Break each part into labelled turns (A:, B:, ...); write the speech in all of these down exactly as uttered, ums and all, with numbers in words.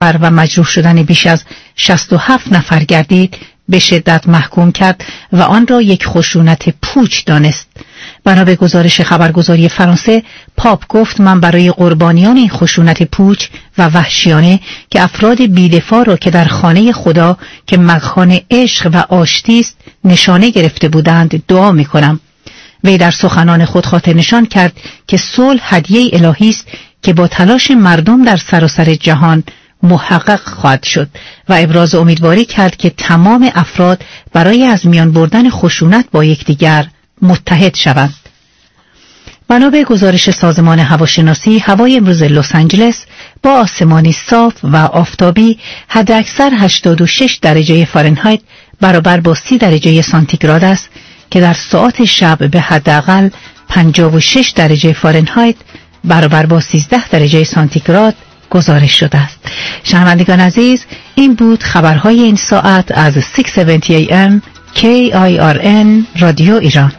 A: نفر و مجروح شدن بیش از شصت و هفت نفر گردید، به شدت محکوم کرد و آن را یک خشونت پوچ دانست. بنا به گزارش خبرگزاری فرانسه، پاپ گفت من برای قربانیان این خشونت پوچ و وحشیانه که افراد بی‌دفاع را که در خانه خدا که مکان عشق و آشتی است نشانه گرفته بودند دعا می‌کنم. وی در سخنان خود خاطر نشان کرد که صلح هدیه الهی است که با تلاش مردم در سراسر جهان محقق خواهد شد و ابراز امیدواری کرد که تمام افراد برای از میان بردن خشونت با یکدیگر متحد شوند. بنا به گزارش سازمان هواشناسی، هوای امروز لس آنجلس با آسمانی صاف و آفتابی حداکثر هشتاد و شش درجه فارنهایت برابر با سی درجه سانتیگراد است که در ساعات شب به حداقل پنجاه و شش درجه فارنهایت برابر با سیزده درجه سانتیگراد گزارش شده است. شنوندگان عزیز، این بود خبرهای این ساعت از ششصد و هفتاد ای ام کی آی آر ان رادیو ایران.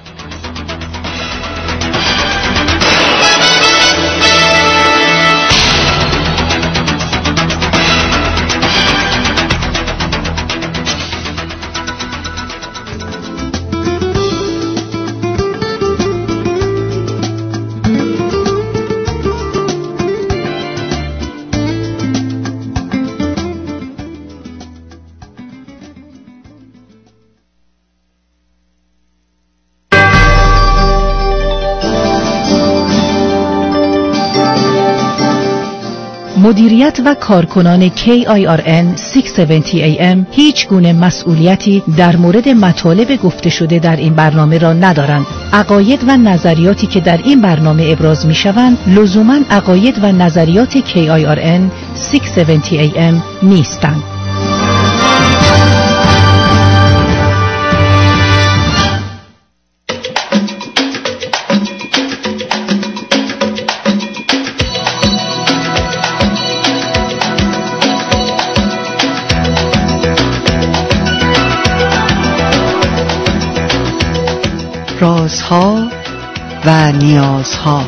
A: مدیریت و کارکنان کی آی آر ان ششصد و هفتاد ای ام هیچ گونه مسئولیتی در مورد مطالب گفته شده در این برنامه را ندارند. عقاید و نظریاتی که در این برنامه ابراز می شوند لزوماً عقاید و نظریات کی آی آر ان ششصد و هفتاد ای ام نیستند.
B: رازها و نیازها.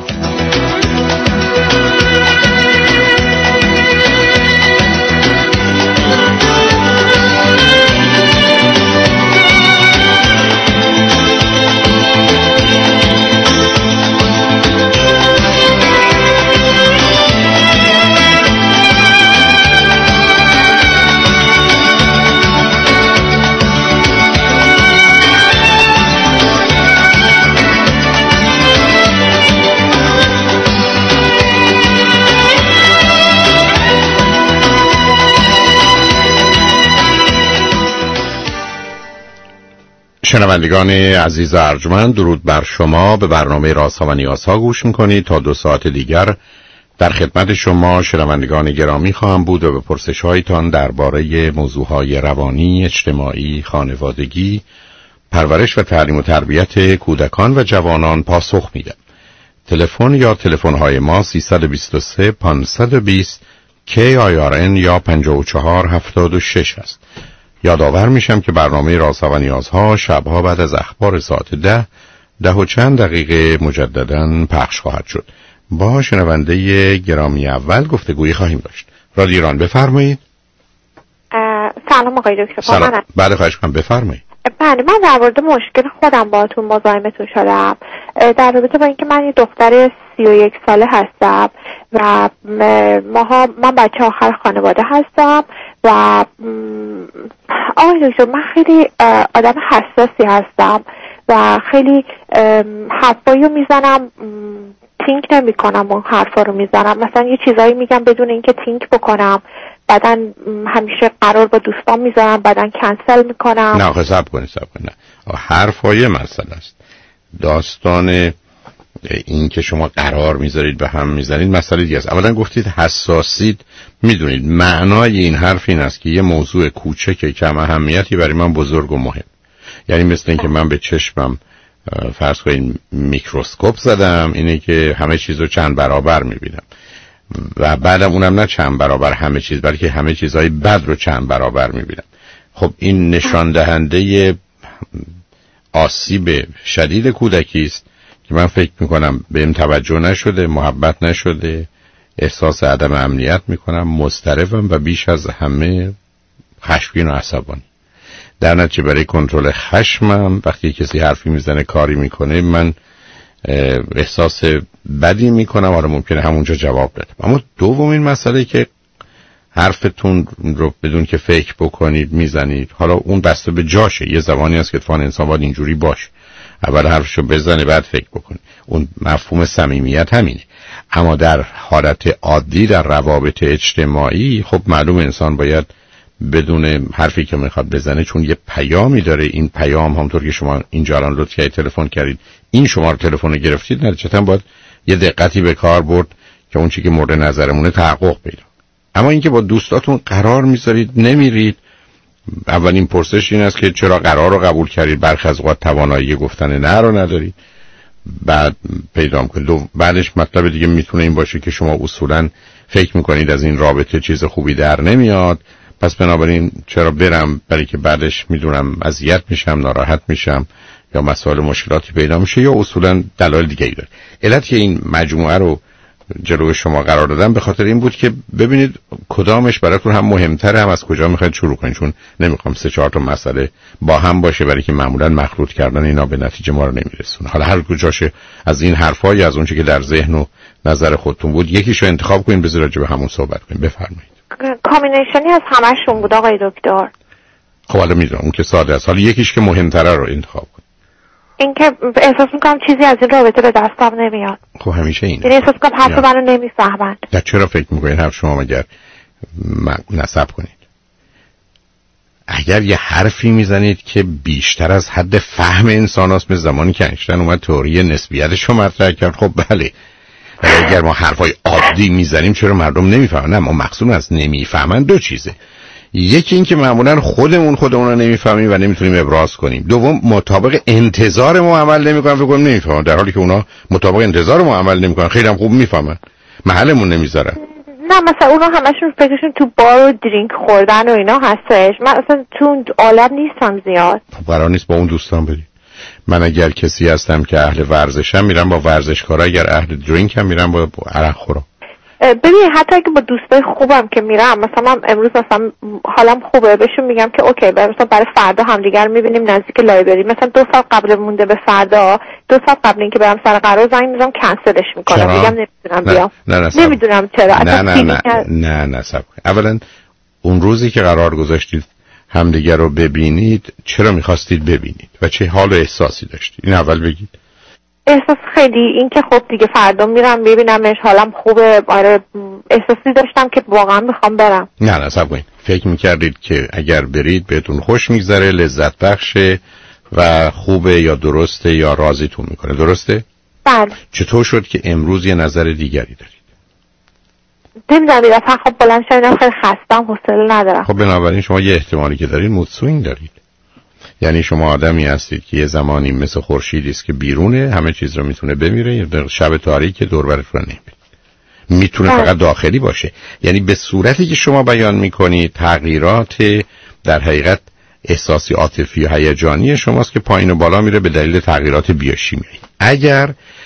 C: شنوندگان عزیز ارجمند، درود بر شما. به برنامه رازها و نیازها گوش میکنید. تا دو ساعت دیگر در خدمت شما شنوندگان گرامی خواهم بود و به پرسش هایتان درباره موضوعهای روانی، اجتماعی، خانوادگی، پرورش و تعلیم و تربیت کودکان و جوانان پاسخ میدم. تلفن یا تلفن های ما سیصد و بیست و سه پانصد و بیست کی آی آر ان یا پنجاه و چهار هفتاد و شش است. یادآور میشم که برنامه رازها و نیازها شبها بعد از اخبار ساعت ده ده و چند دقیقه مجدداً پخش خواهد شد. با شنونده گرامی اول گفتگویی خواهیم داشت. رادیو ایران، بفرمایید.
D: سلام آقای دکتر.
C: سلام. بله خواهش می‌کنم، بفرمایید.
D: بله، من در مورد مشکل خودم باهاتون مزاحمتون شدم در رابطه با اینکه من یه دختر سی و یک ساله هستم و ماها من بچه آخر خانواده هستم و آقای دکتر من خیلی آدم حساسی هستم و خیلی حرفایی رو میزنم، تینک نمی کنم اون حرفا رو میزنم. مثلا یه چیزایی میگم بدون اینکه تینک بکنم، بعدن همیشه قرار با دوستان میذارم، بعدن کنسل میکنم.
C: نه آخه صبر کنید صبر کنید حرفای مسئله است. داستان این که شما قرار میذارید به هم میزنید مسئله دیگه است. اولا گفتید حساسید. میدونید معنای این حرف این است که یه موضوع کوچک کم اهمیتی برای من بزرگ و مهم، یعنی مثل این که من به چشمم فرض کنید میکروسکوپ زدم، اینه که همه چیز رو چند برابر میبینم و بعدم اونم نه چند برابر همه چیز، بلکه همه چیزهای بد رو چند برابر میبینم. خب این نشان دهنده آسیب شدید کودکی است که من فکر میکنم بهم توجه نشده، محبت نشده، احساس عدم امنیت میکنم، مضطربم و بیش از همه خشمگین و عصبانی. در نتیجه برای کنترل خشمم وقتی کسی حرفی میزنه، کاری میکنه، من احساس بدی میکنم. آره ممکنه همونجا جواب بدم. اما دومین مسئله که حرفتون رو بدون که فکر بکنید میزنید، حالا اون بسته به جاشه. یه زمانی هست که اتفاقاً انسان باید اینجوری باشه، اول حرفشو بزنه بعد فکر بکنه. اون مفهوم صمیمیت همینه. اما در حالت عادی در روابط اجتماعی خب معلوم انسان باید بدون حرفی که میخواد بزنه، چون یه پیامی داره. این پیام همونطور که شما اینجا الان لطف کردید تلفن کردید، این شما رو تلفن گرفتید، نتیجتا باید یه دقتی به کار برد که اون چیزی که مورد نظرمونه تحقق پیدا. اما اینکه با دوستاتون قرار میذارید نمیرید، اولین پرسش این است که چرا قرار رو قبول کردید؟ برخی از اوقات توانایی گفتن نه رو ندارید. بعد پیدا کنید. دو بعدش مطلب دیگه میتونه این باشه که شما اصولا فکر میکنید از این رابطه چیز خوبی در نمیاد، پس بنابراین چرا برم؟ برای که بعدش میدونم اذیت میشم، ناراحت میشم، یا مسائل مشکلاتی پیدا میشه، یا اصولا دلایل دیگه ای داره. علت که این مجموعه رو جلوی شما قرار دادم به خاطر این بود که ببینید کدامش براتون هم مهمتره، هم از کجا میخواید شروع کنید. چون نمیخوام سه چهار تا مسئله با هم باشه، برای که معمولا مخلوط کردن اینا به نتیجه ما رو نمیرسونه. حالا هر کجاشه از این حرفا یا از اون چیزی که در ذهن و نظر خودتون بود یکیشو انتخاب کنین، بذار راجع به همون صحبت کنین. بفرمایید.
D: کامبینیشنی از همشون بود آقای دکتر.
C: خب حالا میدونم اون که ساده است، حالا یکیش که مهمتره رو انتخاب کن.
D: این که احساس میکنم چیزی از این رابطه به دستم نمیاد.
C: خب همیشه اینه.
D: این احساس میکنم حرف منو نمیفهمن.
C: در چرا فکر میکنین حرف شما مگر نصب کنید؟ اگر یه حرفی میزنید که بیشتر از حد فهم انسان هست، مثل زمانی که اینشتین اومد تئوری نسبیتش رو مطرح کرد، خب بله. اگر ما حرفای عادی میزنیم چرا مردم نمیفهمن؟ نه، ما مقصود از نمیفهمن دو چیزه. یکی این که معمولا خودمون خودمون رو نمیفهمیم و نمیتونیم ابراز کنیم. دوم مطابق انتظار ما عمل نمیکنن، فکر کنیم نمیفهمن، در حالی که اونا مطابق انتظار ما عمل نمیکنن، خیلی هم خوب میفهمن، محلمون نمیذارن.
D: نه مثلا اونا همشون فکرشون تو بار و درینک خوردن و اینا هستش. من اصلا تو عالم نیستم زیاد.
C: خب قرار نیست با اون دوستان برید. من اگر کسی هستم که اهل ورزشم میرم با ورزشکارا، اگر اهل درینک هم میرم با عرق خورا.
D: ببین حتی اگه با دوستای خوبم که میرم، مثلا من امروز مثلا حالم خوبه، بهشون میگم که اوکی مثلا برای فردا همدیگر میبینیم نزدیک لایبرری، مثلا دو ساعت قبل مونده به فردا، دو ساعت قبل اینکه برم سر قرار زنگ میزنم کنسلش میکنم، میگم نمیتونم بیام.
C: نه نه
D: نمیدونم چرا.
C: نه نه نه نه نه نه سب. اولا اون روزی که قرار گذاشتید همدیگر رو ببینید چرا میخواستید ببینید و چه حال و احساسی داشتید؟ این اول بگید.
D: احساس خیلی این که خب دیگه فردا میرم ببینمش، حالم خوبه. آره احساسی داشتم که واقعا میخوام برم.
C: نه نه صبر کنید. فکر میکردید که اگر برید بهتون خوش میگذره، لذت بخشه و خوبه یا درسته یا راضیتون میکنه، درسته؟
D: بله.
C: چطور شد که امروز یه نظر دیگری دارید؟
D: نمیدونم یه دفعه خب بلند شدم خیلی خستم، حوصله ندارم.
C: خب بنابراین شما یه احتمالی که دارید مود سوینگ دارید. یعنی شما آدمی هستید که یه زمانی مثل خورشیدی است که بیرونه، همه چیز رو میتونه بمیره، یه شب تاریک دور برش رو نمیبینید. میتونه فقط داخلی باشه. یعنی به صورتی که شما بیان میکنید تغییرات در حقیقت احساسی عاطفی و هیجانی شماست که پایین و بالا میره به دلیل تغییرات بیوشیمیایی. اگر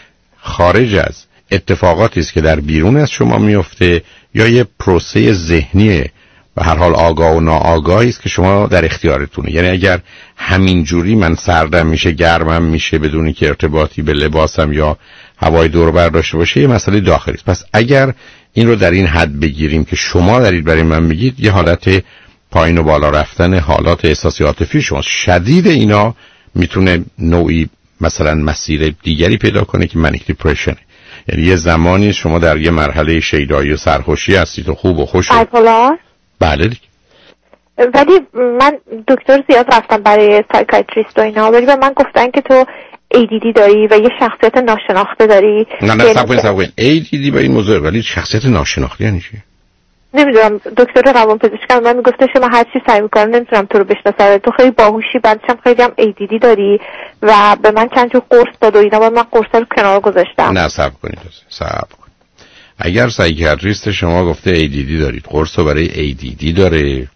C: خارج از اتفاقاتی است که در بیرون از شما میفته یا یه پروسه ذهنیه و هر حال آگاه و ناآگاهی است که شما در اختیارتونه، یعنی اگر همین جوری من سردم میشه گرمم میشه بدون که ارتباطی به لباسم یا هوای دور بر داشته باشه، یه مسئله داخلی است. پس اگر این رو در این حد بگیریم که شما دارید برای من میگید یه حالت پایین و بالا رفتن حالات احساسی عاطفی شما شدید، اینا میتونه نوعی مثلا مسیر دیگری پیدا کنه که منیک دیپرشن. یعنی یه زمانی شما در یه مرحله شیدایی و سرخوشی هستید و خوب و خوش. بله دیگه.
D: ولی من دکتر زیاد رفتم برای سایکیاتریست و اینا، ولی به من گفتن که تو ای دی دی داری و یه شخصیت ناشناخته داری.
C: نه نه صبر کنید صبر کنید. ای دی دی با این موضوع، ولی شخصیت ناشناخته یعنی چی؟
D: نمیدونم. دکتر روانپزشکم من میگفتش من هر چی سعی میکنم نمیتونم تو رو بشناسم، تو خیلی باهوشی، بعدش خیلی هم ای دی دی داری و به من چند جور قرص داد و اینا، و من قرصا رو کنار گذاشتم.
C: نه صبر کنید صبر کنید. اگر سایکیاتریست شما گفته ای دی دی دارید، قرص رو برای ای دی دی داره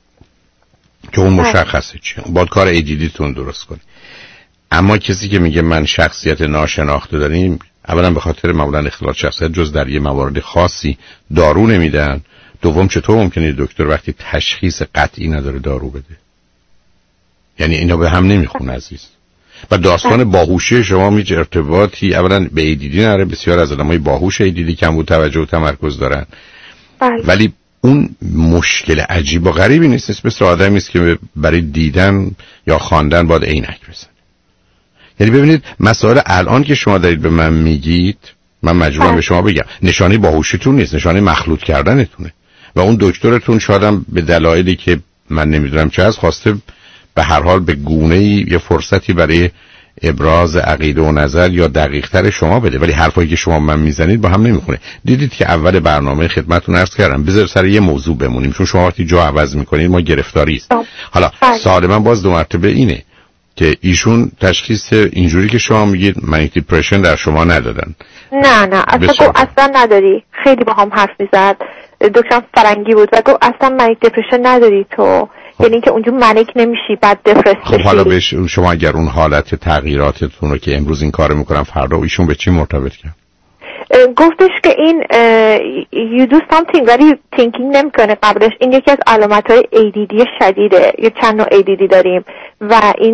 C: که اون مشخصه چیه، باید کار ای دی دی تون درست کنی. اما کسی که میگه من شخصیت ناشناخته داریم اولا به خاطر معمولا اختلال شخصیت جز در یه موارد خاصی دارو نمیدن. دوم چطور ممکنه دکتر وقتی تشخیص قطعی نداره دارو بده؟ یعنی اینا به هم نمیخونه عزیز. و داستان باهوشی شما هیچ ارتباطی اولا به ای دی دی نداره. بسیار از آدمای باهوش ای دی دی کم بود توجه و تمرکز دارن. بله. ولی اون مشکل عجیب و غریبی نیست، مثل آدمی است که برای دیدن یا خواندن باید عینک بزنه. یعنی ببینید مسائل الان که شما دارید به من میگید، من مجبورم به شما بگم نشانه باهوشیتون نیست، نشانه مخلوط کردنتونه. و اون دکترتون شایدم به دلایلی که من نمیدونم چه هست خواسته به هر حال به گونه‌ای یه فرصتی برای ابراز عقیده و نظر یا دقیق‌تر شما بده، ولی حرفایی که شما من میزنید با هم نمیخونه. دیدید که اول برنامه خدمتتون عرض کردم بذار سر یه موضوع بمونیم، چون شما وقتی جا عوض میکنید ما گرفتاری است. حالا سوال من باز دو مرتبه اینه که ایشون تشخیص اینجوری که شما میگید منیک دیپرشن در شما ندادن.
D: نه نه اصلا گفت اصلا نداری. خیلی با هم حرف میزد، دکتر فرنگی بود و گفت اصلا منیک دیپرشن نداری تو. خب. یعنی که اونجور منیک نمیشی بعد دپرس بشی.
C: خب حالا بهش شما اگر اون حالت تغییراتتون رو که امروز این کارو میکنم فردا ایشون به چی مرتبط کرد؟
D: گفتش که این you do something ولی thinking نمیکنه قبلش. این یکی از علامت‌های ای دی دی شدیده. یه چند نوع ای دی دی داریم و این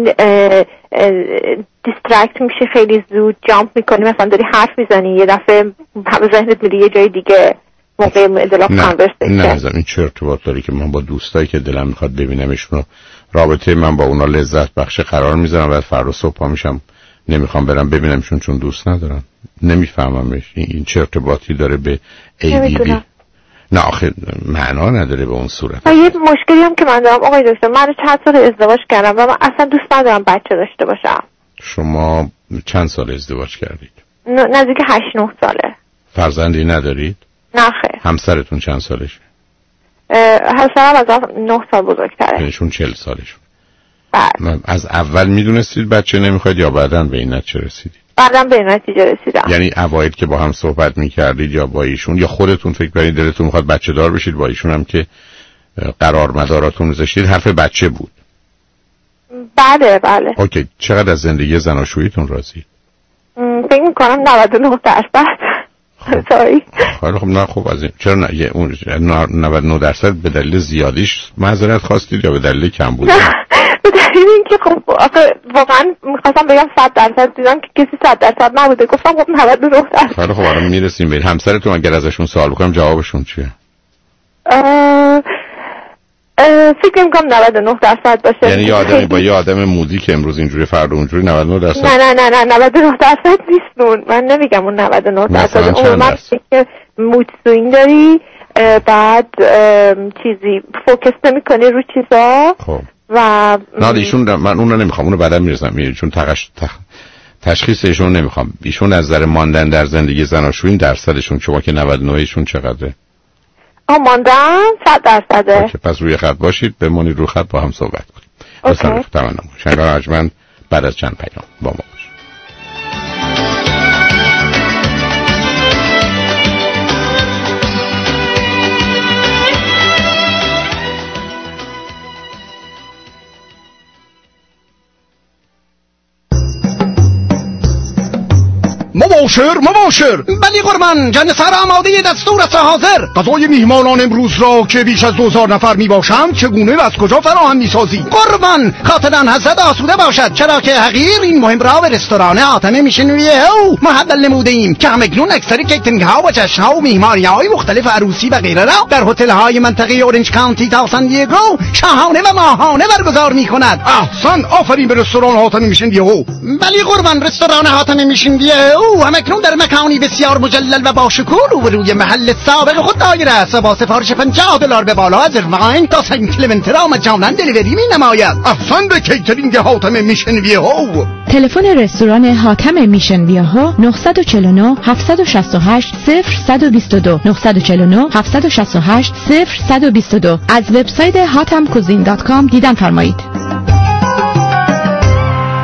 D: دیسترکت میشه خیلی زود، جامپ میکنی، مثلا داری حرف میزنی یه دفعه ذهنت میره یه جای دیگه موقع مدل کانورسیشن.
C: نه نه این چه ارتباط داره که من با دوستایی که دلم میخواد ببینمشون رابطه من با اونا لذت بخش قرار میذارم و فردا صبح پا میشم نمیخوام برم ببینمشون چون دوست ندارم. نمیفهممش این چه ارتباطی داره به ای دی دی. نه آخه معنا نداره به اون صورت.
D: یه مشکلی هم که من دارم آقای دکتر، من چند سال ازدواج کردم و من اصلا دوست ندارم بچه داشته باشم.
C: شما چند سال ازدواج کردید؟
D: نزدیک هشت نه ساله.
C: فرزندی ندارید؟
D: نه خیر.
C: همسرتون چند سالشه؟
D: همسرم از نه سال بزرگتره.
C: ایشون چهل سالشون.
D: بله.
C: از اول میدونستید بچه نمیخواید یا بعداً به این نتیجه رسیدید؟
D: بعداً به این نتیجه رسیدم.
C: یعنی اوایل که با هم صحبت میکردید یا با ایشون یا خودتون فکر کنید دلتون میخواد بچه دار بشید، با ایشون هم که قرار مداراتون گذاشتید حرف بچه بود؟
D: بله بله.
C: اوکی. چقدر از زندگی زناشوییتون راضی؟
D: فکر میکنم نود و نه درصد. ساری.
C: خیلی خب. نه خوب از این چرا نه یه اون نود و نه درصد به دلیل زیادیش معذرت خواستید یا به دلیل کم بود؟
D: به دلیل اینکه خب آخه واقعا می‌خواستم بگم صد درصد، دیدم که کسی صد درصد نبوده گفتم خب نود و نه درصد.
C: خیلی خب الان میرسیم به همسرتون. اگر ازشون سوال بکنم جوابشون چیه؟
D: فکر می‌کنم نود و نه درصد باشه.
C: یعنی یه آدمی با یه آدم مودی که امروز اینجوری فردا اونجوری نود و نه درصد؟
D: نه نه نه نه نود و نه درصد نیست. اون من نمیگم اون نود و نه درصد. اون من که مود سوینگ داری، بعد چیزی فوکس نمی‌کنی رو چیزا.
C: خب
D: و
C: نه ایشون من اون رو نمیخوام، اونو بعدا میرسم چون تقش تخ... تشخیص ایشون نمیخوام. ایشون از نظر ماندن در زندگی زناشویی درصدشون شما که نود و نه ایشون چقدره؟
D: آ ماندن صد درصده.
C: پس روی خط باشید، بمونید رو خط با هم صحبت کنیم. مثلا تمام شنگار ارجمند بعد از چند پیام با ما باش.
E: مباشر مباشر.
F: بلی قربان، جان سر آماده دستور است حاضر.
E: غذای میهمانان امروز را که بیش از دوزار نفر می باشند چگونه و از کجا فراهم می سازی؟
F: قربان خاطران حضرت آسوده باشد، چرا که حقیر این مهم را به رستوران حاتم میشنویه او محول نموده ایم که همکنون اکثر کیترینگ ها و جشن ها و میهمانی های مختلف عروسی و غیره را در هتل های منطقه اورنج کانتی تا سان دیگو شاهانه و ماهانه برگزار می کند.
E: احسن، آفرین به رستوران حاتم میشنویه او.
F: بلی قربان، رستوران حاتم میشنویه او همکنون در مکانی بسیار مجلل و با شکوه و روی محل سابق خود دایر است و با سفارش پنجاه دلار به بالا از ارواین تا سنت کلمنت را مجانا دلیوری می نماید.
E: احسن به کیترینگ حاتم میشن ویهو.
A: تلفن رستوران حاتم میشن ویهو نه چهار نه هفت شش هشت صفر یک دو دو نه چهار نه هفت شش هشت صفر یک دو دو. از وبسایت هاتم کوزین دات کام دیدن فرمایید.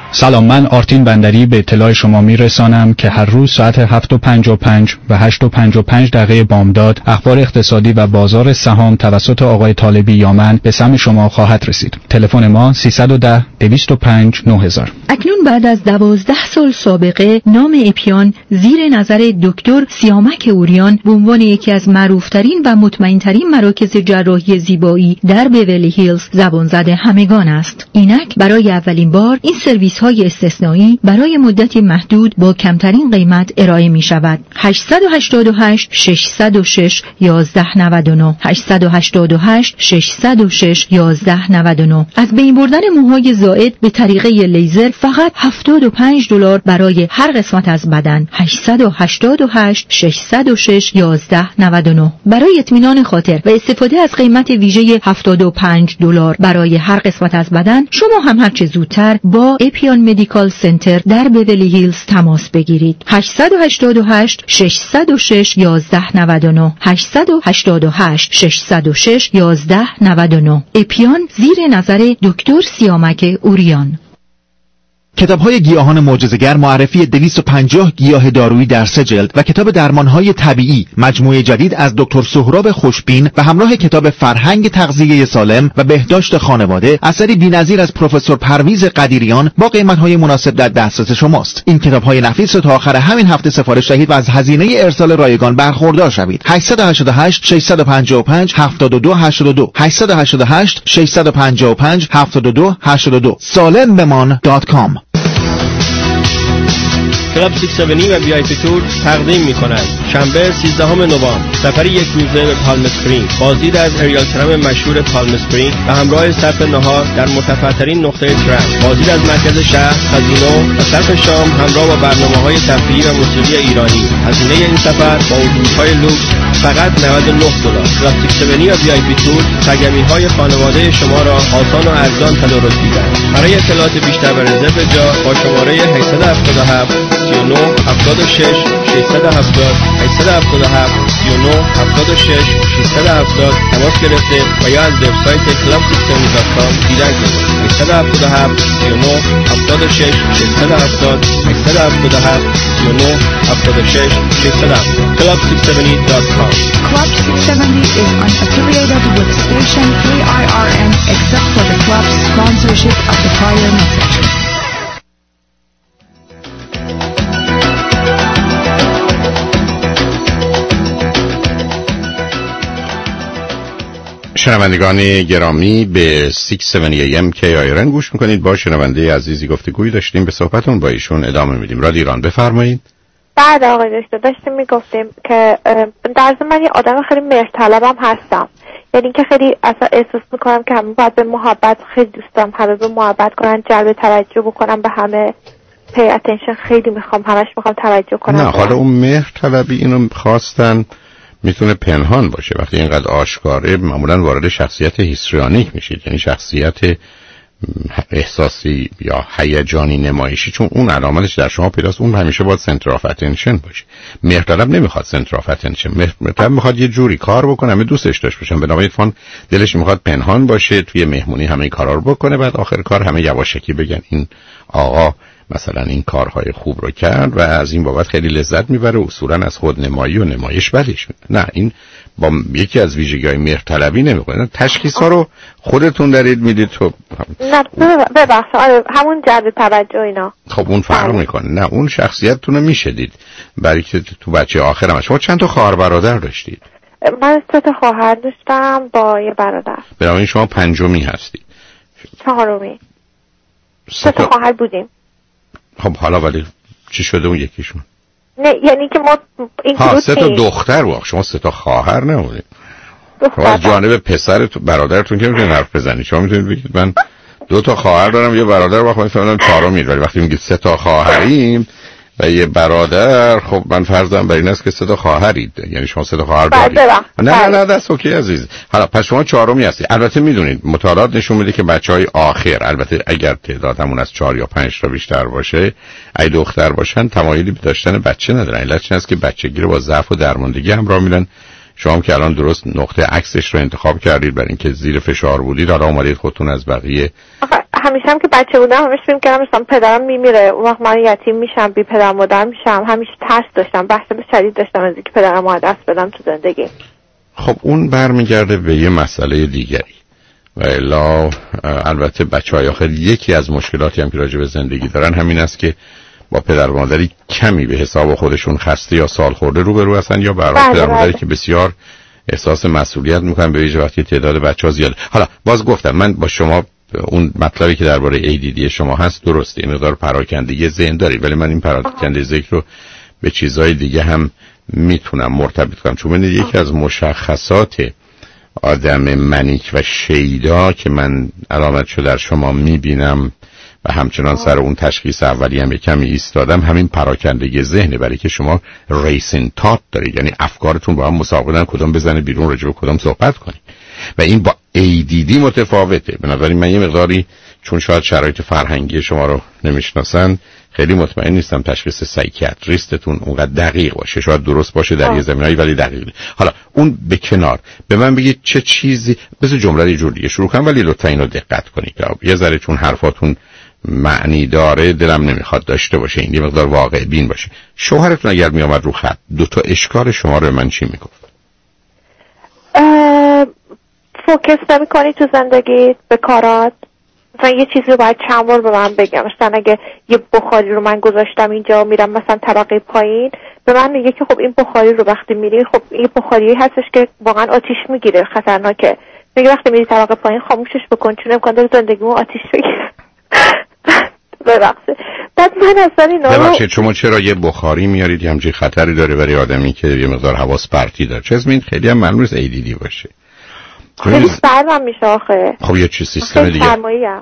G: سلام، من آرتین بندری به اطلاع شما میرسانم که هر روز ساعت هفت و پنج و پنج و هشت و پنج و پنج دقیقه بامداد اخبار اقتصادی و بازار سهام توسط آقای طالبی یا من به سمع شما خواهد رسید. تلفن ما سیصد و ده دویست و پنج نه هزار.
A: اکنون بعد از دوازده سال سابقه نام اپیان زیر نظر دکتر سیامک اوریان به عنوان یکی از معروفترین و مطمئنترین مراکز جراحی زیبایی در بیولی هیلز زبان زده همگان است. اینک برای اولین بار این سرویس های استثنایی برای مدتی محدود با کمترین قیمت ارائه می شود. هشت هشت هشت شش صفر شش یازده نود و نه هشت هشت هشت شش صفر شش یازده نود و نه. از بین بردن موهای زائد به طریقه لیزر فقط هفتاد و پنج دلار برای هر قسمت از بدن. هشت هشت هشت شش صفر شش یازده نود و نه. برای اطمینان خاطر و استفاده از قیمت ویژه هفتاد و پنج دلار برای هر قسمت از بدن، شما هم هر چه زودتر با اپیان مدیکال سنتر در بیولی هیلز تماس بگیرید. هشت هشت هشت شش صفر شش یازده نود و نه هشت هشت هشت شش صفر شش یازده نود و نه. اپیان زیر نظر دکتر سیامک اوریان.
H: کتاب‌های گیاهان معجزه‌گر، معرفی دویست و پنجاه گیاه دارویی در سه جلد و کتاب درمان‌های طبیعی، مجموعه جدید از دکتر سهراب خوشبین و همراه کتاب فرهنگ تغذیه سالم و بهداشت خانواده، اثری بی‌نظیر از پروفسور پرویز قدیریان با قیمت‌های مناسب در دسترس شماست. این کتاب‌های نفیس را تا آخر همین هفته سفارش دهید و از هزینه ارسال رایگان برخوردار شوید. هشت هشت هشت شش پنج پنج هفت دو هشت دو هشت هشت هشت شش پنج پنج هفت دو هشت دو سالم بمان دات کام.
I: کلاب ششصد و هفت و وی آی پی تور تقدیم می‌کند. شنبه سیزدهم نوامبر سفری یک روزه به پالم اسپرینگ، بازدید از اریال ترام مشهور پالم اسپرینگ و همراه صرف نهار در مرتفع‌ترین نقطه ترام، بازدید از مرکز شهر، کازینو و صرف شام همراه با برنامه‌های تفریحی و موسیقی ایرانی. هزینه این سفر با اتوبوس‌های لوکس فقط نود و نه دلار. کلاب ششصد و هفت و وی آی پی تور سرگرمی‌های خانواده شما را آسان و ارزان تدارک می‌دهد. برای اطلاعات بیشتر و رزرو جا با شماره هشت هفت هفت سی و نه هفتاد و شش ششصد و هفتاد هشت هفت هفت سی و نه هفتاد و شش ششصد و هفتاد تماس گرفته و یا از وبسایت کلاب ششصد و هفت دات کام دیدن کنید. هشت هفت هفت سی و نه هفتاد و شش ششصد و هفتاد هشت هفت هفت سی و نه هفتاد و شش ششصد و هفتاد کلاب ششصد و هفت دات کام.
J: Club six seventy is unaffiliated with station K I R N except for the club's sponsorship of the prior message.
C: شنوندگان گرامی به ششصد و هفت ای ام کی آی آر ان گوش میکنید. با شنونده عزیزی گفتگویی داشتیم، به صحبتون با ایشون ادامه میدیم. رادیو ایران بفرمایید.
D: بعد آقای دکتر داشتیم میگفتیم که در ضمن من یه آدم خیلی مهرطلبم هستم، یعنی که خیلی اصلا احساس میکنم که همه باید به محبت، خیلی دوستم همه به محبت کنن، جلب توجه بکنم به همه، پی اتنشن خیلی میخوام، همش میخوام توجه کنم.
C: نه حالا اون مهرطلبی اینو خواستن میتونه پنهان باشه، وقتی اینقدر آشکاره معمولا وارد شخصیت هیستریونیک میشید، یعنی شخصیت احساسی یا هیجانی نمایشی، چون اون علامتش در شما پیداست. اون همیشه باید سنتر آف اتنشن باشه. مهرطلب نمیخواد سنتر آف اتنشن، مهرطلب میخواد یه جوری کار بکنه همه دوستش داشته باشن، بنابراین فان دلش میخواد پنهان باشه، توی مهمونی همه کارا رو بکنه، بعد آخر کار همه یواشکی بگن این آقا مثلا این کارهای خوب رو کرد و از این بابت خیلی لذت میبره، اصولا از خود نمایی و نمایش بدش میاد. نه، این با یکی از ویژگی‌های مهرطلبی نمیکنه. تشخیص ها رو خودتون دارید میدید تو.
D: نه ببخشید همون جلب توجه اینا.
C: خب اون فرق میکنه. نه اون شخصیتتون رو میشدید، برای که تو بچه آخر هم. شما چند تا خواهر برادر داشتید؟
D: من سه تا خواهر داشتم با یه برادر.
C: بنابراین شما پنجمی هستید.
D: چهارمی. سه تا خواهر بودیم.
C: خب حالا ولی چی شده اون یکیشون؟
D: نه یعنی که ما این
C: ها سه تا دختر بود، شما سه تا خواهر نبودید. شما از جانب پسرتون برادرتون که میتونید حرف بزنید. شما میتونید بگید من دو تا خواهر دارم یه برادر، وقتی میفهمم چهارمید، ولی وقتی میگید سه تا خواهریم و یه برادر، خب من فرضم بر این است که سه تا خواهرید، یعنی شما سه تا خواهر دارید. نه نه نه دست اوکی عزیز. حالا پس شما چهارمی هستید. البته میدونید مطالعات نشون میده که بچهای آخر، البته اگر تعدادمون از چهار یا پنج تا بیشتر باشه، ای دختر باشن تمایلی به داشتن بچه ندارن. علتش این است که بچگی رو با ضعف و درماندگی همراه میرن. شما که الان درست نقطه عکسش رو انتخاب کردید برای اینکه زیر فشار بودید، حالا اومدید خودتون از بقیه
D: همیشه هم که بچه بودم همیشه فکر می‌کردم مثلا پدرم میمیره، اون وقت من یتیم میشم، بی پدر مادر میشم. همیشه ترس داشتم، بحث شدید داشتم از اینکه پدرم رو دست بدم تو زندگی.
C: خب اون برمیگرده به یه مسئله دیگری و الا البته بچه‌های آخر یکی از مشکلاتی هم که راجع به زندگی دارن همین است که با پدر و مادری کمی به حساب خودشون خسته یا سال خورده روبرو هستن یا برای پدر و مادری که بسیار احساس مسئولیت میکنن به ویژه وقتی تعداد بچه‌ها زیاده. حالا باز گفتم من با شما اون مطلبی که درباره ای دی دی شما هست درسته، این مقدار پراکندگی ذهن دارید، ولی من این پراکندگی ذهن رو به چیزهای دیگه هم میتونم مرتبط کنم، چون ببینید یکی از مشخصات آدم منیک و شیدا که من علامتشو در شما میبینم و همچنان سر اون تشخیص اولی هم کمی ایستادم، همین پراکندگی ذهنه، برای که شما ریسین تات دارید، یعنی افکارتون با هم مسابقه دارن کدوم بزنه بیرون راجع به کدوم صحبت کنید و این با ای دی دی متفاوته. بنابراین من یه مقداری چون شاید شرایط فرهنگی شما رو نمیشناسن خیلی مطمئن نیستم تشخیص سایکیاتریستتون اونقدر دقیق باشه، شاید درست باشه در یه زمینه‌ای ولی دقیق. حالا اون به کنار، به من بگید چه چیزی، بذار جمله یه جور دیگه شروع کنم ولی لطفا اینو دقت کنید یه ذره، چون حرفاتون معنی داره دلم نمیخواد داشته باشه، این یه مقدار واقع بین باشه. شوهرتون اگر می آمد رو خط دو تا اشکال شما رو به من چی میگفت؟
D: فوکس نمی کنی تو زندگی به کارات، مثلا یه چیزی رو باید چند بار به من بگم، مثلا اگه یه بخاری رو من گذاشتم اینجا میرم مثلا طبقه پایین، به من میگه که خب این بخاری رو وقتی میری، خب این بخاری هستش که واقعا آتیش میگیره، خطرناکه، میگه وقتی میری طبقه پایین خاموشش بکن چون امکان داره زندگیمو آتیش بگیره. ببخشید. بعد من اصلا اینا رو
C: ببخشید شما چرا یه بخاری میارید یه همچین خطری داره برای آدمی که یه مقدار حواس پرتی داره؟ چه اسمین خیلی هم معلوم نیست ای دی دی باشه.
D: خیلی سردم میشه آخه.
C: خب یه چی سیستم دیگه.
D: سرمایه‌ام.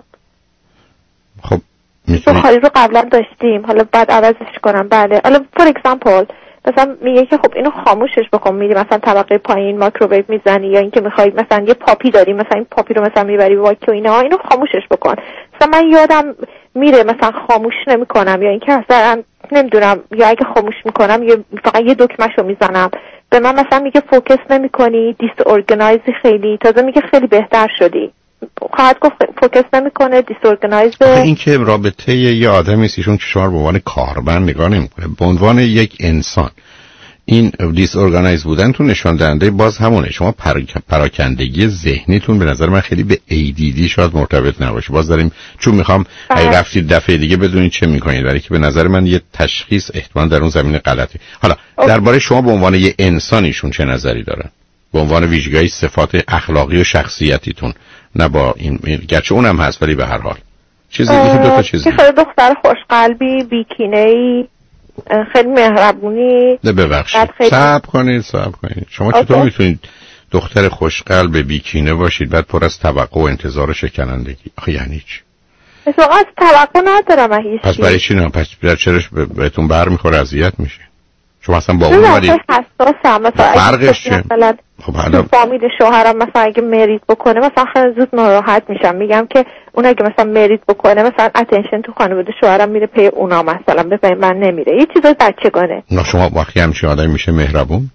C: خب میتونی
D: بخاری رو قبلا داشتیم حالا بعد عوضش کنم. بله. حالا فور اگزامپل مثلا میگه که خب اینو خاموشش بکن، میری مثلا طبقه پایین مایکروویو میزنی، یا اینکه میخوای مثلا یه پاپی داری مثلا این پاپی رو مثلا میبری واکیو اینا، اینو خاموشش بکن. مثلا من یادم میره مثلا خاموش نمیکنم، یا اینکه مثلا نمیدونم، یا اگه خاموش میکنم یه فقط یه دکمه‌شو میزنم، به من مثلا میگه فوکس نمیکنی، دیس ارگانایزی، خیلی تازه میگه خیلی بهتر شدی. خواهد گفت فوکس نمیکنه، دیس ارگانایز.
C: این که رابطه یه آدمی است ایشون که شما به عنوان کاربند نگاه نمیکنه، به عنوان یک انسان. این دیس ارگانایز بودن تو نشان دهنده باز همونه. شما پر... پراکندگی ذهنیتون به نظر من خیلی به ای دی دی شاید مرتبط نباشه. باز داریم چون میخوام اگه رفتید دفعه دیگه بدونید چه میکنید، برای که به نظر من یه تشخیص احتمال در اون زمینه غلطه. حالا درباره شما به عنوان یه انسانیشون چه نظری دارن؟ به عنوان ویژگی صفات اخلاقی و شخصیتیتون، نه با این گرچه اونم هست ولی به هر حال چیزی دیگه، دو تا چیز دیگه.
D: خیلی دختر خوشقلبی، بیکینه‌ای، خیلی مهربونی.
C: نه ببخشید صبر کنید صبر کنید شما چطور میتونید دختر خوشقلب بیکینه باشید بعد پر از توقع و انتظار شکنندگی؟ آخه یعنی چی؟
D: مثلا از توقع ندارم هیچ.
C: پس برای چی نه؟ پس چرا بهتون برمیخوره اذیت میشه؟ شما اصلا با اون ولی
D: حساسم، مثلا
C: فرقش چیه؟
D: خب حالا فامیل شوهرم مثلا اگه مریض بکنه مثلا خیلی زود ناراحت میشم، میگم که اون اگه مثلا مریض بکنه مثلا اتنشن تو خانواده شوهرم میره پی اونا، مثلا به من نمیره. یه چیزای بچگانه.
C: نه شما وقتی همچین آدمی میشه مهربون؟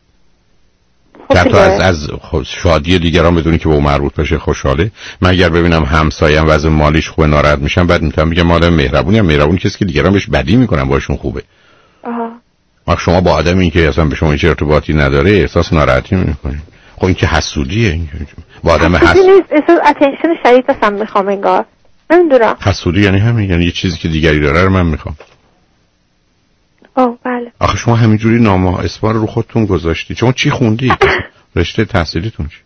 C: در تو از از شادی دیگران بدونی که به اون مربوط بشه خوشحاله؟ من اگر ببینم همسایم وضع مالیش خوبه ناراحت میشم، بعد میتونم میگم آدم مهربونی، مهربون کسی که دیگران بهش بدی میکنن باشون خوبه.
D: آها.
C: وقتی شما با آدمی که اصلا به شما هیچ ارتباطی نداره احساس ناراحتی میکنید، خب این که حسودیه. این با آدم حسود
D: نیست، احساس اتنشن شدید اصلا میخوام انگار. نمیدونم.
C: حسودی یعنی همین، یعنی یه چیزی که دیگری داره رو من میخوام.
D: آه بله.
C: آخه شما همینجوری نامه اسوار رو خودتون گذاشتی. شما چی خوندی؟ رشته تحصیلیتون چی؟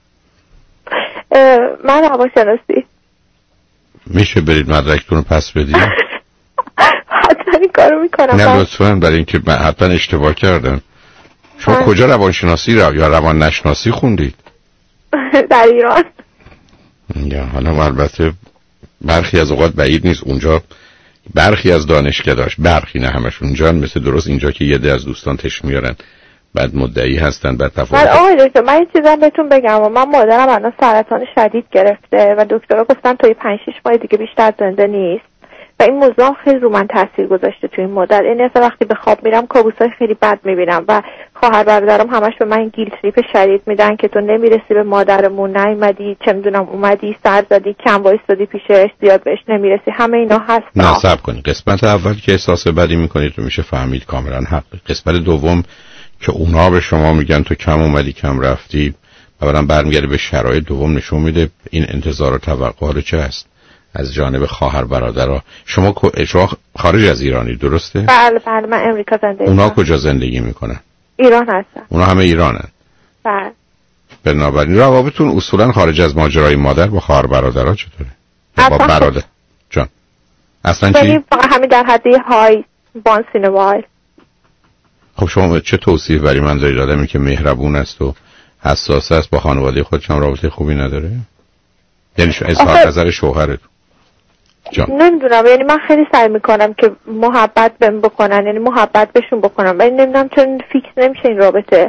D: من روانشناسی.
C: میشه برید مدرکتون رو پس بدید؟
D: حتما این کارو میکنم.
C: نه لطفاً، برای اینکه من حتما اشتباه کردم. شما
D: من...
C: کجا روانشناسی را یا روان نشناسی خوندید؟
D: در ایران.
C: یا حالا البته برخی از اوقات بعید نیست اونجا برخی از دانشگاهاش، برخی نه همشون اونجا مثل درست اینجا که یه ده از دوستان تش میارن بعد مدعی هستن بعد تفاوت.
D: من آقای دکتر من یه چیزام بهتون بگم، من مادرم الان سرطان شدید گرفته و دکترها گفتن توی پنج شش ماه دیگه بیشتر زنده نیست و این موضوع خیلی رو من تاثیر گذاشته تو این مدت. این اصلا وقتی به خواب میرم کابوسای خیلی بد میبینم و خواهر برادرم همش به من گیل تریپ شدید میدن که تو نمیرسی به مادرمون، نیومدی، چه میدونم اومدی سر زدی، کم وایسادی پیشش، زیاد بهش نمیرسی، همه اینا هست.
C: نه صبر کنید، قسمت اول که احساس بدی میکنید رو میشه فهمید کاملا حق. قسمت دوم که اونا به شما میگن تو کم اومدی کم رفتی، اولا برمیگرده به شرایط، دوم نشون میده این انتظار و توقع چه است از جانب خواهر برادرها. شما شما خارج از ایرانی درسته؟
D: بله بله من امریکا زندگی.
C: اونا کجا زندگی میکنن؟
D: ایران هستن.
C: اونا همه ایرانن.
D: بله.
C: بنابراین روابطتون اصولا خارج از ماجرای مادر با خواهر برادرها چطوره؟ با برادر جان اصلا چی؟
D: فقط همین در حد های وانس این وایل.
C: خب شما چه توصیف برای من دارید؟ آدمی که مهربون است و حساس است با خانواده خودش هم رابطه خوبی نداره؟ یعنی اظهار نظر شوهرت؟ جان
D: نمیدونم، یعنی من خیلی سعی میکنم که محبت بهم بکنن، یعنی محبت بهشون بکنم، ولی نمیدونم چون فیکس نمیشه این رابطه.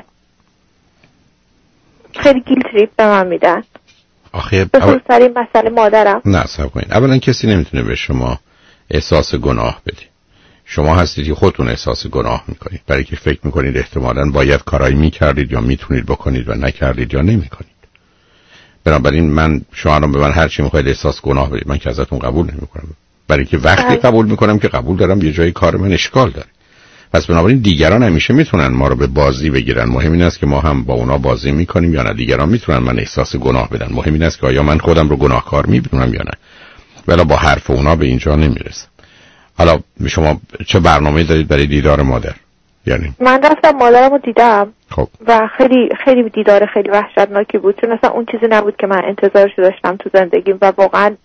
D: خیلی گیل تریپ به من میدن.
C: آخه
D: به خصوص سر این مسئله مادرم.
C: نه صبر کنید، اولا کسی نمیتونه به شما احساس گناه بده. شما هستید که خودتون احساس گناه میکنید برای که فکر میکنید احتمالاً باید کارایی میکردید یا میتونید بکنید و نکردید یا نمیکنید. بنابراین من شما رو به من هر چی میخواید احساس گناه بدید من که ازتون قبول نمیکنم، برای که وقتی قبول میکنم که قبول دارم یه جایی کار من اشکال داره. پس بنابراین دیگران همیشه میتونن ما رو به بازی بگیرن، مهم این است که ما هم با اونا بازی میکنیم یا نه. دیگران میتونن من احساس گناه بدن، مهم این است که آیا من خودم رو گناهکار میبینم یا نه. ولی با حرف اونا به اینجا نمیرسم. حالا شما چه برنامه‌ای دارید برای دیدار مادر؟ یعنی
D: من رفتم مادرم رو دیدم.
C: خب.
D: و خیلی خیلی دیدار خیلی وحشتناکی بود، چون اصلا اون چیزی نبود که من انتظارش داشتم تو زندگیم و واقعا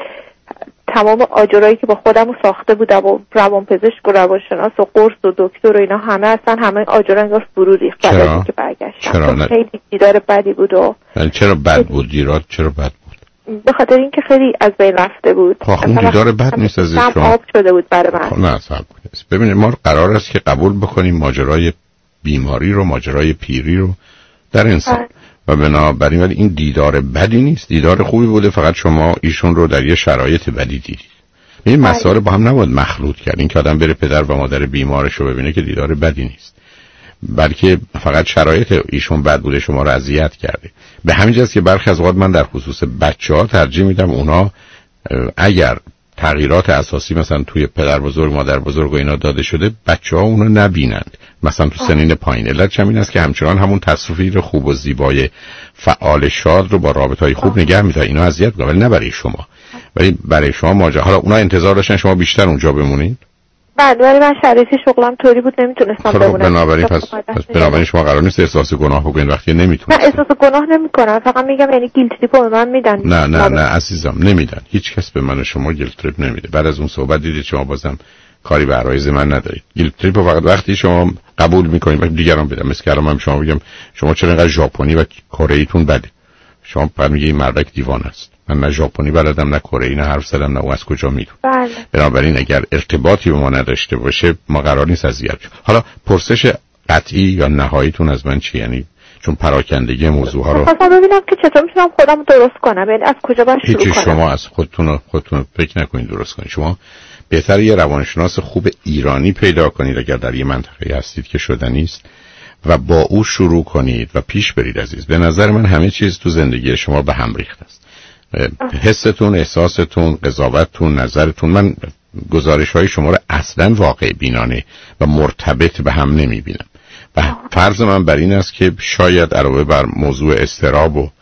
D: تمام آجرایی که با خودم ساخته بودم و روانپزشک و روانشناس و قرص و دکتر و اینا همه اصلا همه آجرا انگار فرو ریخت بعد از اینکه برگشتم. خیلی دیدار بدی بود. و
C: چرا بد بود دیدار؟ چرا بد بود؟
D: به خاطر اینکه خیلی از بین رفته بود.
C: خب اون دیدار بد نیست از
D: شما آب شده بود برای من.
C: خب نه صبر کنید، ببینید ما قرار است که قبول بکنیم ماجرای بیماری رو، ماجرای پیری رو در انسان ها. و بنابراین ولی این دیدار بدی نیست، دیدار خوبی بوده، فقط شما ایشون رو در یه شرایط بدی دیدید. این مسائل با هم نباید مخلوط کرد. این که آدم بره پدر و مادر بیمارش رو ببینه که دیدار بدی نیست، بلکه فقط شرایط ایشون بد بوده شما رو اذیت کرده. به همین جاست که برخی از اوقات من در خصوص بچه‌ها ترجیح میدم اونا اگر تغییرات اساسی مثلا توی پدر بزرگ مادر بزرگ و اینا داده شده بچه‌ها اونو نبینند، مثلا تو سنین پایین. علت همین است که همچنان همون تصویر خوب و زیبای فعال شاد رو با رابطه‌های خوب نگه می‌داره. اینا اذیت می‌کنه ولی نه برای شما، ولی برای شما ماجرا. حالا اونا انتظار داشتن شما بیشتر اونجا بمونید.
D: بله ولی من شرایط شغلم طوری بود نمیتونستم بمونم.
C: بنابراین پس, پس بنابراین شما قرار نیست احساس گناه بکنید وقتی نمیتونید.
D: نه احساس گناه نمیکنم، فقط میگم یعنی گیلت تریپ به من میدن.
C: نه نه نه عزیزم نمیدن، هیچ کس به من و شما گیلت تریپ نمیده. بعد از اون صحبت دیدید شما بازم کاری به عرایض من ندارید. گیلت تریپ فقط وقتی شما قبول میکنید و دیگران بدن. مثل که الان شما میگم شما چرا اینقدر ژاپنی و کره ایتون بده، شما بعد میگی این مردک دیوانه است. من نه ژاپنی بلدم نه کره ای نه حرف زدم نه او از کجا میدون.
D: بله.
C: بنابراین اگر ارتباطی به ما نداشته باشه ما قرار نیست اذیت شیم. حالا پرسش قطعی یا نهاییتون از من چی؟ یعنی چون پراکندگی موضوع ها رو
D: خواستم ببینم که چطور میتونم خودم درست کنم، یعنی از کجا باید شروع کنم.
C: شما از خودتون خودتون فکر نکنید درست کنید. شما بهتر یه روانشناس خوب ایرانی پیدا کنید اگر در یه منطقه هستید که شدنی است و با او شروع کنید و پیش برید عزیز. به نظر من همه چیز تو زندگی شما به هم ریخته است. حستون، احساستون، قضاوتتون، نظرتون. من گزارش های شما رو اصلا واقع بینانه و مرتبط به هم نمی بینم و فرض من بر این است که شاید علاوه بر موضوع اضطراب و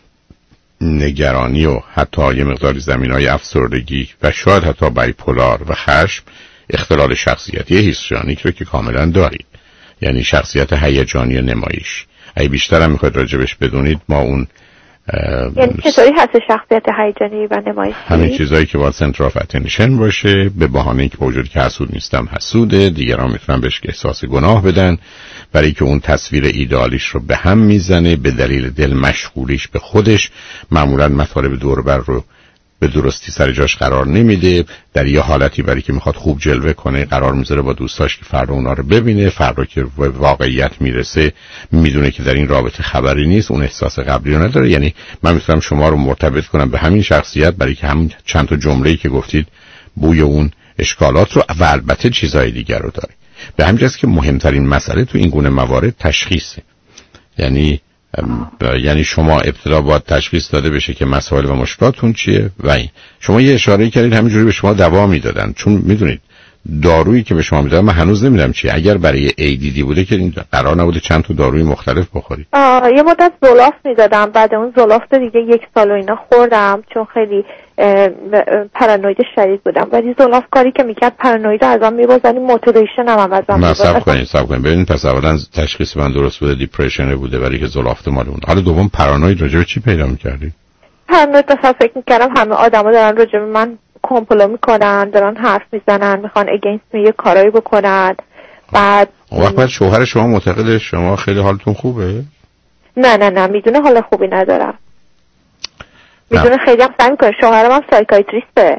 C: نگرانی و حتی یه مقداری زمینهای افسردگی و شاید حتی بایپولار و خشم اختلال شخصیتی هیستریونیک رو که کاملا دارید، یعنی شخصیت هیجانی نمایش. اگه بیشتر هم میخواید راجبش بدونید ما اون
D: یعنی چطوری هست شخصیت هیجانی و نمایشی؟
C: همین چیزایی که باید سنتر آف اتنشن باشه، به بهانه اینکه با وجودی که حسود نیستم حسوده، دیگران میتونن بهش احساس گناه بدن برای که اون تصویر ایدئالیش رو به هم میزنه، به دلیل دل مشغولیش به خودش معمولا مطالب دور بر رو به درستی سر جاش قرار نمیده، در یه حالتی برای که میخواد خوب جلوه کنه قرار میذاره با دوستاش که فردا اونا رو ببینه، فردا که به واقعیت میرسه میدونه که در این رابطه خبری نیست، اون احساس قبلی رو نداره. یعنی من میتونم شما رو مرتبط کنم به همین شخصیت برای که همین چند تا جمله‌ای که گفتید بوی اون اشکالات رو و البته چیزهای دیگر رو داره. به همین جاست که مهمترین مسئله تو این گونه موارد تشخیصه. یعنی یعنی شما ابتدا باید تشخیص داده بشه که مسائل و مشکلاتون چیه و این. شما یه اشاره کردید همینجوری به شما دوا میدادن، چون میدونید دارویی که به شما میدادن من هنوز نمیدونم چیه. اگر برای ای دی دی بوده که این قرار نبوده چند تا داروی مختلف بخورید.
D: یه مدت زولاف میدادم، بعد اون زولاف دیگه یک سال و اینا خوردم چون خیلی پارانوید شدید بودم. ولی زولاف کاری که میکرد پارانوید ازم میبرد، یعنی موتیویشن هم ازم میبرد.
C: صبر کنید صبر کنید ببینید، پس اولا تشخیص من درست بوده، دیپرشن بوده ولی که زولاف مال اون. حالا دوم پارانوید راجع به چی پیدا میکردید؟ پارانوید
D: مثلا فکر میکردم همه آدما دارن راجع به من کمپلو میکنن، دارن حرف میزنن، میخوان اگینست می یه کارایی بکنن. بعد
C: اون وقت بعد شوهر شما معتقده شما خیلی حالتون خوبه؟
D: نه نه نه میدونه حال خوبی ندارم، میدونه خیلی هم سعی میکنه. شوهرم هم سایکایتریسته.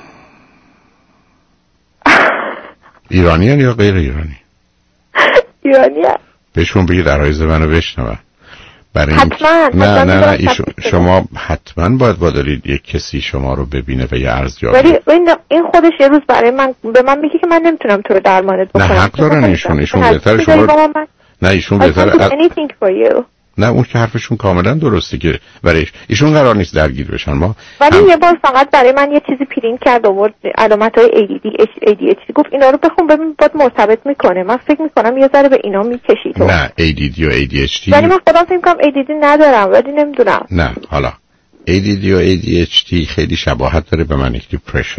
C: ایرانی هن یا غیر ایرانی؟
D: ایرانی هن.
C: بهشون بگید عرایز منو بشنون.
D: حتما
C: نه نه نه, نه ایشون شما حتما باید با دارید یک کسی شما رو ببینه و یه ارزیابی.
D: ولی این خودش یه روز برای من به من میگه که من نمیتونم تو رو درمانت بکنم.
C: نه حق دارن ایشون ایشون بهتر شما رو... نه ایشون بهتر نه اون که حرفشون کاملا درسته که برای ایشون قرار نیست درگیر بشن. ما
D: ولی هم... یه بار فقط برای من یه چیزی پرینت کرد آورد علامت‌های ای دی دی ای دی اچ دی گفت اینا رو بخون ببین باید مرتبط میکنه. من فکر میکنم یه ذره به اینا میکشی تو.
C: نه ای دی دی و ای دی اچ دی
D: ولی من خودم فکر میکنم ای دی دی ندارم ولی نمیدونم.
C: نه حالا ای دی دی و ای دی اچ دی خیلی شباهت داره به منیک دیپرشن.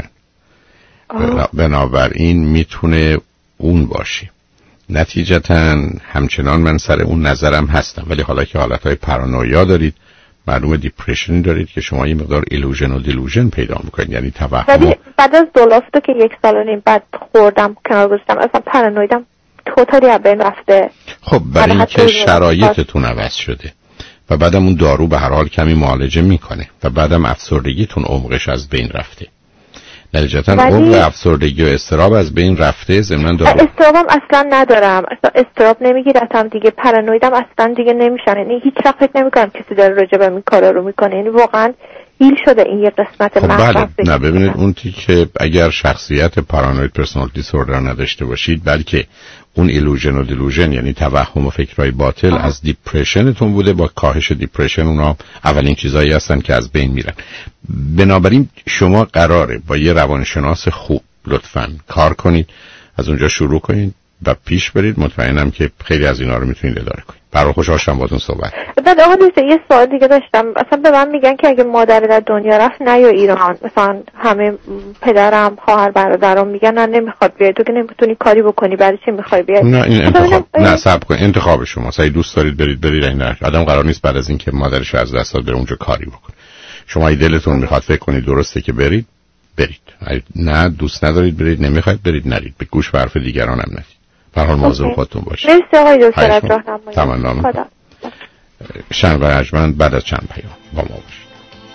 C: بنابراین میتونه اون باشه. نتیجتاً همچنان من سر اون نظرم هستم، ولی حالا که حالتهای پارانویا دارید معلومه دیپرشنی دارید که شما یه مقدار ایلوژن و دیلوژن پیدا میکنید، یعنی توهم.
D: ولی بعد از دولافته که یک سال و نیم بعد خوردم کنار گذاشتم اصلا پارانویدم توتالی از بین رفته.
C: خب برای اینکه شرایطتون عوض شده و بعدم اون دارو به هر حال کمی معالجه میکنه و بعدم افسردگیتون عمقش از بین رفته. نتیجتاً عمق افسردگی و اضطراب از بین رفته. ضمن دارو
D: اضطرابم اصلا ندارم، اصلا اضطراب نمیگیرم دیگه، پارانویدم اصلا دیگه نمیشن. یعنی هیچ وقت فکر نمیکنم کسی داره راجع به این کارا رو میکنه. یعنی واقعا هیل شده این یه قسمت
C: خب بله. نه ببینید اون تی که اگر شخصیت پارانوید پرسونالیتی دیسوردر نداشته باشید بلکه اون ایلوژن و دیلوژن یعنی توهم و فکرهای باطل آه. از دیپرشنتون بوده، با کاهش دیپرشن اونا اولین چیزایی هستن که از بین میرن. بنابراین شما قراره با یه روانشناس خوب لطفاً کار کنید، از اونجا شروع کنید و پیش برید. مطمئنم که خیلی از اینا رو میتونید اداره کنید. برای خوشحال شدم باهاتون صحبت.
D: بعد آقا دوست یه سوال دیگه داشتم. اصلا به من میگن که اگه مادر در دنیا رفت نه یا ایران، مثلا همه پدرم خواهر برادرام میگن نه نمیخواد بیای، تو که نمیتونی کاری بکنی برای چی میخوای بیای؟
C: نه این انتخاب نه صبر کن، انتخاب شما. اگه دوست دارید برید برید، نه آدم قرار نیست بعد از اینکه مادرش از دست داد بره اونجا کاری بکنه. شما اگه دلتون میخواد فکر کنید درسته که برید برید، نه دوست ندارید برید نمیخواید برید نرید، به گوش و حرف دیگران هم ندید. به هر حال مواظب خودتون باشید.
D: مرسی آقای دکتر از راهنمایی.
C: تمام. خدا. شنگ و ارجمند بعد از چند پیام با ما باشید.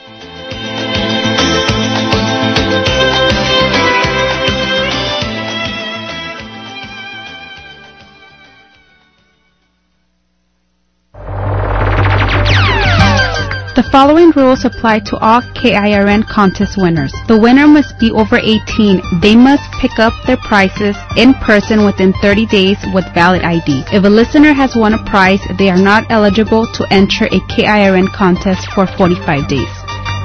K: The following rules apply to all K I R N contest winners. The winner must be over eighteen. They must pick up their prizes in person within thirty days with valid I D. If a listener has won a prize, they are not eligible to enter a K I R N contest for forty-five days.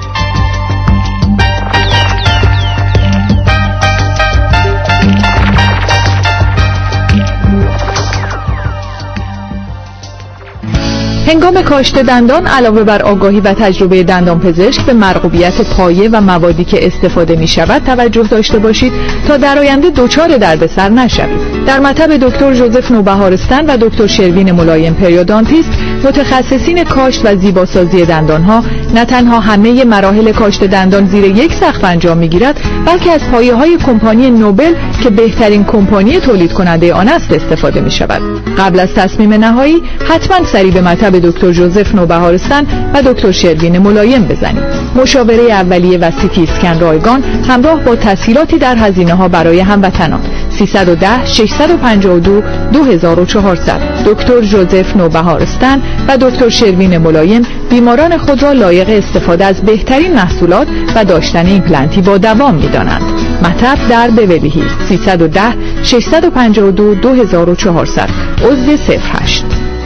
L: هنگام کاشت دندان علاوه بر آگاهی و تجربه دندان پزشک به مرغوبیت پایه و موادی که استفاده می شود توجه داشته باشید تا در آینده دچار دردسر نشوید. در مطب دکتر ژوزف نوبهارستن و دکتر شروین ملایم پریودانتیست متخصصین کاشت و زیباسازی دندانها نه تنها همه مراحل کاشت دندان زیر یک سقف انجام میگیرد، بلکه از پایه‌های کمپانی نوبل که بهترین کمپانی تولید کننده آن است استفاده می شود. قبل از تصمیم نهایی حتما سری به مطب دکتر ژوزف نوبهارستن و دکتر شروین ملایم بزنید. مشاوره اولیه و سی تی اسکن رایگان همراه با تسهیلاتی در هزینه‌ها برای هموطنان. سیصد و ده ششصد و پنجاه و دو دو هزار و چهارصد. دکتر ژوزف نوبهارستن و دکتر شروین ملایم بیماران خود را لایق استفاده از بهترین محصولات و داشتن ایمپلنتی با دوام می‌دانند. مطب در بیولی هیلز. سیصد و ده ششصد و پنجاه و دو دو هزار و چهارصد. عضو صفر هشت.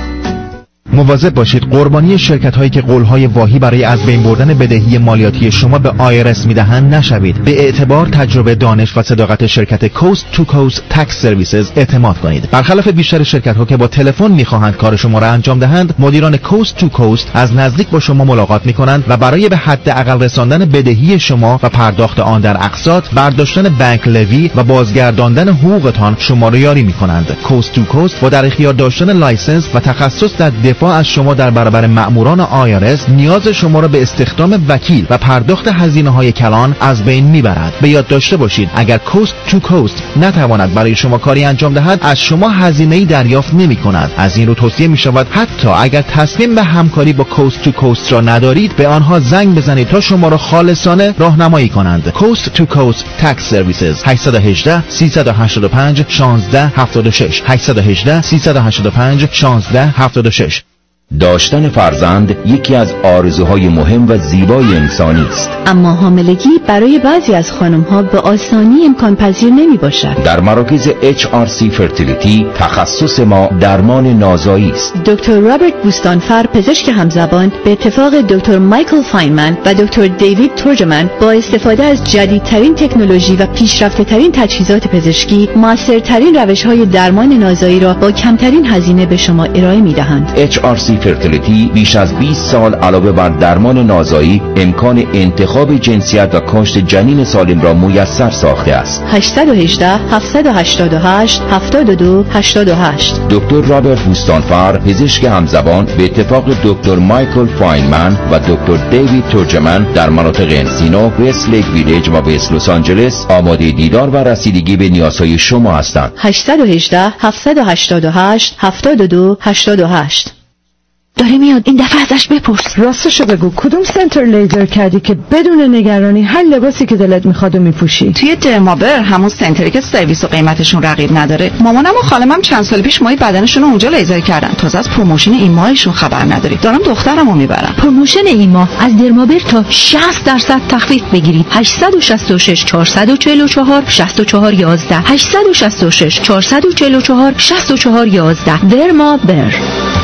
H: مواظب باشید قربانی شرکت هایی که قولهای واهی برای از بین بردن بدهی مالیاتی شما به آی آر اس میدهند نشوید. به اعتبار، تجربه، دانش و صداقت شرکت کوست تو کوست تکس سرویسز اعتماد کنید. برخلاف بیشتر شرکت ها که با تلفن میخواهند کار شما را انجام دهند، مدیران کوست تو کوست از نزدیک با شما ملاقات میکنند و برای به حداقل رساندن بدهی شما و پرداخت آن در اقساط، برداشتن بانک لوی و بازگرداندن حقوقتان شما را یاری میکنند. کوست تو کوست با در اختیار داشتن لایسنس و تخصص در دفاع از شما در برابر مأموران آی آر اس، نیاز شما را به استخدام وکیل و پرداخت هزینه‌های کلان از بین میبرد. به یاد داشته باشید اگر کوست تو کوست نتواند برای شما کاری انجام دهد، از شما هزینه‌ای دریافت نمی‌کند. از این رو توصیه می‌شود حتی اگر تصمیم به همکاری با کوست تو کوست را ندارید، به آنها زنگ بزنید تا شما را خالصانه راهنمایی کنند. کوست تو کوست تکس سرویسز. هشت یک هشت سیصد و هشتاد و پنج یک شش هفت شش هشت یک هشت سیصد و هشتاد و پنج یک شش هفت شش.
M: داشتن فرزند یکی از آرزوهای مهم و زیبای انسانی است،
N: اما حاملگی برای بعضی از خانم‌ها به آسانی امکان پذیر نمی باشد.
M: در مراکز اچ آر سی فرتیلیتی تخصص ما درمان نازایی است.
N: دکتر رابرت بوستانفر، پزشک همزبان، به اتفاق دکتر مایکل فاینمن و دکتر دیوید تورجمن با استفاده از جدیدترین تکنولوژی و پیشرفته‌ترین تجهیزات پزشکی، موثرترین روش‌های درمان نازایی را با کمترین هزینه به شما ارائه می‌دهند.
M: اچ آر سی فرتیلیتی بیش از بیست سال علاوه بر درمان نازایی، امکان انتخاب جنسیت و کاشت جنین سالم را میسر ساخته است.
N: هشت یک هشت هفت هشت هشت هفت دو هشت هشت.
M: دکتر رابرت بوستانفر، پزشک همزبان، به اتفاق دکتر مایکل فاینمن و دکتر دیوید تورجمن در مناطق انسینو، وست لیک ویلیج و وست لس آنجلس آماده دیدار و رسیدگی به نیازهای شما هستند.
N: هشت یک هشت هفت هشت هشت هفت دو هشت هشت. داره میاد، این دفعه ازش بپرس.
O: راستشو بگو، کدوم سنتر لیزر کردی که بدون نگرانی هر لباسی که دلت میخواد میپوشی؟
P: توی درمابر، همون سنتری که سرویس و قیمتشون رقیب نداره. مامانم و خاله‌م چند سال پیش مای بدنشون رو اونجا لیزر کردن. تازه از پروموشن این ماهشون خبر نداری. دارم دخترمو میبرم.
N: پروموشن این ماه از درمابر تا شصت درصد تخفیف بگیرید. هشت شش شش چهار چهار چهار شش چهار یک یک هشت شش شش چهار چهار چهار شش چهار یک یک. درمابر.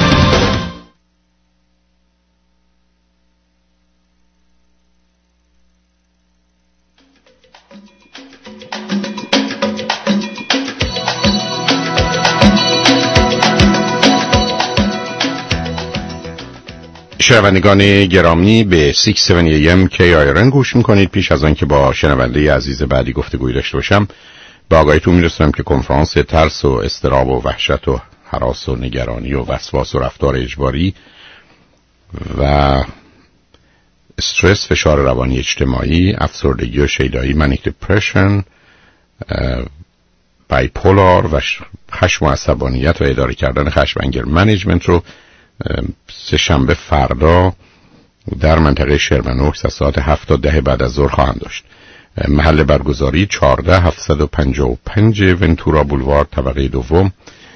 C: شنوندگان گرامی، به شش هفت ای ام کی آی آر ان گوش میکنید. پیش از آن که با شنونده عزیز بعدی گفتگوی داشته باشم، به آگاهیتون میرسونم که کنفرانس ترس و اضطراب و وحشت و هراس و نگرانی و وسواس و رفتار اجباری و استرس، فشار روانی اجتماعی، افسردگی و شیدایی، منیک دپرشن، بایپولار و خشم و عصبانیت و اداره کردن خشم، انگر منیجمنت رو سه شنبه فردا در منطقه شرمن اوکس از ساعت هفت تا ده بعد از ظهر خواهند داشت. محل برگزاری چهارده هفتصد و پنجاه و پنج ونتورا بولوار، طبقه دوم،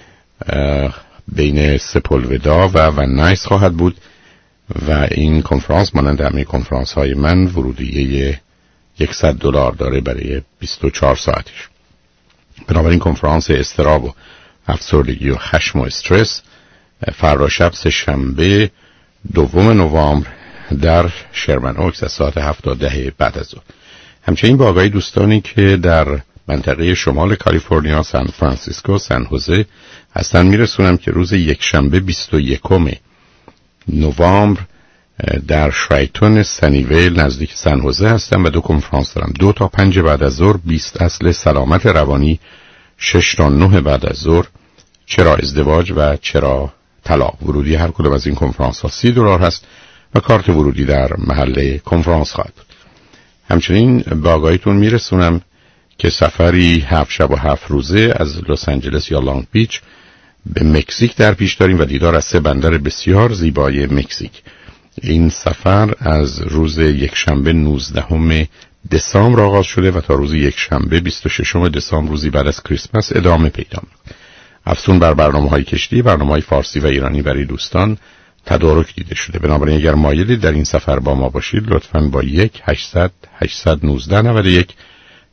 C: بین سپولودا و ون نایس خواهد بود و این کنفرانس مانند همه کنفرانس های من ورودیه صد دلار داره برای بیست و چهار ساعتش. بنابراین کنفرانس اضطراب و افسردگی و خشم و استرس فردا شب سه شنبه دوم نوامبر در شرمن اوکس از ساعت هفت تا ده بعد از ظهر. همچنین با آقای دوستانی که در منطقه شمال کالیفرنیا، سان فرانسیسکو، سن هوزه هستن میرسونم که روز یک شنبه بیست و یکم نوامبر در شرایتون سنیویل نزدیک سن هوزه هستم و دو کنفرانس دارم. دو تا پنج بعد از ظهر بیست اصل سلامت روانی، شش تا نه بعد از ظهر چرا ازدواج و چرا طلاق. ورودی هر کدام از این کنفرانس ها سی دلار هست و کارت ورودی در محل کنفرانس خواهد بود. همچنین به آگاهیتون میرسونم که سفری هفت شب و هفت روزه از لس آنجلس یا لانگ بیچ به مکزیک در پیش داریم و دیدار از سه بندر بسیار زیبای مکزیک. این سفر از روز یک شنبه نوزدهم دسامبر آغاز شده و تا روز یک شنبه بیست و ششم دسامبر، روزی بعد از کریسمس، ادامه پیدا می‌کند. افزون بر برنامه‌های کشتی، برنامه‌های فارسی و ایرانی برای دوستان تدارک دیده شده. بنابراین اگر مایلید در این سفر با ما باشید، لطفاً با یک هشتصد هشتصد و نوزده نود و یک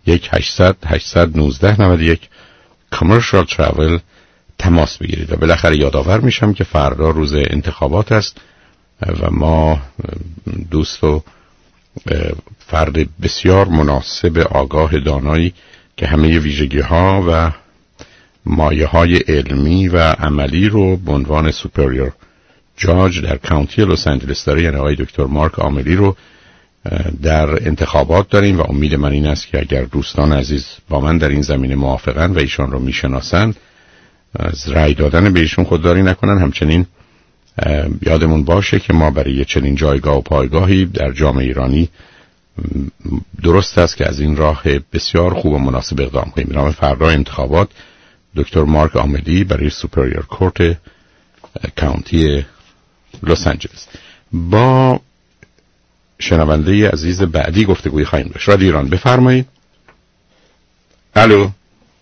C: یک هشتصد هشتصد و نوزده نود و یک Commercial Travel تماس بگیرید. و بالاخره یادآور میشم که فردا روز انتخابات است و ما دوست و فرد بسیار مناسب، آگاه، دانایی که همه ویژگی ها و مایه های علمی و عملی رو به عنوان سوپریور جاج در کانتی لس آنجلس داره، یعنی آقای دکتر مارک آملی رو در انتخابات داریم و امید من این است که اگر دوستان عزیز با من در این زمینه موافقن و ایشان رو میشناسن از رأی دادن به ایشون خودداری نکنن. همچنین یادمون باشه که ما برای چنین جایگاه و پایگاهی در جامعه ایرانی درست است که از این راه بسیار خوب و مناسب اقدام کنیم. نام فردا انتخابات دکتر مارک آملی برای سوپریور کورت کانتی لس آنجلس. با شنونده عزیز بعدی گفتگوی خواهیم داشت. رادیو ایران بفرمایید. الو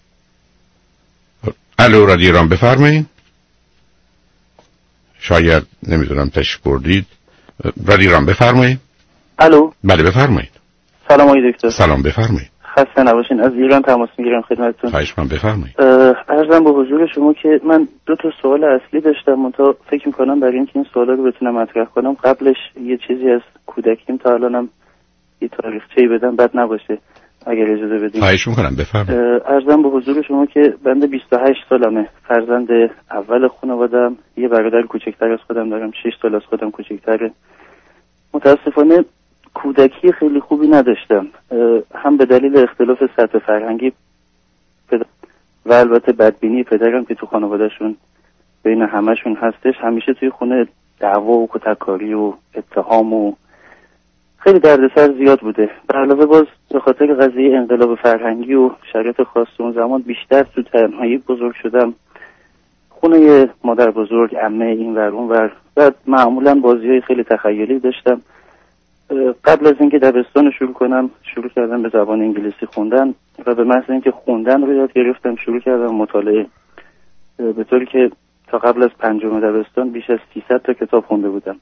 C: الو رادیو ایران بفرمایید. شاید نمیدونم تشریف بردید. رادیو ایران بفرمایید.
Q: الو
C: بله بفرمایید.
Q: سلام آقای دکتر.
C: سلام بفرمایید.
Q: خسته نباشین. از ایران تماس میگیرم خدمتتون.
C: خواهش من بفرمایید.
Q: عرضم به حضور شما که من دو تا سوال اصلی داشتم، منتها فکر میکنم برای اینکه این سوالا رو بتونم مطرح کنم قبلش یه چیزی از کودکیم تا الانم یه تاریخچه‌ای بدم بد نباشه اگر اجازه بدید.
C: خواهش میکنم بفرمایید.
Q: عرضم به حضور شما که بنده بیست و هشت سالمه، فرزند اول خانواده‌ام، یه برادر کوچکتر از خودم دارم، شش سال از خودم کوچکتره. متاسفانه کودکی خیلی خوبی نداشتم، هم به دلیل اختلاف سطح فرهنگی و البته بدبینی پدرم که تو خانوادهشون بین همشون هستش. همیشه توی خونه دعوا و کتککاری و اتهام و خیلی دردسر زیاد بوده. به علاوه باز به خاطر قضیه انقلاب فرهنگی و شرایط خاص اون زمان بیشتر تو تنهایی بزرگ شدم. خونه مادر بزرگ، عمه، این ور اون ور، بعد معمولا بازی‌های خیلی تخیلی داشتم. قبل از اینکه دبستان شروع کنم شروع کردم به زبان انگلیسی خوندن و به محض اینکه خوندن رو یاد گرفتم شروع کردم مطالعه، به طوری که تا قبل از پنجم دبستان بیش از سیصد تا کتاب خونده بودم.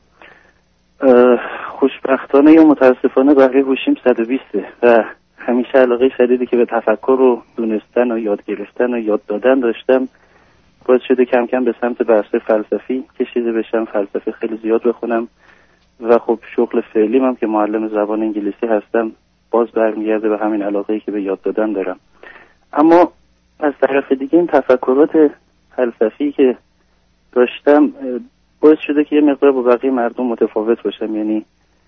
Q: خوشبختانه یا متاسفانه بقیه هوشیم صد و بیست و همیشه علاقه شدیدی که به تفکر و دونستن و یاد گرفتن و یاد دادن داشتم باعث شده کم کم به سمت بحث فلسفی کشیده بشم، فلسفه خیلی زیاد بخونم و خب شغل فعلیم هم که معلم زبان انگلیسی هستم باز برمیگرده به همین علاقه‌ای که به یاد دادن دارم. اما از طرف دیگه این تفکرات فلسفی که داشتم باعث شده که یه مقدار با بقیه مردم متفاوت باشم، یعنی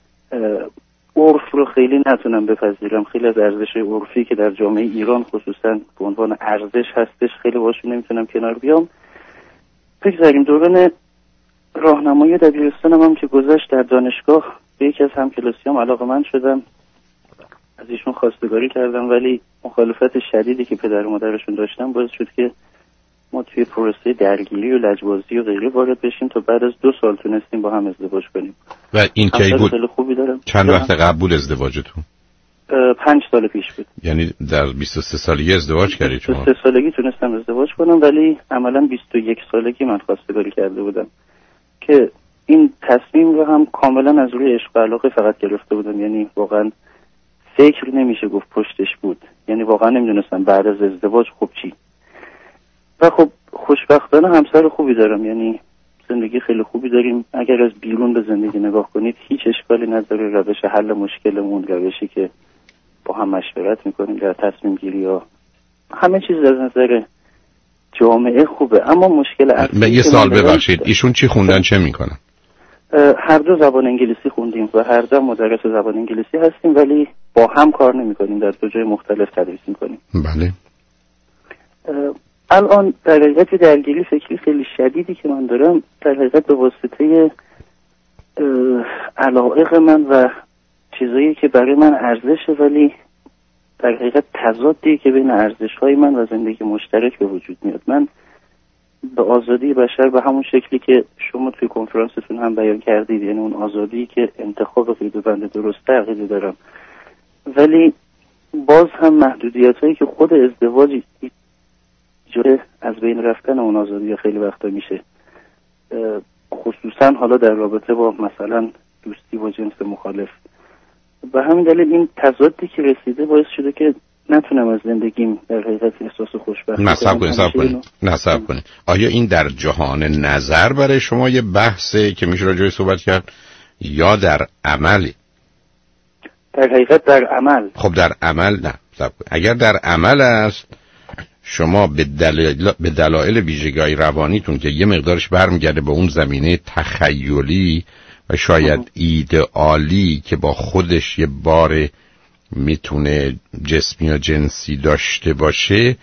Q: عرف رو خیلی نتونم بپذیرم. خیلی از ارزش‌های عرفی که در جامعه ایران خصوصا به عنوان ارزش هستش خیلی باشون نمیتونم کنار بیام. بگذاریم دوران راهنمایی دبیرستانم هم که گذشت در دانشگاه به یکی از همکلاسیام علاقه‌مند شدم، از ایشون خواستگاری کردم، ولی مخالفت شدیدی که پدر و مادرشون داشتن باعث شد که ما توی پروسه درگیری و لجبازی و غیره وارد بشیم تا بعد از دو سال تونستیم با هم ازدواج کنیم.
C: و این کی بود؟
Q: خیلی خوبی دارم.
C: چند وقت قبل بود ازدواجتون؟
Q: پنج سال پیش بود.
C: یعنی در بیست و سه سالگی ازدواج کردید شما؟
Q: بیست و سه سالگی تونستم ازدواج کنم، ولی عملاً بیست و یک سالگی من خواستگاری کرده بودم که این تصمیم رو هم کاملا از روی عشق و علاقه فقط گرفته بودم، یعنی واقعا فکر نمیشه گفت پشتش بود، یعنی واقعا نمیدونستم بعد از ازدواج خب چی. و خب خوشبختانه همسر خوبی دارم، یعنی زندگی خیلی خوبی داریم. اگر از بیرون به زندگی نگاه کنید هیچ اشکالی نداره، روش حل مشکلمون روشی که با هم مشورت میکنیم در تصمیم گیری ها، همه چیز از نظر جامعه خوبه. اما مشکل اصلی
C: یه سال ببخشید ایشون چی خوندن چه میکنن؟
Q: هر دو زبان انگلیسی خوندیم و هر دو مدرس زبان انگلیسی هستیم، ولی با هم کار نمیکنیم، در دو جای مختلف تدریس میکنیم.
C: بله.
Q: الان در حقیقت درگیری فکری خیلی شدیدی که من دارم در حقیقت به واسطه علایق من و چیزایی که برای من ارزشه، ولی در حقیقت تضادی که بین ارزش‌های من و زندگی مشترک به وجود میاد. من به آزادی بشر به همون شکلی که شما توی کنفرانستون هم بیان کردید، یعنی اون آزادی که انتخاب قید و بند درسته عقیده دارم، ولی باز هم محدودیت‌هایی که خود ازدواج جوره از بین رفتن اون آزادی خیلی وقتا میشه، خصوصا حالا در رابطه با مثلا دوستی با جنس مخالف. به همین دلیل این تضادی که رسیده باعث شده که نتونم از زندگیم در حقیقت احساس خوشبختی کنم.
C: نصب کنید نصب کنید نصب کنید آیا این در جهان نظر برای شما یه بحثه که میشه راجعش صحبت کرد یا در عملی؟
Q: در حقیقت در عمل.
C: خب در عمل نه. اگر در عمل است شما به دلایل به دلایل ویژگی‌های روانیتون که یه مقدارش برمیگرده به اون زمینه تخیلی و شاید ایدئالی که با خودش یه بار میتونه جسمی یا جنسی داشته باشه،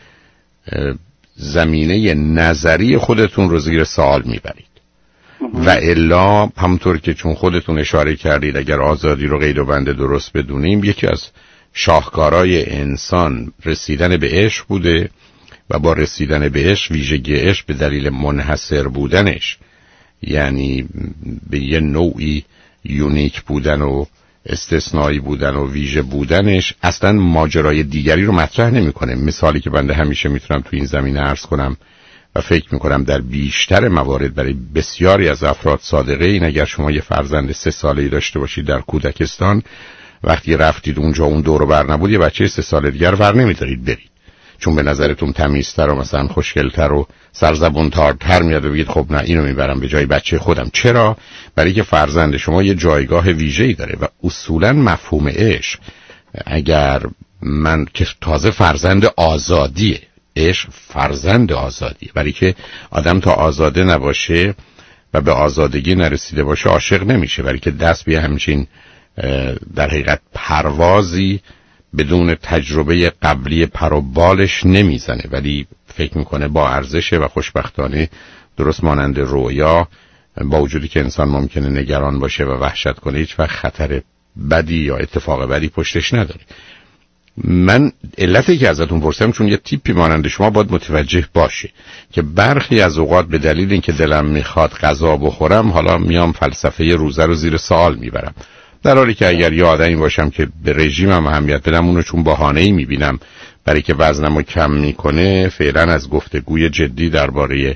C: زمینه نظری خودتون رو زیر سوال میبرید. و الا همونطور که چون خودتون اشاره کردید اگر آزادی رو قید و بند درست بدونیم، یکی از شاهکارهای انسان رسیدن به عشق بوده و با رسیدن به عشق، ویژگی عشق به دلیل منحصر بودنش، یعنی به یه نوعی یونیک بودن و استثنایی بودن و ویژه بودنش، اصلا ماجرای دیگری رو مطرح نمی‌کنه. مثالی که بنده همیشه میتونم تو این زمینه عرض کنم و فکر میکنم در بیشتر موارد برای بسیاری از افراد صادقه، این اگر شما یه فرزند سه ساله‌ای داشته باشید در کودکستان، وقتی رفتید اونجا اون دور و بر نبود، یه بچه سه ساله دیگر ور نمی‌دارید برید، چون به نظرتون تمیزتر و مثلا خوشگلتر و سرزبون‌تر میاد و بگید خب نه اینو میبرم به جای بچه خودم. چرا؟ برای که فرزند شما یه جایگاه ویژه‌ای داره و اصولاً مفهوم عشق، اگر من که تازه فرزند آزادیه، عشق فرزند آزادیه، برای که آدم تا آزاده نباشه و به آزادگی نرسیده باشه عاشق نمیشه، برای که دست به همچین در حقیقت پروازی بدون تجربه قبلی پر و بالش نمیزنه، ولی فکر میکنه با ارزشه و خوشبختانه درست مانند رویا، با وجودی که انسان ممکنه نگران باشه و وحشت کنه، هیچ وقت خطر بدی یا اتفاق بدی پشتش نداره. من علتی که ازتون پرسیدم چون یه تیپی مانند شما باید متوجه باشه که برخی از اوقات به دلیل اینکه دلم میخواد غذا بخورم، حالا میام فلسفه روزه رو زیر سوال میبرم، در حالی که اگر یه آدمی باشم که به رژیمم اهمیت بدم، اونو چون بهانه‌ای میبینم برای که وزنمو کم میکنه، فعلا از گفتگوی جدی درباره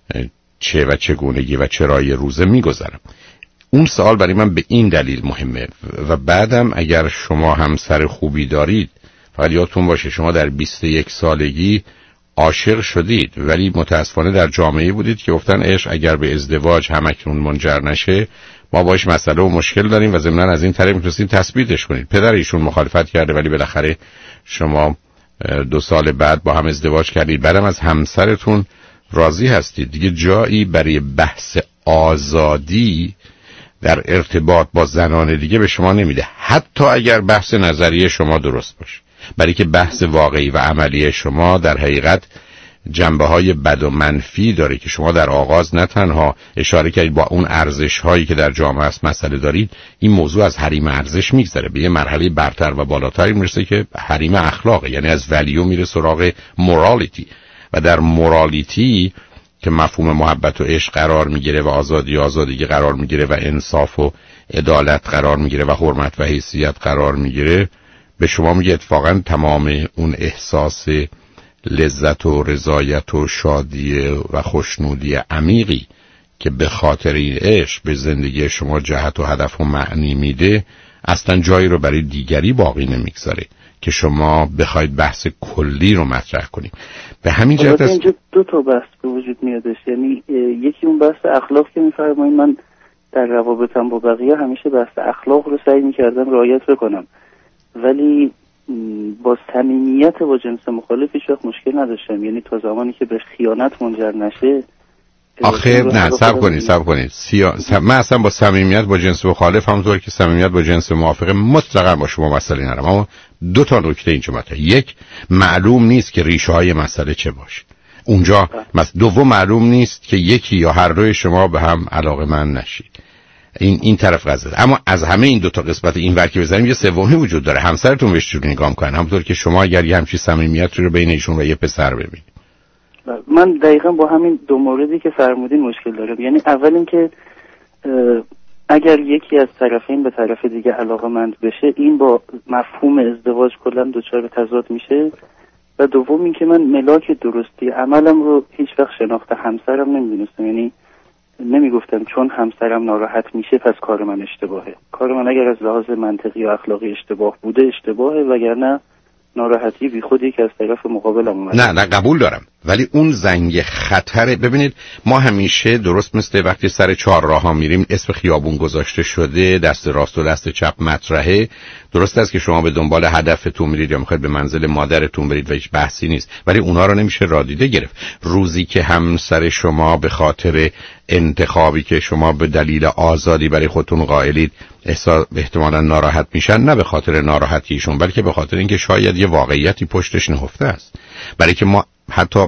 C: چه و چگونگی و چرای روزه میگذرم. اون سوال برای من به این دلیل مهمه. و بعدم اگر شما همسر خوبی دارید، فقط یادتون باشه شما در بیست و یک سالگی عاشق شدید، ولی متاسفانه در جامعه بودید که گفتن عشق اگر به ازدواج همکنون منجر نشه ما باش مسئله و مشکل داریم و ضمناً از این طریق میتونستید تثبیتش کنید. پدر ایشون مخالفت کرده ولی بالاخره شما دو سال بعد با هم ازدواج کردید، بعدم از همسرتون راضی هستید. دیگه جایی برای بحث آزادی در ارتباط با زنان دیگه به شما نمیده، حتی اگر بحث نظریه شما درست باشه، برای که بحث واقعی و عملی شما در حقیقت جنبه های بد و منفی داره که شما در آغاز نه تنها اشاره کردید با اون ارزش هایی که در جامعه است مسئله دارید، این موضوع از حریم ارزش میگذره به یه مرحله برتر و بالاتری میرسه که حریم اخلاقه، یعنی از ولیو میره سراغ مورالیتی، و در مورالیتی که مفهوم محبت و عشق قرار میگیره و آزادی و آزادگی قرار میگیره و انصاف و عدالت قرار میگیره و حرمت و حیثیت قرار میگیره، به شما میگه اتفاقا تمام اون احساس لذت و رضایت و شادی و خوشنودی عمیقی که به خاطر این عشق به زندگی شما جهت و هدف و معنی میده، اصلا جایی رو برای دیگری باقی نمیگذاره که شما بخواید بحث کلی رو مطرح کنید. به همین جهت است
Q: اینجا دو تا بحث به وجود میادش، یعنی یکی اون بحث اخلاق که میفرمایید، من در روابطم با بقیه همیشه بحث اخلاق رو سعی میکردم رعایت بکنم، ولی با صمیمیت با جنس مخالف هیچ وقت مشکل نداشتم، یعنی تا زمانی که به خیانت منجر نشه.
C: آخه نه صبر کنید صبر کنید سیا... من اصلا با صمیمیت با جنس مخالف همونطور که صمیمیت با جنس موافق مطلقاً با شما مسئله ندارم، اما دو تا نکته اینجا مطرحه. یک، معلوم نیست که ریشه های مسئله چه باشه اونجا. مس... دوم، معلوم نیست که یکی یا هر دوی شما به هم علاقه‌مند نشید. این این طرف قضیه. اما از همه این دو تا قسمت این ور که بزنیم یه سومی وجود داره، همسرتون بهش چجوری نگاه می‌کنن، همونطور که شما اگر یه همچین صمیمیتی رو بین ایشون و یه پسر ببینید.
Q: من دقیقاً با همین دو موردی که فرمودین مشکل دارم. یعنی اول اینکه اگر یکی از طرفین به طرف دیگه علاقه‌مند بشه، این با مفهوم ازدواج کلاً دچار تضاد میشه، و دوم اینکه من ملاک درستی عملم رو هیچ وقت شناخت همسرم نمی‌دونستم، یعنی نمیگفتم چون همسرم ناراحت میشه پس کار من اشتباهه. کار من اگر از لحاظ منطقی و اخلاقی اشتباه بوده اشتباهه، وگرنه ناراحتی بیخودی که از طرف مقابلم اومد.
C: نه نه قبول دارم، ولی اون زنگ خطره. ببینید ما همیشه درست مثل وقتی سر چهار راه ها میریم اسم خیابون گذاشته شده، دست راست و دست چپ مطرحه. درست است که شما به دنبال هدفتون میرید یا میخواید به منزل مادرتون برید و هیچ بحثی نیست، ولی اونا رو نمیشه رادیده گرفت. روزی که همسر شما به خاطر انتخابی که شما به دلیل آزادی برای خودتون قائلید احساس احتمالاً ناراحت میشن، نه به خاطر ناراحتیشون بلکه به خاطر اینکه شاید یه واقعیتی پشتش نهفته است. برای که ما حتی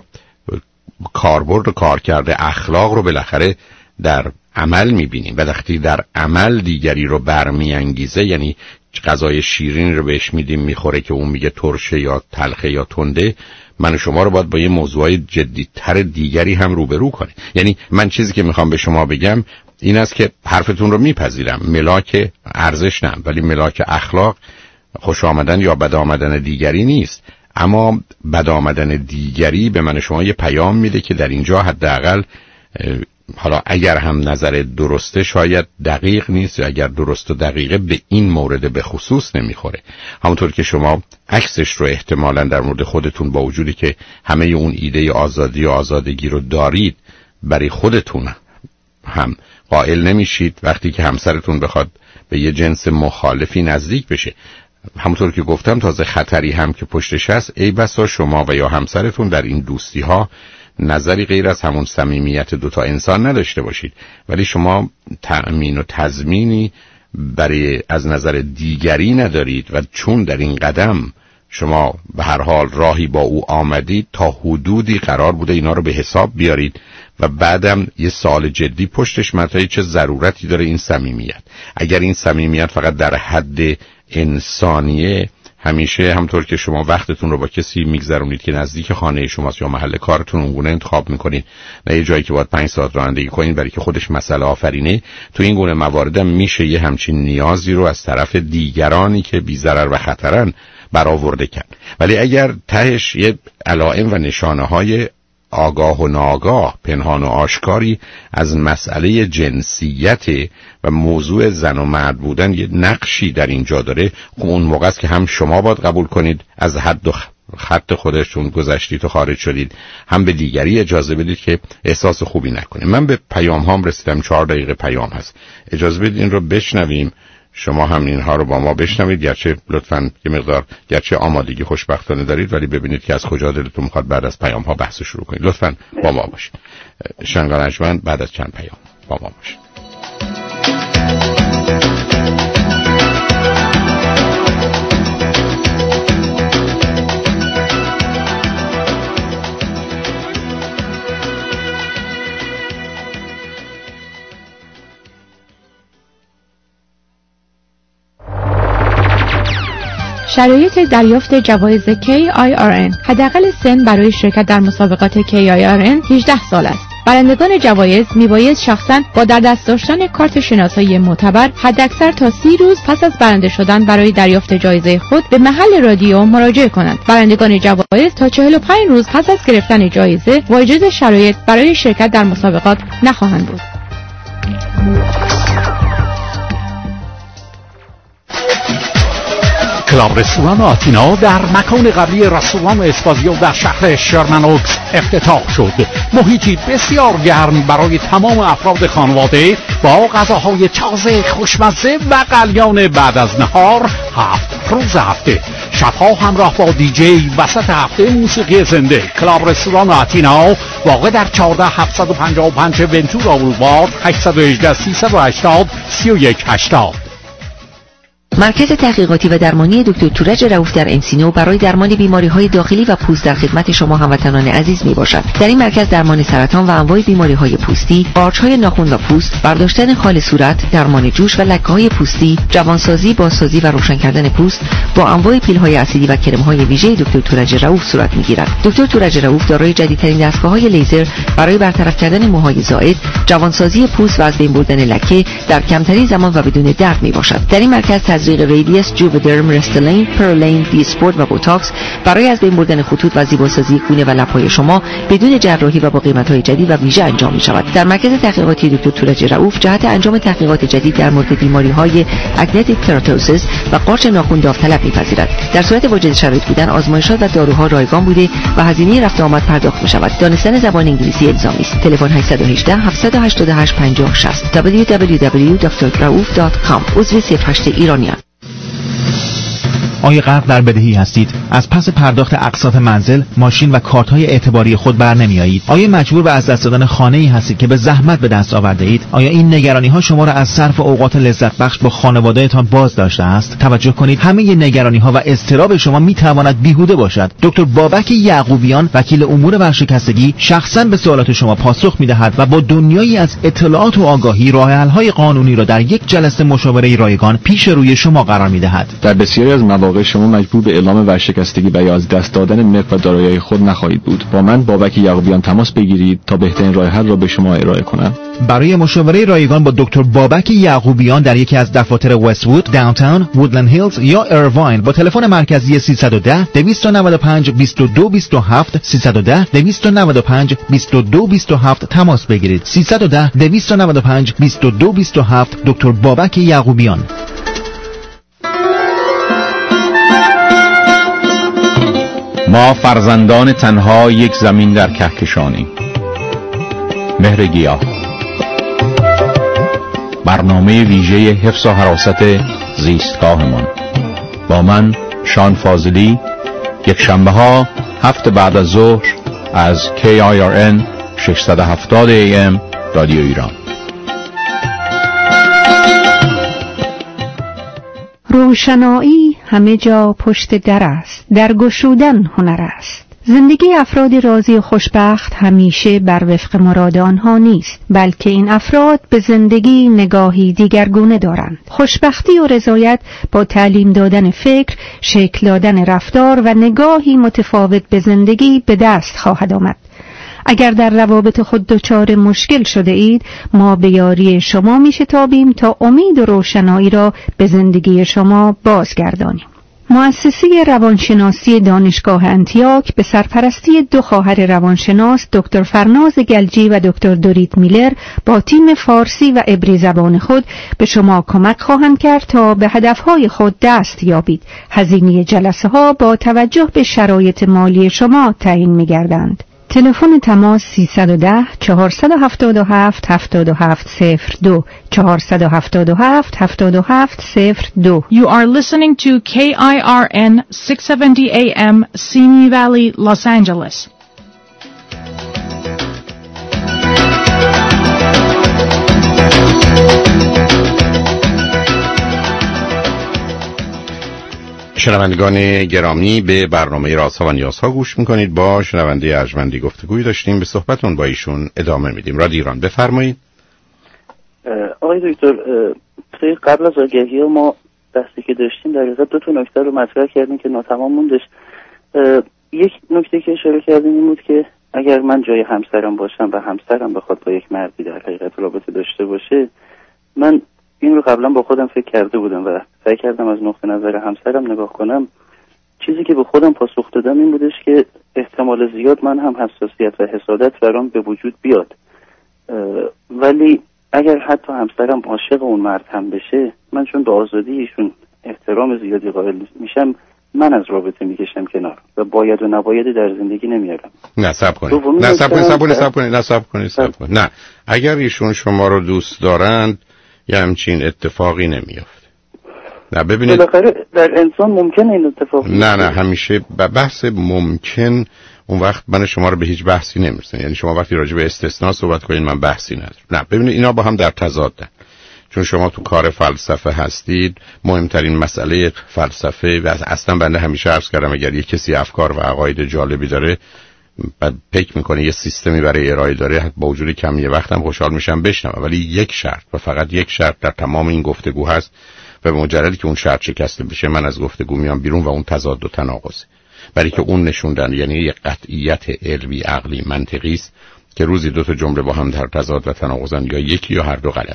C: کاربرد و کارکرد اخلاق رو بالاخره در عمل میبینیم و وقتی در عمل دیگری رو برمیانگیزه، یعنی غذای شیرین رو بهش میدیم میخوره که اون میگه ترشه یا تلخه یا تنده، من و شما رو باید با یه موضوعای جدی‌تر دیگری هم روبرو کنه. یعنی من چیزی که میخوام به شما بگم این است که حرفتون رو میپذیرم، ملاک ارزش نه، ولی ملاک اخلاق خوش آمدن یا بد آمدن دیگری نیست. اما بد آمدن دیگری به من شما یه پیام میده که در اینجا حداقل حالا اگر هم نظر درسته شاید دقیق نیست، یا اگر درست و دقیقه به این مورد به خصوص نمیخوره. همونطور که شما عکسش رو احتمالاً در مورد خودتون با وجودی که همه اون ایده آزادی و آزادگی رو دارید برای خودتون هم قائل نمیشید، وقتی که همسرتون بخواد به یه جنس مخالفی نزدیک بشه، همونطور که گفتم تازه خطری هم که پشتش هست، ای بسا شما و یا همسرتون در این دوستی ها نظری غیر از همون صمیمیت دوتا انسان نداشته باشید، ولی شما تأمین و تضمینی برای از نظر دیگری ندارید و چون در این قدم شما به هر حال راهی با او آمدید، تا حدودی قرار بوده اینا رو به حساب بیارید و بعدم یه سوال جدی پشتش مطرحه چه ضرورتی داره این صمیمیت. اگر این صمیمیت فقط در حد انسانیه، همیشه همطور که شما وقتتون رو با کسی میگذرونید که نزدیک خانه شماست یا محل کارتون اونگونه انتخاب میکنید نه یه جایی که باید پنج ساعت رانندگی کنید برای که خودش مسئله آفرینه، تو این گونه مواردم میشه یه همچین نیازی رو از طرف دیگرانی که بی ضرر و خطرن برآورده کرد. ولی اگر تهش یه علائم و نشانه های آگاه و ناآگاه، پنهان و آشکاری از مسئله جنسیت و موضوع زن و مرد بودن یه نقشی در اینجا داره، اون موقع است که هم شما باید قبول کنید از حد و خط خودشون گذشتید و خارج شدید، هم به دیگری اجازه بدید که احساس خوبی نکنید. من به پیام هام رسیدم، چهار دقیقه پیام هست، اجازه بدید این رو بشنویم، شما هم اینها رو با ما بشنوید، گرچه لطفاً یه مقدار گرچه آمادگی خوشبختانه دارید ولی ببینید که از کجا دلتون میخواد بعد از پیام ها بحث شروع کنید. لطفاً با ما باشید. شنگان اجمن بعد از چند پیام با ما باشید.
R: شرایط دریافت جوایز کی آی آر ان. حداقل سن برای شرکت در مسابقات کی آی آر ان هجده سال است. برندگان جوایز میباید شخصاً با در دست داشتن کارت شناسایی معتبر حداکثر تا سی روز پس از برنده شدن برای دریافت جایزه خود به محل رادیو مراجعه کنند. برندگان جوایز تا چهل و پنج روز پس از گرفتن جایزه واجد شرایط برای شرکت در مسابقات نخواهند بود.
S: کلاب رستوران آتینا در مکان قبلی رستوران اسپازیو در شهر شرمن اوکس افتتاح شد. محیطی بسیار گرم برای تمام افراد خانواده با غذاهای تازه، خوشمزه و قلیان بعد از نهار هفت روز هفته. شبها همراه با دیجی وسط هفته موسیقی زنده. کلاب رستوران آتینا واقع در چهارده هفتصد و پنجاه و پنج ونتورا بولوارد، هشت یک هشت سیصد و هشتاد سی و یک هشتاد.
T: مرکز تحقیقاتی و درمانی دکتر تورج رؤوف در انسینو برای درمان بیماری‌های داخلی و پوست در خدمت شما هموطنان عزیز میباشد. در این مرکز درمان سرطان و انواع بیماری‌های پوستی، قارچ‌های ناخن و پوست، برداشتن خال صورت، درمان جوش و لکه‌های پوستی، جوانسازی، بازسازی و روشن کردن پوست با انواع پیل‌های اسیدی و کرم‌های ویژه دکتر تورج رؤوف صورت می‌گیرد. دکتر تورج رؤوف دارای جدیدترین دستگاه‌های لیزر برای برطرف کردن موهای زائد، جوانسازی پوست و از بین بردن لکه در کمترین زمان و بدون درد میباشد. در این مرکز تزریق ریدیس، جوودرم، رستلین، پرولین، دیسپورت و بوتاکس برای از بین بردن خطوط و زیباسازی گونه و لب‌های شما بدون جراحی و با قیمت‌های جدید و ویژه انجام می‌شود. در مرکز تحقیقاتی دکتر تورج رؤوف جهت انجام تحقیقات جدید در مورد بیماری‌های اگنتیک کراتوسیس و قارچ ناخن داوطلب می‌پذیرد. در صورت واجد شرایط بودن آزمایشات و داروها رایگان بوده و هزینه رفت و آمد پرداخت می‌شود. دانستن زبان انگلیسی الزامی است. تلفن هشت یک هشت هفت هشت هشت پنج شش صفر دبلیو دبلیو دبلیو دات دکتر رؤوف دات کام عضو صفر هشت ایرانیان.
H: آیا غرق در بدهی هستید؟ از پس پرداخت اقساط منزل، ماشین و کارت‌های اعتباری خود بر نمی‌آیید؟ آیا مجبور به از دست دادن خانه‌ای هستید که به زحمت به دست آورده اید؟ آیا این نگرانی‌ها شما را از صرف اوقات لذت بخش با خانواده‌تان باز داشته است؟ توجه کنید، همه این نگرانی‌ها و اضطراب شما می‌تواند بیهوده باشد. دکتر بابک یعقوبیان، وکیل امور ورشکستگی، شخصاً به سوالات شما پاسخ می‌دهد و با دنیایی از اطلاعات و آگاهی راه‌حل‌های قانونی را در یک جلسه مشاوره رایگان پیش روی شما قرار می‌دهد.
U: در بسیاری از مواقع شما مجبور به اعلام ورشکستگی و یا از دست دادن ملک و دارایی خود نخواهید بود. با من بابک یعقوبیان تماس بگیرید تا بهترین راه حل را به شما ارائه کنم.
H: برای مشاوره رایگان با دکتر بابک یعقوبیان در یکی از دفاتر وست‌وود، داونتاون، وودلند هیلز یا ایرواین با تلفن مرکزی سیصد و ده دویست و نود و پنج بیست و دو بیست و هفت سیصد و ده دویست و نود و پنج بیست و دو بیست و هفت تماس بگیرید. سیصد و ده دویست و نود و پنج بیست و دو بیست و هفت دکتر بابک یعقوبیان.
V: ما فرزندان تنها یک زمین در کهکشانیم. مهر گیاه، برنامه ویژه حفظ و حراست زیستگاهمان. با من شان فاضلی، یک شنبه ها هفت بعد از ظهر از کی آی آر ان ششصد و هفتاد ای ام رادیو ایران.
A: روشنایی همه جا پشت در است، در گشودن هنر است. زندگی افراد راضی و خوشبخت همیشه بر وفق مراد آنها نیست، بلکه این افراد به زندگی نگاهی دیگرگونه دارند. خوشبختی و رضایت با تعلیم دادن فکر، شکل دادن رفتار و نگاهی متفاوت به زندگی به دست خواهد آمد. اگر در روابط خود دچار مشکل شده اید، ما به یاری شما میشتابیم تا امید و روشنایی را به زندگی شما بازگردانیم. مؤسسه روانشناسی دانشگاه انتیاک به سرپرستی دو خواهر روانشناس دکتر فرناز گلجی و دکتر دورید میلر با تیم فارسی و عبری زبان خود به شما کمک خواهند کرد تا به هدفهای خود دست یابید. هزینه جلسه ها با توجه به شرایط مالی شما تعیین می‌گردند. تلفن تماس سیصد و ده چهارصد و هفتاد و هفت هفتاد و هفت صفر دو چهارصد و هفتاد و هفت هفتاد و هفت صفر دو.
W: You are listening to کی آی آر ان six seventy A M Simi Valley, Los Angeles.
C: شنوندگان گرامی، به برنامه رازها و نیازها گوش میکنید. با شنونده ارجمندی گفتگوی داشتیم، به صحبتون با ایشون ادامه میدیم. رادیو ایران، بفرمایید.
Q: آقای دکتر، قبل از آگهی ما بحثی که داشتیم در حقیقت دو تا نکته رو مطرح کردیم که ناتمام موندش. یک نکته که اشاره کردیم این بود که اگر من جای همسرم باشم و همسرم بخواد با یک مردی در حقیقت رابطه داشته باشه، من این رو قبلا با خودم فکر کرده بودم و سعی کردم از نقطه نظر همسرم نگاه کنم. چیزی که به خودم پاسخ دادم این بودش که احتمال زیاد من هم حساسیت و حسادت برام به وجود بیاد، ولی اگر حتی همسرم عاشق اون مرد هم بشه، من چون به آزادی ایشون احترام زیادی قائل میشم، من از رابطه میکشم کنار و باید و نبایدی در زندگی نمیارم.
C: نه صبر کنید، نه صبر کنید، صبر کنید، صبر کنید، نه صبر کنید، صبر کنید. نه، اگر ایشون شما رو دوست دارند یه همچین اتفاقی نمیافته. نه ببینید،
Q: بالاخره در انسان ممکنه این اتفاق
C: نه نه همیشه بحث ممکن اون وقت من شما رو به هیچ بحثی نمیرسن. یعنی شما وقتی راجع به استثناء صحبت کنید من بحثی ندارم. نه ببینید، اینا با هم در تضادن. چون شما تو کار فلسفه هستید، مهمترین مسئله فلسفه و اصلا بنده همیشه عرض کردم اگر یک کسی افکار و عقاید جالبی داره، بعد فکر میکنه یه سیستمی برای ارائه داره، با وجود کمی وقتم خوشحال میشم بشنوم، ولی یک شرط و فقط یک شرط در تمام این گفتگو هست و به مجردی که اون شرط شکسته بشه من از گفتگو میام بیرون و اون تضاد و تناقضه. برای که اون نشوندن یعنی یک قطعیت علمی عقلی منطقی است که روزی دو تا جمله با هم در تضاد و تناقضن، یا یکی یا هر دو غلطی.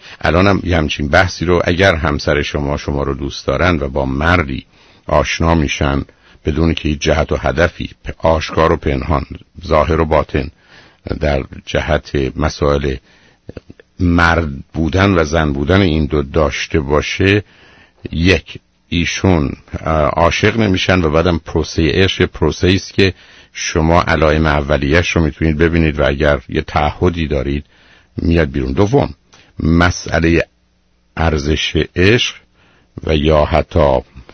C: الانم یه همچین بحثی رو اگر همسر شما شما رو دوست دارن و با مردی آشنا میشن بدون که هیچ جهت و هدفی آشکار و پنهان ظاهر و باطن در جهت مسائل مرد بودن و زن بودن این دو داشته باشه، یک ایشون عاشق نمیشن و بعدم پروسه عشق پروسه است که شما علائم اولیه‌اش رو میتونید ببینید و اگر یه تعهدی دارید میاد بیرون. دوم مسئله ارزش عشق و یا حتی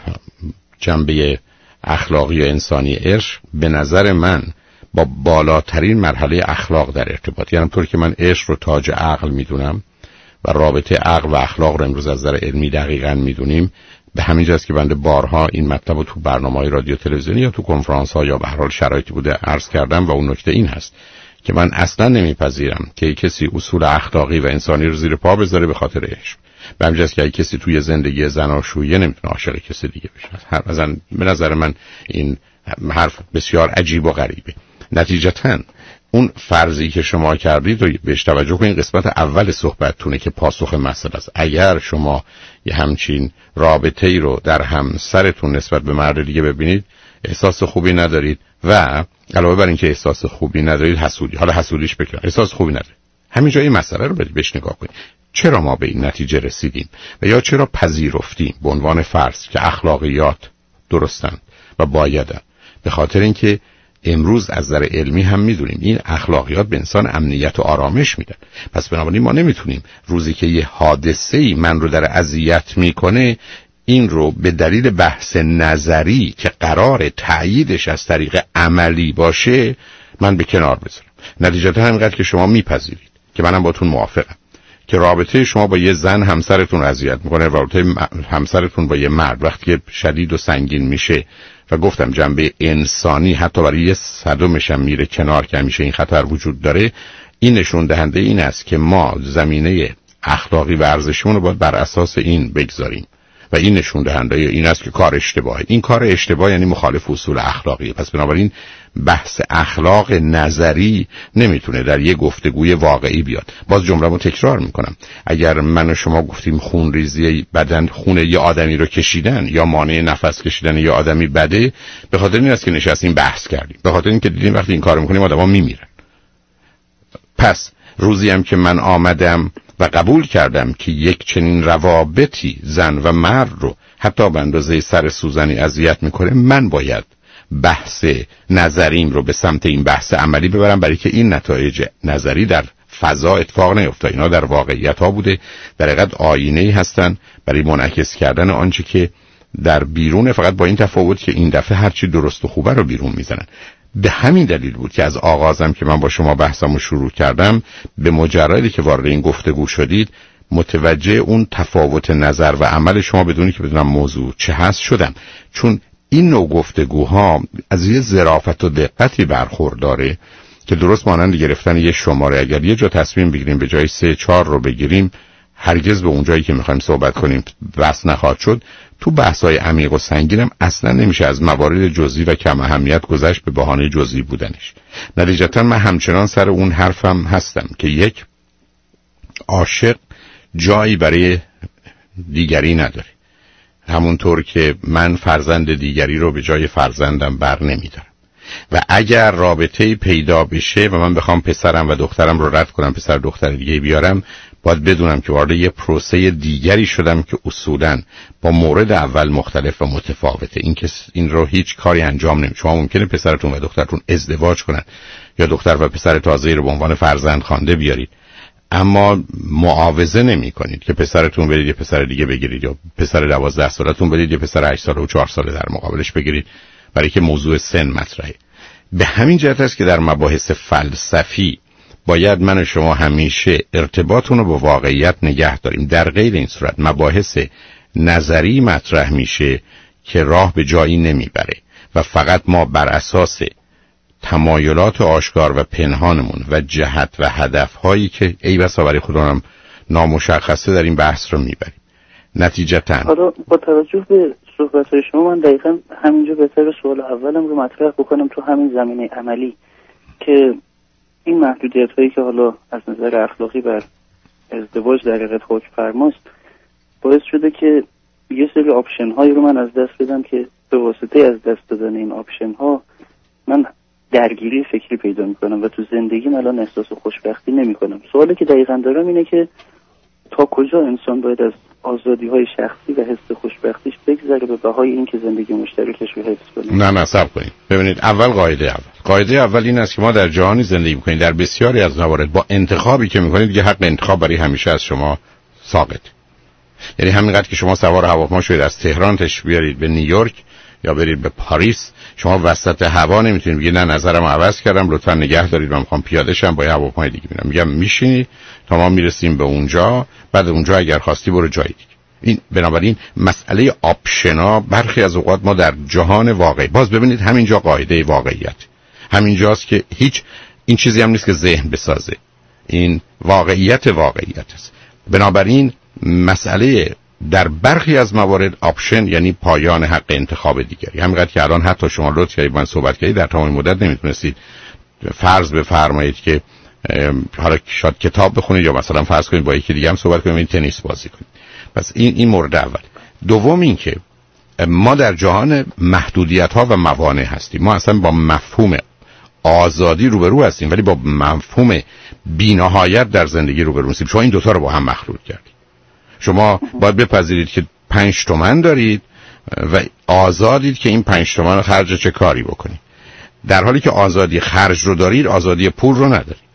C: جنبه اخلاقی و انسانی عشق به نظر من با بالاترین مرحله اخلاق در ارتباط، یعنی طور که من عشق رو تاج عقل میدونم و رابطه عقل و اخلاق رو امروز از نظر علمی دقیقاً میدونیم، به همین جاست که بنده بارها این مطلب رو تو برنامه‌های رادیو تلویزیونی یا تو کنفرانس‌ها یا به هر حال شرایطی بوده عرض کردم و اون نکته این هست که من اصلا نمیپذیرم که کسی اصول اخلاقی و انسانی رو زیر پا بذاره به خاطر عشق. به همین جاست که کسی توی زندگی زناشویی نمیتونه عاشق کسی دیگه بشه. هر مثلا به نظر من این حرف بسیار عجیب و غریبه. نتیجتاً اون فرضی که شما کردید رو بهش توجه کنید، قسمت اول صحبتتونه که پاسخ مسئله است. اگر شما یه همچین رابطه ای رو در همسرتون نسبت به مرد دیگه ببینید احساس خوبی ندارید و علاوه بر اینکه احساس خوبی ندارید حسودی، حالا حسودیش بکنید، احساس خوبی ندارید، همینجا این مسئله رو بهش نگاه کنید. چرا ما به این نتیجه رسیدیم و یا چرا پذیرفتیم به عنوان فرض که اخلاقیات درستند و بایدن؟ به خاطر اینکه امروز از نظر علمی هم میدونیم این اخلاقیات به انسان امنیت و آرامش میدن. پس بنابراین ما نمیتونیم روزی که یه حادثه‌ای من رو در اذیت میکنه این رو به دلیل بحث نظری که قرار تأییدش از طریق عملی باشه من به کنار بذارم. نتیجتا همینقدر که شما میپذیرید که منم باتون موافقم که رابطه شما با یه زن همسرتون رو اذیت میکنه، رابطه همسرتون با یه مرد وقتی که شدید و سنگین میشه و گفتم جنبه انسانی حتی برای یه صدمش هم میره کنار که همیشه این خطر وجود داره، این نشون دهنده این است که ما زمینه اخلاقی و ارزشمون رو باید بر اساس این بگذاریم و این نشون دهنده این است که کار اشتباهه. این کار اشتباه یعنی مخالف اصول اخلاقیه. پس بنابراین بحث اخلاق نظری نمیتونه در یه گفتگوی واقعی بیاد. باز جمله‌مو تکرار میکنم، اگر من و شما گفتیم خون ریزی بدن خون یه آدمی رو کشیدن یا مانع نفس کشیدن یه آدمی بده، به خاطر این است که نشستیم بحث کردیم، به خاطر اینکه دیدیم وقتی این کارو میکنیم آدما میمیرن. پس روزی هم که من آمدم و قبول کردم که یک چنین روابطی زن و مرد رو حتی به اندازه سر سوزنی اذیت میکنه، من باید بحث نظریم رو به سمت این بحث عملی ببرم، برای که این نتایج نظری در فضا اتفاق نیفته، اینا در واقعیت ها بوده، در حقیقت آینه‌ای هستن برای منعکس کردن آنچه که در بیرونه، فقط با این تفاوت که این دفعه هرچی درست و خوبه رو بیرون میزنن. به همین دلیل بود که از آغازم که من با شما بحثمو شروع کردم، به مجردی که وارد این گفتگو شدید متوجه اون تفاوت نظر و عمل شما بدونی که بدونم موضوع چه هست شدم، چون این نوع گفتگوها از یه ظرافت و دقتی برخورداره که درست مانند گرفتن یه شماره، اگر یه جا تصمیم بگیریم به جای سه چهار رو بگیریم هرگز به اونجایی که میخوایم صحبت کنیم بحث نخواهد شد. تو بحث‌های عمیق و سنگینم اصلا نمیشه از موارد جزئی و کم اهمیت گذشت به بهانه جزئی بودنش. نتیجتا من همچنان سر اون حرفم هستم که یک عاشق جایی برای دیگری نداره، همونطور که من فرزند دیگری رو به جای فرزندم بر نمیدارم. و اگر رابطه‌ای پیدا بشه و من بخوام پسرم و دخترم رو رد کنم پسر دختر دیگه بیارم، باید بدونم که وارد یه پروسه دیگری شدم که اصولاً با مورد اول مختلف و متفاوته. این که این رو هیچ کاری انجام نمیشه. شما ممکنه پسرتون و دخترتون ازدواج کنن یا دختر و پسر تازه‌ای رو به عنوان فرزند خوانده بیارید، اما معاوضه نمی کنید که پسرتون برید یه پسر دیگه بگیرید یا پسر دوازده سالتون برید یه پسر هشت ساله و چهار ساله در مقابلش بگیرید، برای که موضوع سن مطرحه. به همین جهت است که در مباحث فلسفی باید من و شما همیشه ارتباطونو با واقعیت نگه داریم. در غیر این صورت مباحث نظری مطرح میشه که راه به جایی نمیبره و فقط ما بر اساس تمایلات آشکار و پنهانمون و جهت و هدفهایی که ای بسا برای خودمون نامشخصه در این بحث رو میبریم. نتیجتاً
Q: حالا با توجه به صحبت‌های شما من دقیقاً همینجا بهتر سوال اولم رو مطرح بکنم تو همین زمینه عملی، که این محدودیت‌هایی که حالا از نظر اخلاقی بر ازدواج در حقیقت حکم فرماست باعث شده که یه سری آپشن هایی رو من از دست بدم که به واسطه از دست دادن این آپشن ها من درگیری فکری پیدا میکنم و تو زندگیم الان احساس خوشبختی نمیکنم. سوالی که دقیقاً دارم اینه که تا کجا انسان باید از آزادی های شخصی و حس خوشبختیش بگذره به بهای این که زندگی مشترکش رو حفظ کنه.
C: نه نه صبر کنید. ببینید اول قاعده اول قاعده اول این است که ما در جهانی زندگی میکنیم در بسیاری از موارد با انتخابی که میکنید دیگه حق انتخاب برای همیشه از شما ساقط. یعنی همینقدر که شما سوار هواپیما شوید از تهران تش بیارید به نیویورک یا برید به پاریس، شما وسط هوا نمیتونید بگید نه نظرمو عوض کردم لطفا نگه دارید من میخوام پیاده شم با هواپیمای دیگه میرم. میگم میشینی تا ما میرسیم به اونجا، بعد اونجا اگر خواستی برو جای دیگه. این بنابراین مسئله آپشنا برخی از اوقات ما در جهان واقعی، باز ببینید همینجا قاعده واقعیت همینجاست که هیچ این چیزی هم نیست که ذهن بسازه، این واقعیت واقعیت است. بنابراین مسئله در برخی از موارد آپشن یعنی پایان حق انتخاب دیگری. همینقدر که الان حتی شما لطف کردید من صحبت کردید در تمام مدت نمیتونستید فرض بفرمایید که حالا شاید کتاب بخونید یا مثلا فرض کنید با یکی دیگه هم صحبت کنید تنیس بازی کنید. پس این این مورد اول. دوم این که ما در جهان محدودیت ها و موانع هستیم. ما اصلا با مفهوم آزادی روبرو هستیم ولی با مفهوم بی‌نهایت در زندگی روبرو هستیم. شما این دوتا رو با هم مخلوط کردید. شما باید بپذیرید که پنج تومن دارید و آزادید که این پنج تومن رو خرج چه کاری بکنید، در حالی که آزادی خرج رو دارید آزادی پول رو ندارید.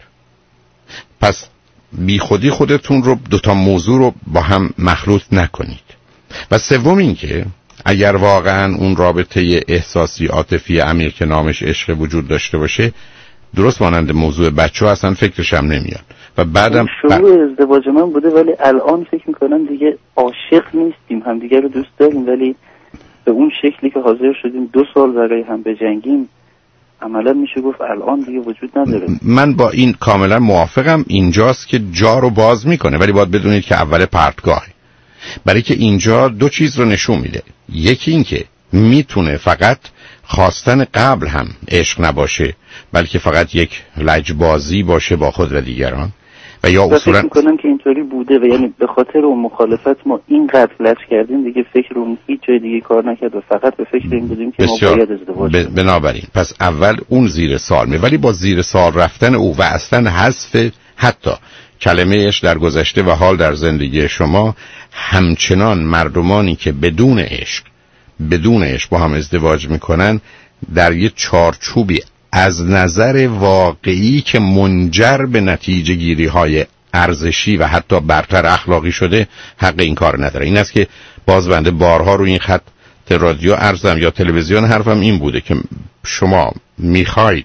C: پس بی خودی خودتون رو دوتا موضوع رو با هم مخلوط نکنید. و سوم این که اگر واقعا اون رابطه احساسی عاطفی عمیق که نامش عشق وجود داشته باشه، درست مانند موضوع بچه ها اصلا فکرش هم نمیاد و بعدم
Q: شروع ازدواج من بوده ولی الان فکر میکنم دیگه عاشق نیستیم، هم دیگه رو دوست داریم ولی به اون شکلی که حاضر شدیم دو سال برای هم بجنگیم عملا میشه گفت الان دیگه وجود نداره.
C: من با این کاملا موافقم. اینجاست که جا رو باز میکنه ولی باید بدونید که اول پرتگاهه، برای که اینجا دو چیز رو نشون میده. یکی این که میتونه فقط خواستن قبل هم عشق نباشه بلکه فقط یک لجبازی باشه با خود و دیگران و یا اصولا
Q: فکر میکنم که اینطوری بوده و یعنی به خاطر اون مخالفت ما اینقدر لج کردیم دیگه فکر اون هیچ جای دیگه کار نکرد و فقط به فکر این بودیم که ما باید ازدواج کنیم.
C: بنابراین پس اول اون زیر سوال می، ولی با زیر سوال رفتن او و اصلا حذف حتی کلمه عشق در گذشته و حال در زندگی شما، همچنان مردمانی که بدون عشق بدون عشق با هم ازدواج میکنن در یه چارچوبی از نظر واقعی که منجر به نتیجه گیری های ارزشی و حتی برتر اخلاقی شده حق این کار نداره. این است که باز بنده بارها رو این خط رادیو عرضم یا تلویزیون حرفم این بوده که شما میخواید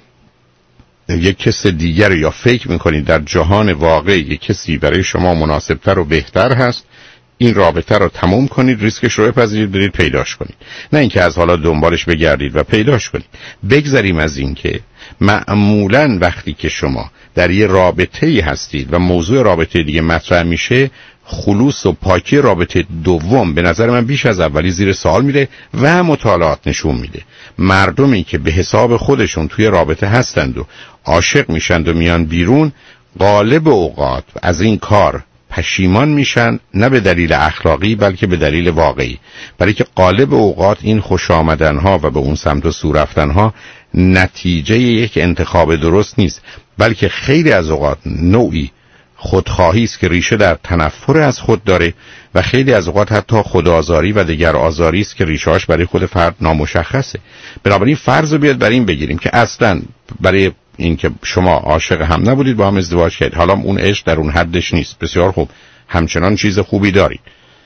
C: یک کس دیگر یا فکر میکنید در جهان واقعی یک کسی برای شما مناسبتر و بهتر هست، این رابطه رو تموم کنید، ریسکش رو بپذیرید، برید پیداش کنید، نه اینکه از حالا دنبالش بگردید و پیداش کنید. بگذاریم از این که معمولاً وقتی که شما در یه رابطه‌ای هستید و موضوع رابطه دیگه مطرح میشه، خلوص و پاکی رابطه دوم به نظر من بیش از اولی زیر سوال میره و مطالعات نشون میده مردمی که به حساب خودشون توی رابطه هستند و عاشق میشند و میان بیرون، غالب اوقات از این کار پشیمان میشن، نه به دلیل اخلاقی بلکه به دلیل واقعی، برای که غالب اوقات این خوش آمدنها و به اون سمت و سو رفتنها نتیجه یک انتخاب درست نیست، بلکه خیلی از اوقات نوعی خودخواهی است که ریشه در تنفر از خود داره و خیلی از اوقات حتی خودآزاری و دیگر آزاری است که ریشه‌اش برای خود فرد نامشخصه. بنابراین فرض رو بیاد بر این بگیریم که اصلا برای اینکه شما عاشق هم نبودید با هم ازدواج کردید، حالا اون عشق در اون حدش نیست، بسیار خوب، همچنان چیز خوبی دارید.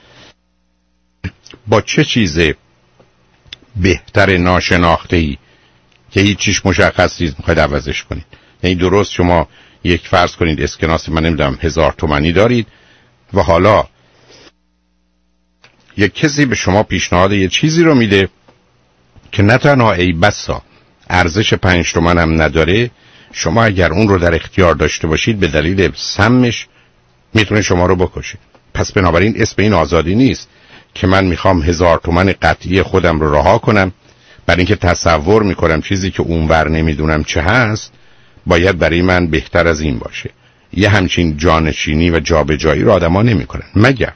C: با چه چیز بهتر ناشناخته‌ای که هیچ چیز مشخص نیست میخواید عوضش کنید؟ یعنی درست شما یک فرض کنید اسکناس من نمیدونم هزار تومانی دارید و حالا یک کسی به شما پیشنهاد یه چیزی رو میده که نه تنها ای بسا ارزش پنج تومن هم نداره، شما اگر اون رو در اختیار داشته باشید به دلیل سمش میتونه شما رو بکشه. پس بنابراین اسم این آزادی نیست که من میخوام هزار تومن قطعی خودم رو رها کنم برای اینکه تصور میکنم چیزی که اونور نمیدونم چه هست باید برای من بهتر از این باشه. یه همچین جانشینی و جابجایی رو آدما نمیکنن، مگر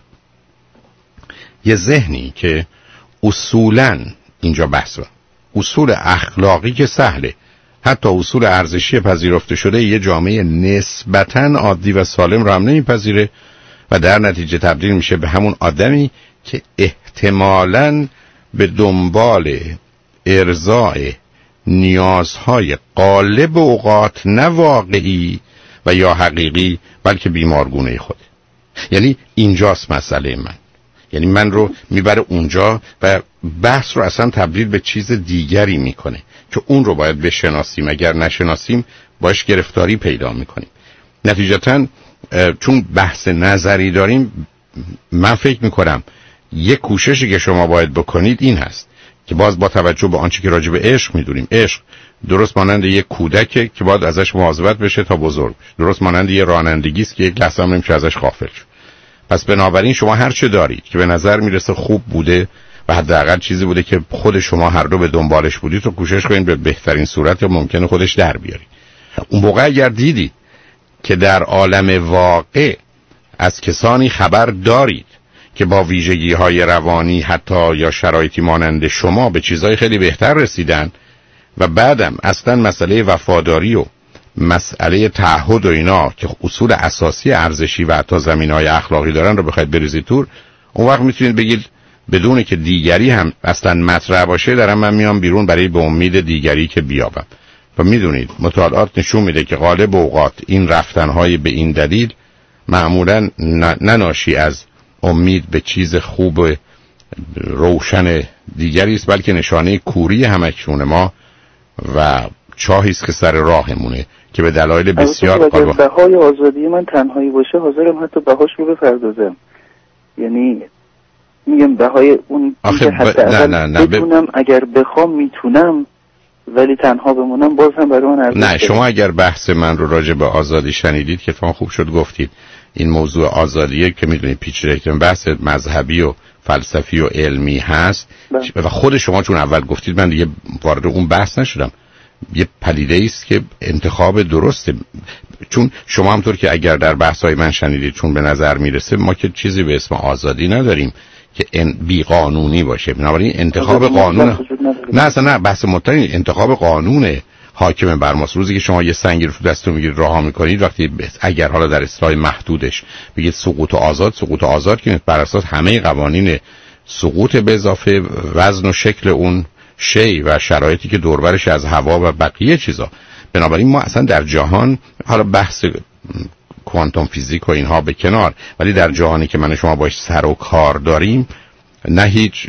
C: یه ذهنی که اصولاً اینجا بحث اصول اخلاقی که سهله، حتی اصول ارزشی پذیرفته شده یه جامعه نسبتاً عادی و سالم رو هم نمیپذیره و در نتیجه تبدیل میشه به همون آدمی که احتمالاً به دنبال ارضاء نیازهای غالب اوقات نه واقعی و یا حقیقی بلکه بیمارگونه خوده. یعنی اینجاست مسئله من، یعنی من رو میبره اونجا و بحث رو اصلا تبدیل به چیز دیگری میکنه که اون رو باید بشناسیم، اگر نشناسیم باش گرفتاری پیدا میکنیم. نتیجتاً چون بحث نظری داریم، من فکر میکنم یک کوششی که شما باید بکنید این هست که باز با توجه به آنچه که راجع به عشق میدونیم، عشق درست مانند یک کودکه که باید ازش مواظبت بشه تا بزرگ بشه، درست مانند یک رانندگی است که یک لحظه هم نمیشه ازش غافل شد. پس بنابراین شما هر چه دارید که به نظر میرسه خوب بوده و حداقل چیزی بوده که خود شما هر دو به دنبالش بودید تو کوشش کنید به بهترین صورت ممکنه خودش در بیارید. اون موقع اگر دیدید که در عالم واقع از کسانی خبر دارید که با ویژگی‌های روانی حتی یا شرایطی مانند شما به چیزهای خیلی بهتر رسیدن و بعدم اصلا مسئله وفاداری و مسئله تعهد و اینا که اصول اساسی ارزشی و حتی زمینه‌های اخلاقی دارن رو بخواید بریزید دور، اون وقت میتونید بگید بدون که دیگری هم اصلا مطرح باشه دارم من میام بیرون برای به امید دیگری که بیابم. و میدونید مطالعات نشون میده که غالب اوقات این رفتن‌های به این دلیل معمولاً نناشی از امید به چیز خوب روشن دیگری است، بلکه نشانه کوری همکنون ما و چاهی است که سر راهمونه که به دلایل بسیار
Q: اگر بهای آزادی من تنهایی باشه حاضرم حتی بهاش رو بپردازم. یعنی میگم بهای اون که حتی ب... نه نه نه بتونم ب... اگر بخوام میتونم ولی تنها بمونم باز هم برای من ارزش
C: نه. شما اگر بحث من رو راجع به آزادی شنیدید که فهم خوب شد گفتید این موضوع آزادیه که میدونید پیچیده بحث مذهبی و فلسفی و علمی هست و خود شما چون اول گفتید من دیگه وارد اون بحث نشدم. یه پدیده است که انتخاب درسته، چون شما همطور که اگر در بحث‌های من شنیدید چون به نظر میرسه ما که چیزی به اسم آزادی نداریم که بی قانونی باشه، بنابراین انتخاب قانون نه اصلا نه بحث مطلقی انتخاب قانون حاکم بر ماست. روزی که شما یه سنگی رو تو دستتون میگیرید رها میکنید، وقتی اگر حالا در اصطلاح محدودش بگید سقوط و آزاد، سقوط و آزاد که بر اساس همه قوانین سقوط به اضافه وزن و شکل اون شی و شرایطی که دوربرش از هوا و بقیه چیزا. بنابراین ما اصلا در جهان، حالا بحث کوانتوم فیزیک و اینها به کنار، ولی در جهانی که من شما باش سر و کار داریم نه هیچ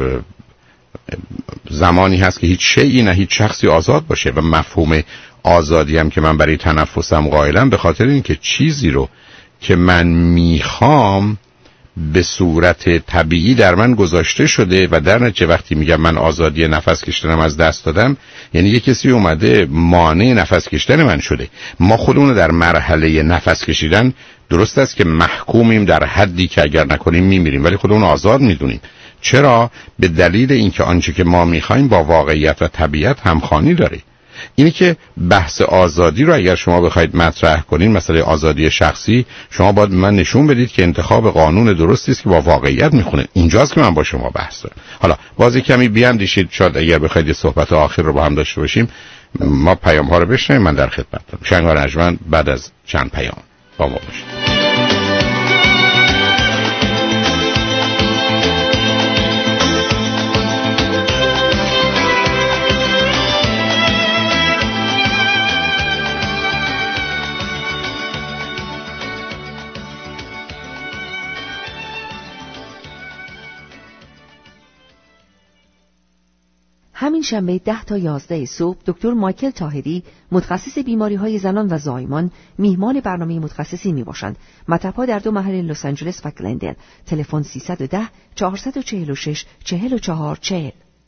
C: زمانی هست که هیچ شیئی نه هیچ شخصی آزاد باشه و مفهوم آزادی هم که من برای تنفسم قائلم به خاطر اینکه چیزی رو که من میخوام به صورت طبیعی در من گذاشته شده و در نتیجه وقتی میگم من آزادی نفس کشیدنم از دست دادم یعنی یه کسی اومده مانع نفس کشیدن من شده. ما خودمون در مرحله نفس کشیدن درست است که محکومیم در حدی که اگر نکنیم میمیریم، ولی خودمون آزاد میدونیم. چرا؟ به دلیل اینکه آنچه که ما میخوایم با واقعیت و طبیعت همخوانی داره. اینی که بحث آزادی رو اگر شما بخواید مطرح کنین، مسئله آزادی شخصی، شما باید من نشون بدید که انتخاب قانون درستی است که با واقعیت میخونه. اینجاست که من با شما بحث دارم. حالا بازی کمی بیاندیشید، شاید اگر بخواید صحبت آخر رو با هم داشته باشیم. ما پیام ها رو بشنویم، من در خدمتتونم. شنگار نجمن بعد از چند پیام با ما باشید.
T: همین شنبه ده تا یازده صبح دکتر مایکل طاهری متخصص بیماری‌های زنان و زایمان میهمان برنامه متخصصی میباشند. مطب‌ها در دو محل لس آنجلس و گلندل. تلفن سیصد و ده چهارصد و چهل و شش چهل و چهار چهل.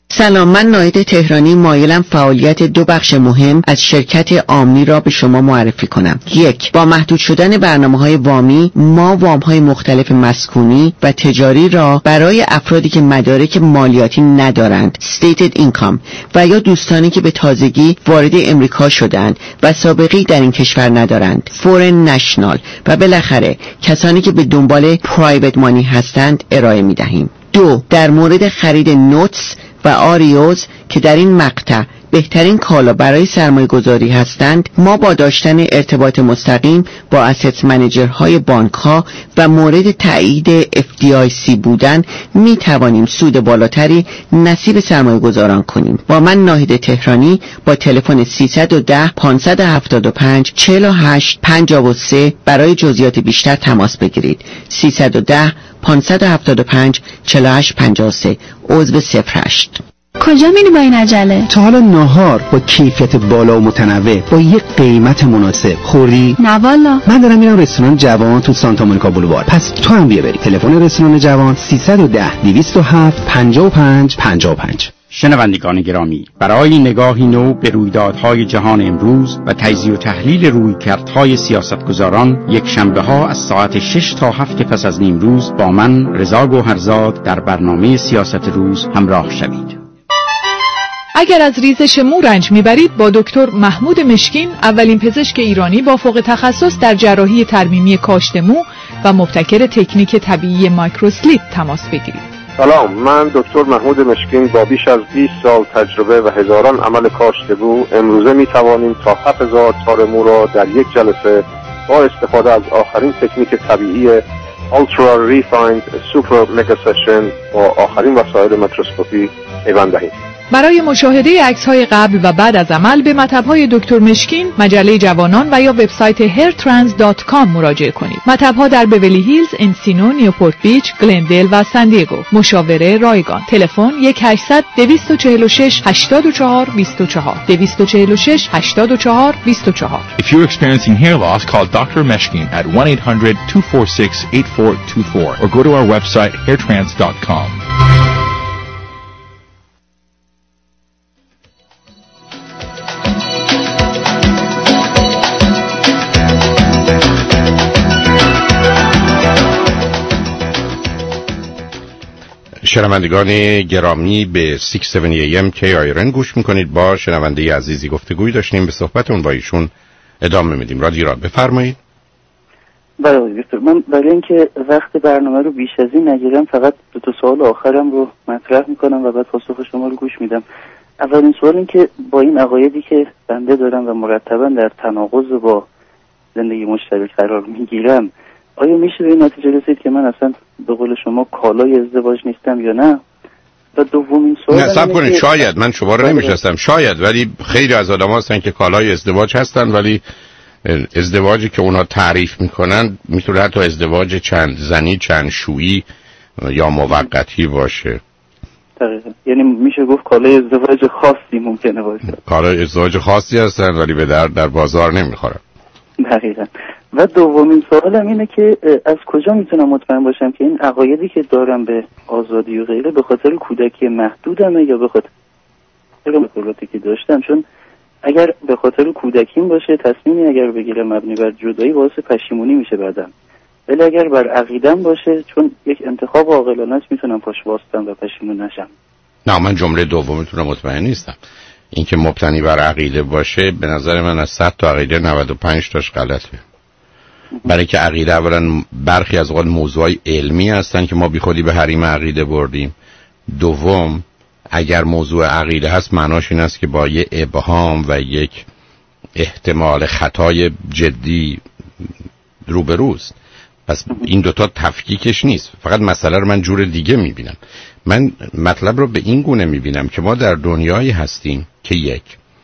B: سلام، من ناهید تهرانی مایلم فعالیت دو بخش مهم از شرکت آمنی را به شما معرفی کنم. یک، با محدود شدن برنامه‌های وامی، ما وام‌های مختلف مسکونی و تجاری را برای افرادی که مدارک مالیاتی ندارند stated income و یا دوستانی که به تازگی وارد امریکا شدند و سابقه‌ای در این کشور ندارند foreign national و بالاخره کسانی که به دنبال private money هستند ارائه می‌دهیم. دو، در مورد خرید نوتس و آریوز که در این مقطع بهترین کالا برای سرمایه گذاری هستند، ما با داشتن ارتباط مستقیم با اسست منیجرهای بانک ها و مورد تایید اف دی آی سی بودن می توانیم سود بالاتری نصیب سرمایه گذاران کنیم. با من ناهید تهرانی با تلفن سیصد و ده پانصد و هفتاد و پنج چهل و هشت پنجاه و سه برای جزئیات بیشتر تماس بگیرید. سیصد و ده پانصد و هفتاد و پنج چهل و هشت پنجاه و سه عضو صفر هشت.
E: کجا میری با این عجله؟
F: تا حالا ناهار با کیفیت بالا و متنوع با یک قیمت مناسب خوردی؟
E: نه والا.
F: من دارم میرم رستوران جوان تو سانتا مونیکا بولوار. پس تو هم بیا بریم. تلفن رستوران جوان سیصد و ده دویست و هفت پنجاه و پنج پنجاه و پنج.
X: شنوندگان گرامی، برای نگاهی نو به رویدادهای جهان امروز و تجزیه و تحلیل رویکردهای سیاستگزاران، یک شنبه ها از ساعت شش تا هفت پس از نیم روز با من رضا گوهرزاد در برنامه سیاست روز همراه شوید.
L: اگر از ریزش مو رنج میبرید با دکتر محمود مشکین، اولین پزشک ایرانی با فوق تخصص در جراحی ترمیمی کاشت مو و مبتکر تکنیک طبیعی مایکروسلیپ تماس بگیرید.
Y: سلام، من دکتر محمود مشکین با بیش از بیست سال تجربه و هزاران عمل کاشت مو امروزه می توانیم تا هفت هزار تار مو را در یک جلسه با استفاده از آخرین تکنیک طبیعی Ultra Refined Super Mega Session با آخرین وسایل میکروسکوپی پیوند دهیم.
L: برای مشاهده عکس‌های قبل و بعد از عمل به مطب‌های دکتر مشکین، مجله جوانان و یا وبسایت هیر ترانس دات کام مراجعه کنید. مطب‌ها در بیولی هیلز، انسینو، نیوپورت بیچ، گلندل و سان دیگو. مشاوره رایگان. تلفن یک هشتصد دویست و چهل و شش هشتاد و چهار بیست و چهار دویست و چهل و شش هشتاد و چهار بیست و چهار.
Z: If you're experiencing hair loss, call doctor Meshkin at one eight hundred two four six eight four two four or go to our website hair trans dot com.
C: شنوندگان گرامی به ششصد و هفت ای ام کی آی آر ان گوش میکنید. با شنونده عزیزی گفتگوی داشتیم، به صحبتون با ایشون ادامه میدیم. رادیو را بفرمایید.
Q: بله دکتر، من برای اینکه وقت برنامه رو بیش از این نگیرم فقط دو تا سوال آخرم رو مطرح میکنم و بعد پاسخ شما رو گوش میدم. اولین سوال این که با این عقایدی که بنده دارم و مرتبا در تناقض با زندگی مشترک قرار میگیرم، آیا میشه به این نتیجه رسید که من اصلا به قول شما کالای ازدواج نیستم یا نه؟ و دومین سوال
C: نه صبر کنید، شاید من شما رو نمیشناسم، شاید، ولی خیلی از آدم هستن که کالای ازدواج هستن ولی ازدواجی که اونا تعریف میکنن میتونه حتی ازدواج چند زنی چند شویی یا موقتی باشه.
Q: دقیقا، یعنی میشه گفت کالای ازدواج خاصی ممکنه باشه.
C: کالای ازدواج خاصی هستن ولی به در در بازار نمیخورن.
Q: دقیقا. و دومین سوالم اینه که از کجا میتونم مطمئن باشم که این عقایدی که دارم به آزادی و غیره به خاطر کودکی محدودمه یا به خاطر مطالعاتی که داشتم؟ چون اگر به خاطر کودکیم باشه، تصمیمی اگر بگیرم مبنی بر جدایی باعث پشیمونی میشه بعدم، ولی اگر بر عقیدم باشه چون یک انتخاب عاقلانه است میتونم پاش واسطم و پشیمون نشم.
C: نه، من جمله دومتون رو مطمئن نیستم. اینکه مبتنی بر عقیده باشه به نظر من از صد تا عقیده نود و پنج تاش غلطه. برای که عقیده اولا برخی از اوقات موضوعای علمی هستن که ما بی خودی به حریم عقیده بردیم. دوم، اگر موضوع عقیده هست معناش این است که با یه ابهام و یک احتمال خطای جدی روبروست. پس این دوتا تفکیکش نیست. فقط مسئله رو من جور دیگه میبینم. من مطلب رو به این گونه میبینم که ما در دنیایی هستیم که یک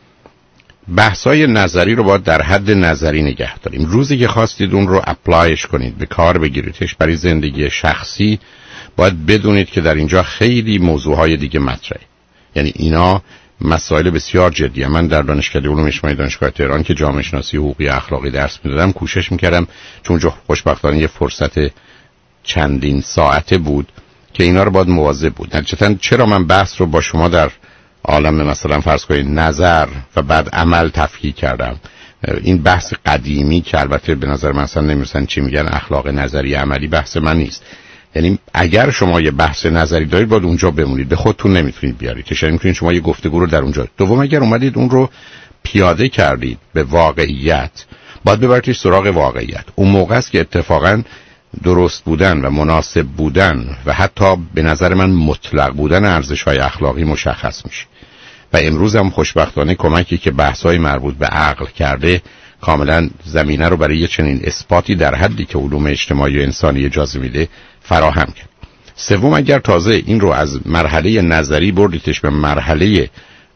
C: بحثای نظری رو باید در حد نظری نگه داریم. روزی که خواستید اون رو اپلایش کنید، به کار بگیریدش برای زندگی شخصی، باید بدونید که در اینجا خیلی موضوعهای دیگه مطرحه. یعنی اینا مسائل بسیار جدیه. من در دانشکده علوم اجتماعی دانشگاه تهران که جامعه شناسی حقوقی اخلاقی درس میدادم کوشش میکردم، چون جو خوشبختانه یه فرصت چندین ساعته بود که اینا رو باید مواظب بود. نتیجتاً چرا من بحث رو با شما در عالم مثلا فرض کنید نظر و بعد عمل تفکیک کردم؟ این بحث قدیمی که البته به نظر من اصلا نمی‌رسن چی میگن اخلاق نظری عملی بحث من نیست. یعنی اگر شما یه بحث نظری دارید باید اونجا بمونید، به خودتون نمیتونید بیارید. چه میتونید شما یه گفتگو رو در اونجا. دوم اگر اومدید اون رو پیاده کردید به واقعیت، باید ببریدش سراغ واقعیت. اون موقع است که اتفاقاً درست بودن و مناسب بودن و حتی به نظر من مطلق بودن ارزش‌های اخلاقی مشخص میشه. و امروز هم خوشبختانه کمکی که بحث‌های مربوط به عقل کرده کاملا زمینه رو برای یه چنین اثباتی در حدی که علوم اجتماعی و انسانی اجازه میده فراهم کرد. سوم اگر تازه این رو از مرحله نظری بردیدش به مرحله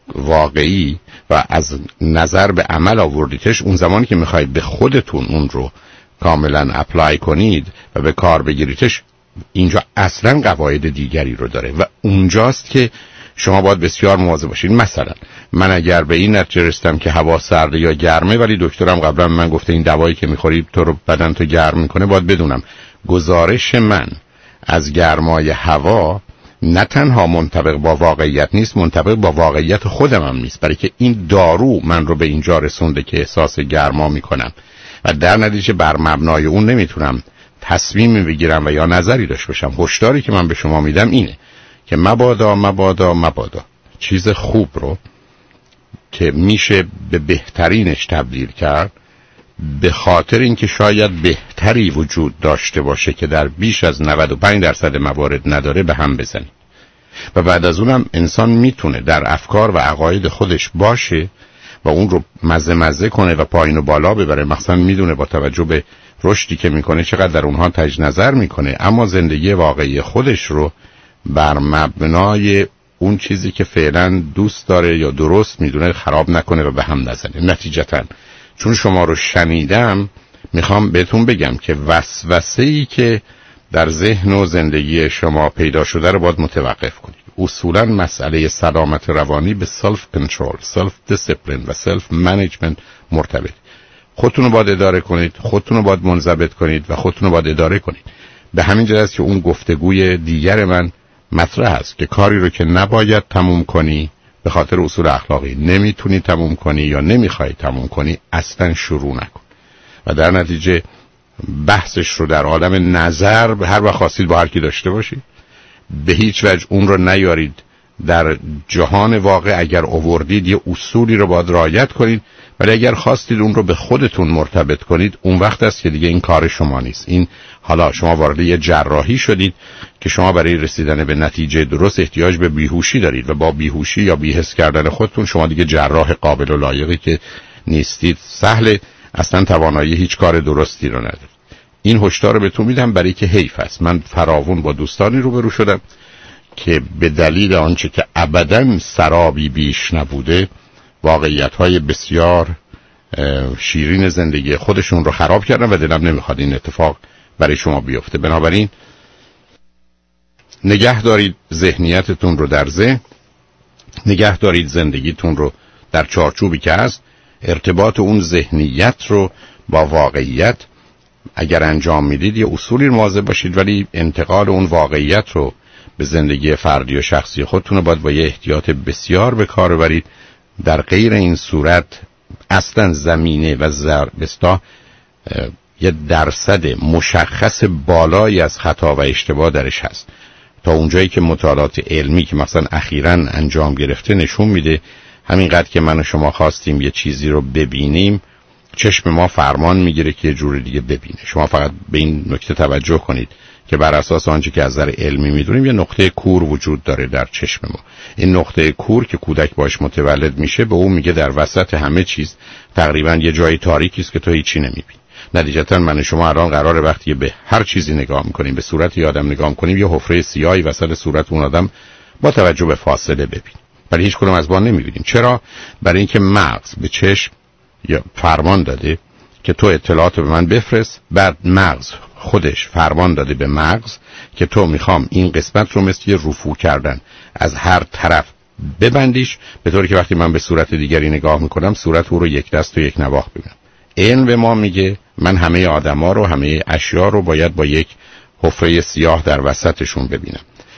C: واقعی و از نظر به عمل آوردیدش، اون زمانی که میخواید به خودتون اون رو کاملا اپلای کنید و به کار بگیریدش، اینجا اصلا قواعد دیگری رو داره و اونجاست که شما باید بسیار مواظب باشید. مثلا من اگر به این نتیجه رسیدم که هوا سرد یا گرمه، ولی دکترم قبلا من گفته این دوایی که میخوری تو رو بدن تو گرم میکنه، باید بدونم گزارش من از گرمای هوا نه تنها منطبق با واقعیت نیست، منطبق با واقعیت خودم هم نیست، برای که این دارو من رو به اینجا رسونده که احساس گرما میکنم و در نتیجه بر مبنای اون نمیتونم تصمیم بگیرم و یا نظری داشته باشم. هشداری که من به شما میدم اینه که مبادا مبادا مبادا چیز خوب رو که میشه به بهترینش تبدیل کرد به خاطر اینکه شاید بهتری وجود داشته باشه که در بیش از نود و پنج درصد موارد نداره به هم بزنید. و بعد از اونم انسان میتونه در افکار و عقاید خودش باشه و اون رو مزه مزه کنه و پایین و بالا ببره. مثلا میدونه با توجه به رشدی که میکنه چقدر در اونها تجدید نظر میکنه، اما زندگی واقعی خودش رو بر مبنای اون چیزی که فعلا دوست داره یا درست میدونه خراب نکنه و به هم نزنه. نتیجتاً چون شما رو شنیدم میخوام بهتون بگم که وسوسه‌ای که در ذهن و زندگی شما پیدا شده رو باید متوقف کنید. اصولاً مسئله سلامت روانی به سلف کنترل، سلف دیسیپلین و سلف منیجمنت مرتبط. خودتون رو باید اداره کنید، خودتون رو باید منضبط کنید و خودتون رو باید اداره کنید. به همین جهت است که اون گفتگوی دیگر من مطرح است که کاری رو که نباید تموم کنی به خاطر اصول اخلاقی نمیتونی تموم کنی یا نمیخوای تموم کنی، اصلا شروع نکن. و در نتیجه بحثش رو در عالم نظر هر وقت خواستید با هر کی داشته باشید، به هیچ وجه اون رو نیارید در جهان واقع. اگر آوردید یه اصولی رو باید رعایت کنید، ولی اگر خواستید اون رو به خودتون مرتبط کنید، اون وقت است که دیگه این کار شما نیست. این حالا شما وارد یه جراحی شدید که شما برای رسیدن به نتیجه درست احتیاج به بیهوشی دارید و با بیهوشی یا بی‌حس کردن خودتون شما دیگه جراح قابل و لایقی که نیستید. سهل اصلا توانایی هیچ کار درستی رو ندارید. این هشدار رو بهتون میدم برای که حیف است. من فراوون با دوستانی روبرو شدم که به دلیل آنچه که ابداً سرابی بیش نبوده واقعیت‌های بسیار شیرین زندگی خودشون رو خراب کردن و دلم نمیخواد این اتفاق برای شما بیفته. بنابراین نگه دارید ذهنیتتون رو در ذهن، نگه دارید زندگیتون رو در چارچوبی که هست، ارتباط اون ذهنیت رو با واقعیت اگر انجام میدید یه اصولی رو مواظب باشید، ولی انتقال اون واقعیت رو به زندگی فردی و شخصی خودتون رو باید با یه احتیاط بسیار به کار ببرید. در غیر این صورت اصلا زمینه و ضربستا یه درصد مشخص بالایی از خطا و اشتباه درش هست. تا اونجایی که مطالعات علمی که مثلا اخیراً انجام گرفته نشون میده همینقدر که من و شما خواستیم یه چیزی رو ببینیم، چشم ما فرمان میگیره که یه جور دیگه ببینه. شما فقط به این نکته توجه کنید که بر اساس آنچه که از نظر علمی میدونیم یه نقطه کور وجود داره در چشم ما. این نقطه کور که کودک باش متولد میشه به اون میگه در وسط همه چیز تقریبا یه جای تاریکی است که تو هیچی نمیبینی. نتیجتا من شما الان قراره وقتی به هر چیزی نگاه میکنیم، به صورت یه آدم نگاه میکنیم، یه حفره سیاهی وسط صورت اون آدم با توجه به فاصله ببینیم، ولی هیچ کدوم از ما نمیبینیم. چرا؟ برای اینکه مغز به چشم یا فرمان داده که تو اطلاعات به من بفرست، بعد مغز خودش فرمان داده به مغز که تو میخوام این قسمت رو مثل یه رفو کردن از هر طرف ببندیش، به طوری که وقتی من به صورت دیگری نگاه میکنم صورت او رو یک دست و یک نواخت ببینم. علم به ما میگه من همه آدما رو، همه اشیا رو باید با یک حفره سیاه در وسطشون ببینم.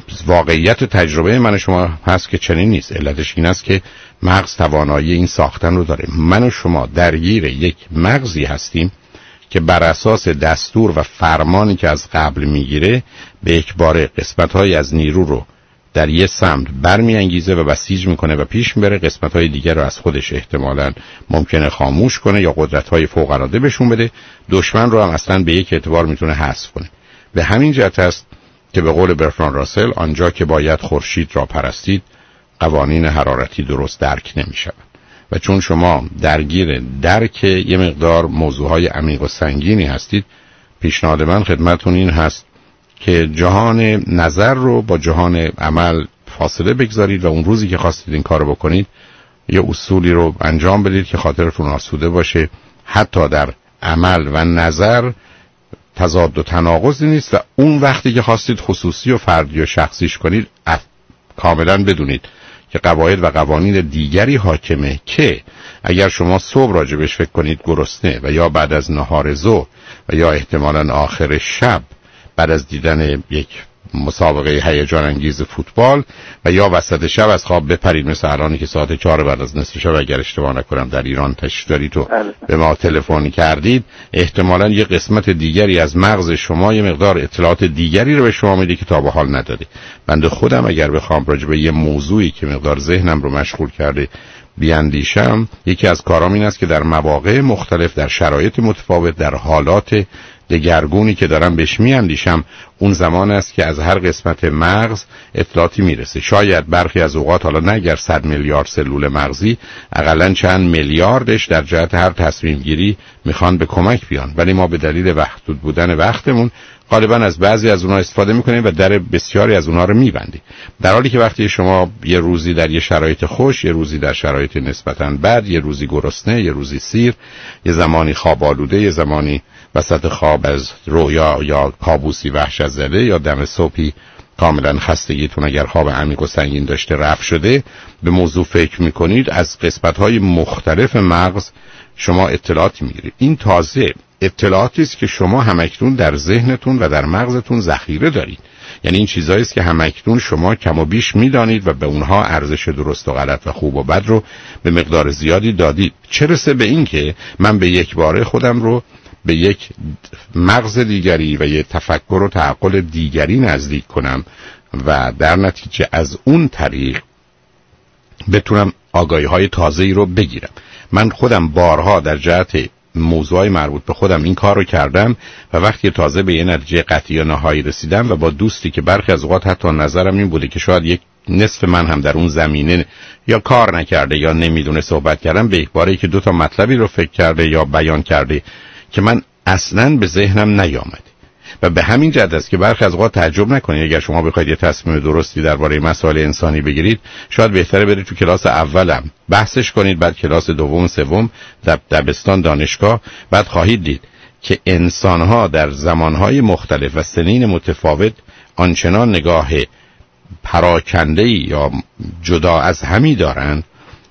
C: واقعیت تجربه من شما هست که چنین نیست. علتش این است که مغز توانایی این ساختن رو داره. من و شما درگیر یک مغزی هستیم که بر اساس دستور و فرمانی که از قبل میگیره به یک باره قسمت‌های از نیرو رو در یه سمت برمیانگیزه و بسیج میکنه و پیش میبره، قسمت‌های دیگر رو از خودش احتمالاً ممکنه خاموش کنه یا قدرت‌های فوق‌العاده بهشون بده. دشمن رو هم اصلاً به یک اعتبار میتونه حذف کنه. به همین جهت است که به قول برتراند راسل آنجا که باید خورشید را پرستید قوانین حرارتی درست درک نمی‌شود. و چون شما درگیر درک یه مقدار موضوعهای عمیق و سنگینی هستید، پیشنهاد من خدمتون این هست که جهان نظر رو با جهان عمل فاصله بگذارید و اون روزی که خواستید این کارو بکنید یه اصولی رو انجام بدید که خاطرتون آسوده باشه. حتی در عمل و نظر تضاد و تناقضی نیست و اون وقتی که خواستید خصوصی و فردی و شخصیش کنید کاملا بدونید که قواعد و قوانین دیگری حاکمه که اگر شما صبح راجبش فکر کنید گرسنه و یا بعد از نهار ظهر و یا احتمالاً آخر شب بعد از دیدن یک مسابقه هیجان انگیز فوتبال و یا وسط شب از خواب بپرید، مثل الانی که ساعت چهار بعد از نصف شب اگر اشتباه نکنم در ایران تشریف دارید و به ما تلفن کردید، احتمالاً یه قسمت دیگری از مغز شما یه مقدار اطلاعات دیگری رو به شما میده که تا به حال نداده. بنده خودم اگر بخوام راجع به یه موضوعی که مقدار ذهنم رو مشغول کرده بیاندیشم، یکی از کارام این است که در مواقع مختلف، در شرایط متفاوت، در حالات دگرگونی که دارم بهش میاندیشم، اون زمان است که از هر قسمت مغز اطلاعاتی میرسه. شاید برخی از اوقات، حالا نه اگر صد میلیارد سلول مغزی، اقلن چند میلیاردش در جهت هر تصمیم گیری میخوان به کمک بیان، ولی ما به دلیل محدود بودن وقتمون غالبا از بعضی از اونها استفاده میکنیم و در بسیاری از اونها رو میبندیم. در حالی که وقتی شما یه روزی در یه شرایط خوش، یه روزی در شرایط نسبتاً بد، یه روزی گرسنه، یه روزی سیر، یه زمانی خواب آلوده، یه زمانی وسط خواب از رویا یا کابوسی وحشت زده یا دم صبحی کاملا خستگیتون اگر خواب عمیق و سنگین داشته رفع شده، به موضوع فکر میکنید، از قسمت‌های مختلف مغز شما اطلاعاتی میگیرید. این تازه اطلاعاتی است که شما همکنون در ذهنتون و در مغزتون ذخیره دارید. یعنی این چیزایی است که همکنون شما کم و بیش میدانید و به اونها ارزش درست و غلط و خوب و بد رو به مقدار زیادی دادید. چه رسه به این که من به یک باره خودم رو به یک مغز دیگری و یک تفکر و تعقل دیگری نزدیک کنم و در نتیجه از اون طریق بتونم آگاهی‌های تازه‌ای رو بگیرم. من خودم بارها در جهت موضوعی مربوط به خودم این کار رو کردم و وقتی تازه به یه نتیجه قطعی یا نهایی رسیدم و با دوستی که برخی از اوقات حتی نظرم این بوده که شاید یک نصف من هم در اون زمینه یا کار نکرده یا نمیدونه صحبت کردم، به یک باره که دو تا مطلبی رو فکر کرده یا بیان کرده که من اصلاً به ذهنم نیامد. و به همین جهت است که برخی از اوقات تعجب نکنید اگر شما بخواید یه تصمیم درستی درباره مسائل انسانی بگیرید، شاید بهتره برید تو کلاس اولم بحثش کنید، بعد کلاس دوم سوم در دبستان دانشگاه، بعد خواهید دید که انسان‌ها در زمان‌های مختلف و سنین متفاوت آنچنان نگاه پراکنده‌ای یا جدا از همی دارن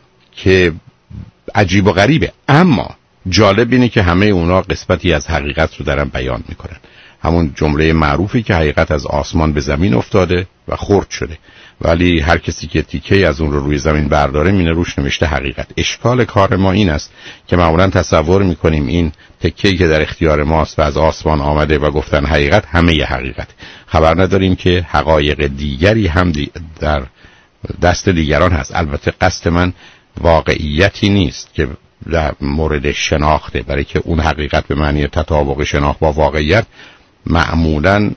C: که عجیب و غریبه. اما جالب اینه که همه اونا قسمتی از حقیقت رو دارن بیان میکنن. همون جمله معروفی که حقیقت از آسمان به زمین افتاده و خرد شده، ولی هر کسی که تیکه از اون رو روی زمین برداره مینه روش نوشته حقیقت. اشکال کار ما این است که معمولا تصور میکنیم این تکه‌ای که در اختیار ماست و از آسمان آمده و گفتن حقیقت همه ی حقیقت. خبر نداریم که حقایق دیگری هم دی در دست دیگران هست. البته قصد من واقعیتی نیست که در مورد شناخته، برای که اون حقیقت به معنی تطابق شناخت با واقعیت معمولاً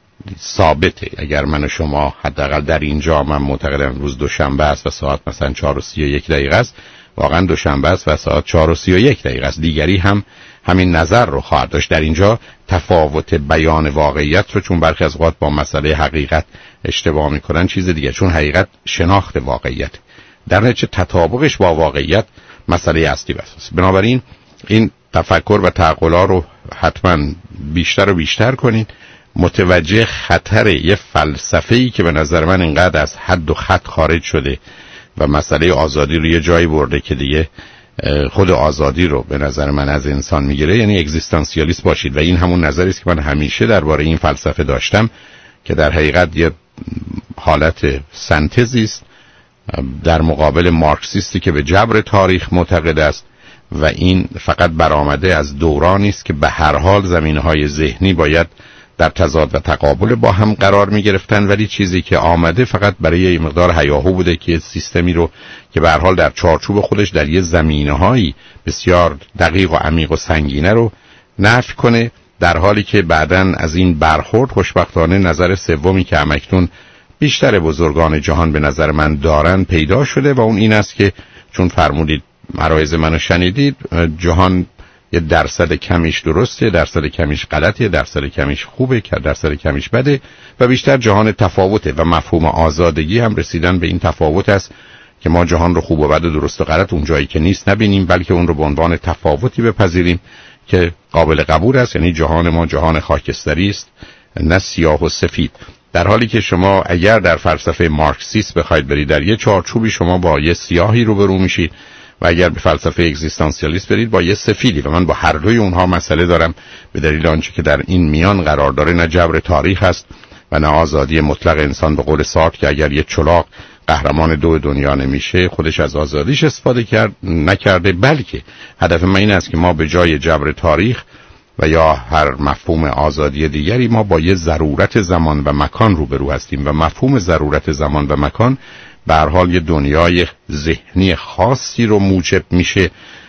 C: ثابته. اگر من و شما حداقل در اینجا، من معتقدم روز دوشنبه است و ساعت مثلا چهار و سی و یک دقیقه است، واقعا دوشنبه است و ساعت چهار و سی و یک دقیقه است. دیگری هم همین نظر رو خواهد داشت. در اینجا تفاوت بیان واقعیت رو چون برخی از اوقات با مسئله حقیقت اشتباه میکنن چیز دیگه، چون حقیقت شناخت واقعیت، در نتیجه تطابقش با واقعیت مسئله اصلی است. بنابراین این تفکر و تعقل‌ها رو حتما بیشتر و بیشتر کنید. متوجه خطر یه فلسفه‌ای که به نظر من اینقدر از حد و خط خارج شده و مسئله آزادی رو یه جایی برده که دیگه خود آزادی رو به نظر من از انسان میگیره، یعنی اگزیستانسیالیست باشید. و این همون نظری است که من همیشه درباره این فلسفه داشتم که در حقیقت یه حالت سنتزی است در مقابل مارکسیستی که به جبر تاریخ معتقد است و این فقط برآمده از دورانی است که به هر حال زمینه‌های ذهنی باید در تضاد و تقابل با هم قرار می گرفتن، ولی چیزی که آمده فقط برای یه مقدار هیاهو بوده که سیستمی رو که به هر حال در چارچوب خودش در یه زمینه‌های بسیار دقیق و عمیق و سنگینه رو نفی کنه، در حالی که بعداً از این برخورد خوشبختانه نظر سومی که همکنون بیشتر بزرگان جهان به نظر من دارن پیدا شده و اون این است که چون فرمودید مراحل منو شنیدید، جهان یه درصد کمیش درسته، درصد کمیش غلطه، درصد کمیش خوبه، درصد کمیش بده و بیشتر جهان تفاوته و مفهوم آزادگی هم رسیدن به این تفاوت است که ما جهان رو خوب و بد و درست و غلط اون جایی که نیست نبینیم، بلکه اون رو به عنوان تفاوتی بپذیریم که قابل قبول است. یعنی جهان ما جهان خاکستری است، نه سیاه و سفید. در حالی که شما اگر در فلسفه مارکسیسم بخواید برید در یه چارچوبی، شما با یه سیاهی روبرو میشید و اگر به فلسفه اگزیستانسیالیسم برید با یه سفیدی و من با هر دوی اونها مسئله دارم، به دلیل آنچه که در این میان قرار داره نه جبر تاریخ است و نه آزادی مطلق انسان. به قول سارتر که اگر یه چلاق قهرمان دو دنیا نمیشه، خودش از آزادیش استفاده کرد نکرده، بلکه هدف من این است که ما به جای جبر تاریخ و یا هر مفهوم آزادی دیگری ما با یه ضرورت زمان و مکان روبرو هستیم و مفهوم ضرورت زمان و مکان به هر حال یه دنیای ذهنی خاصی رو موجب میشه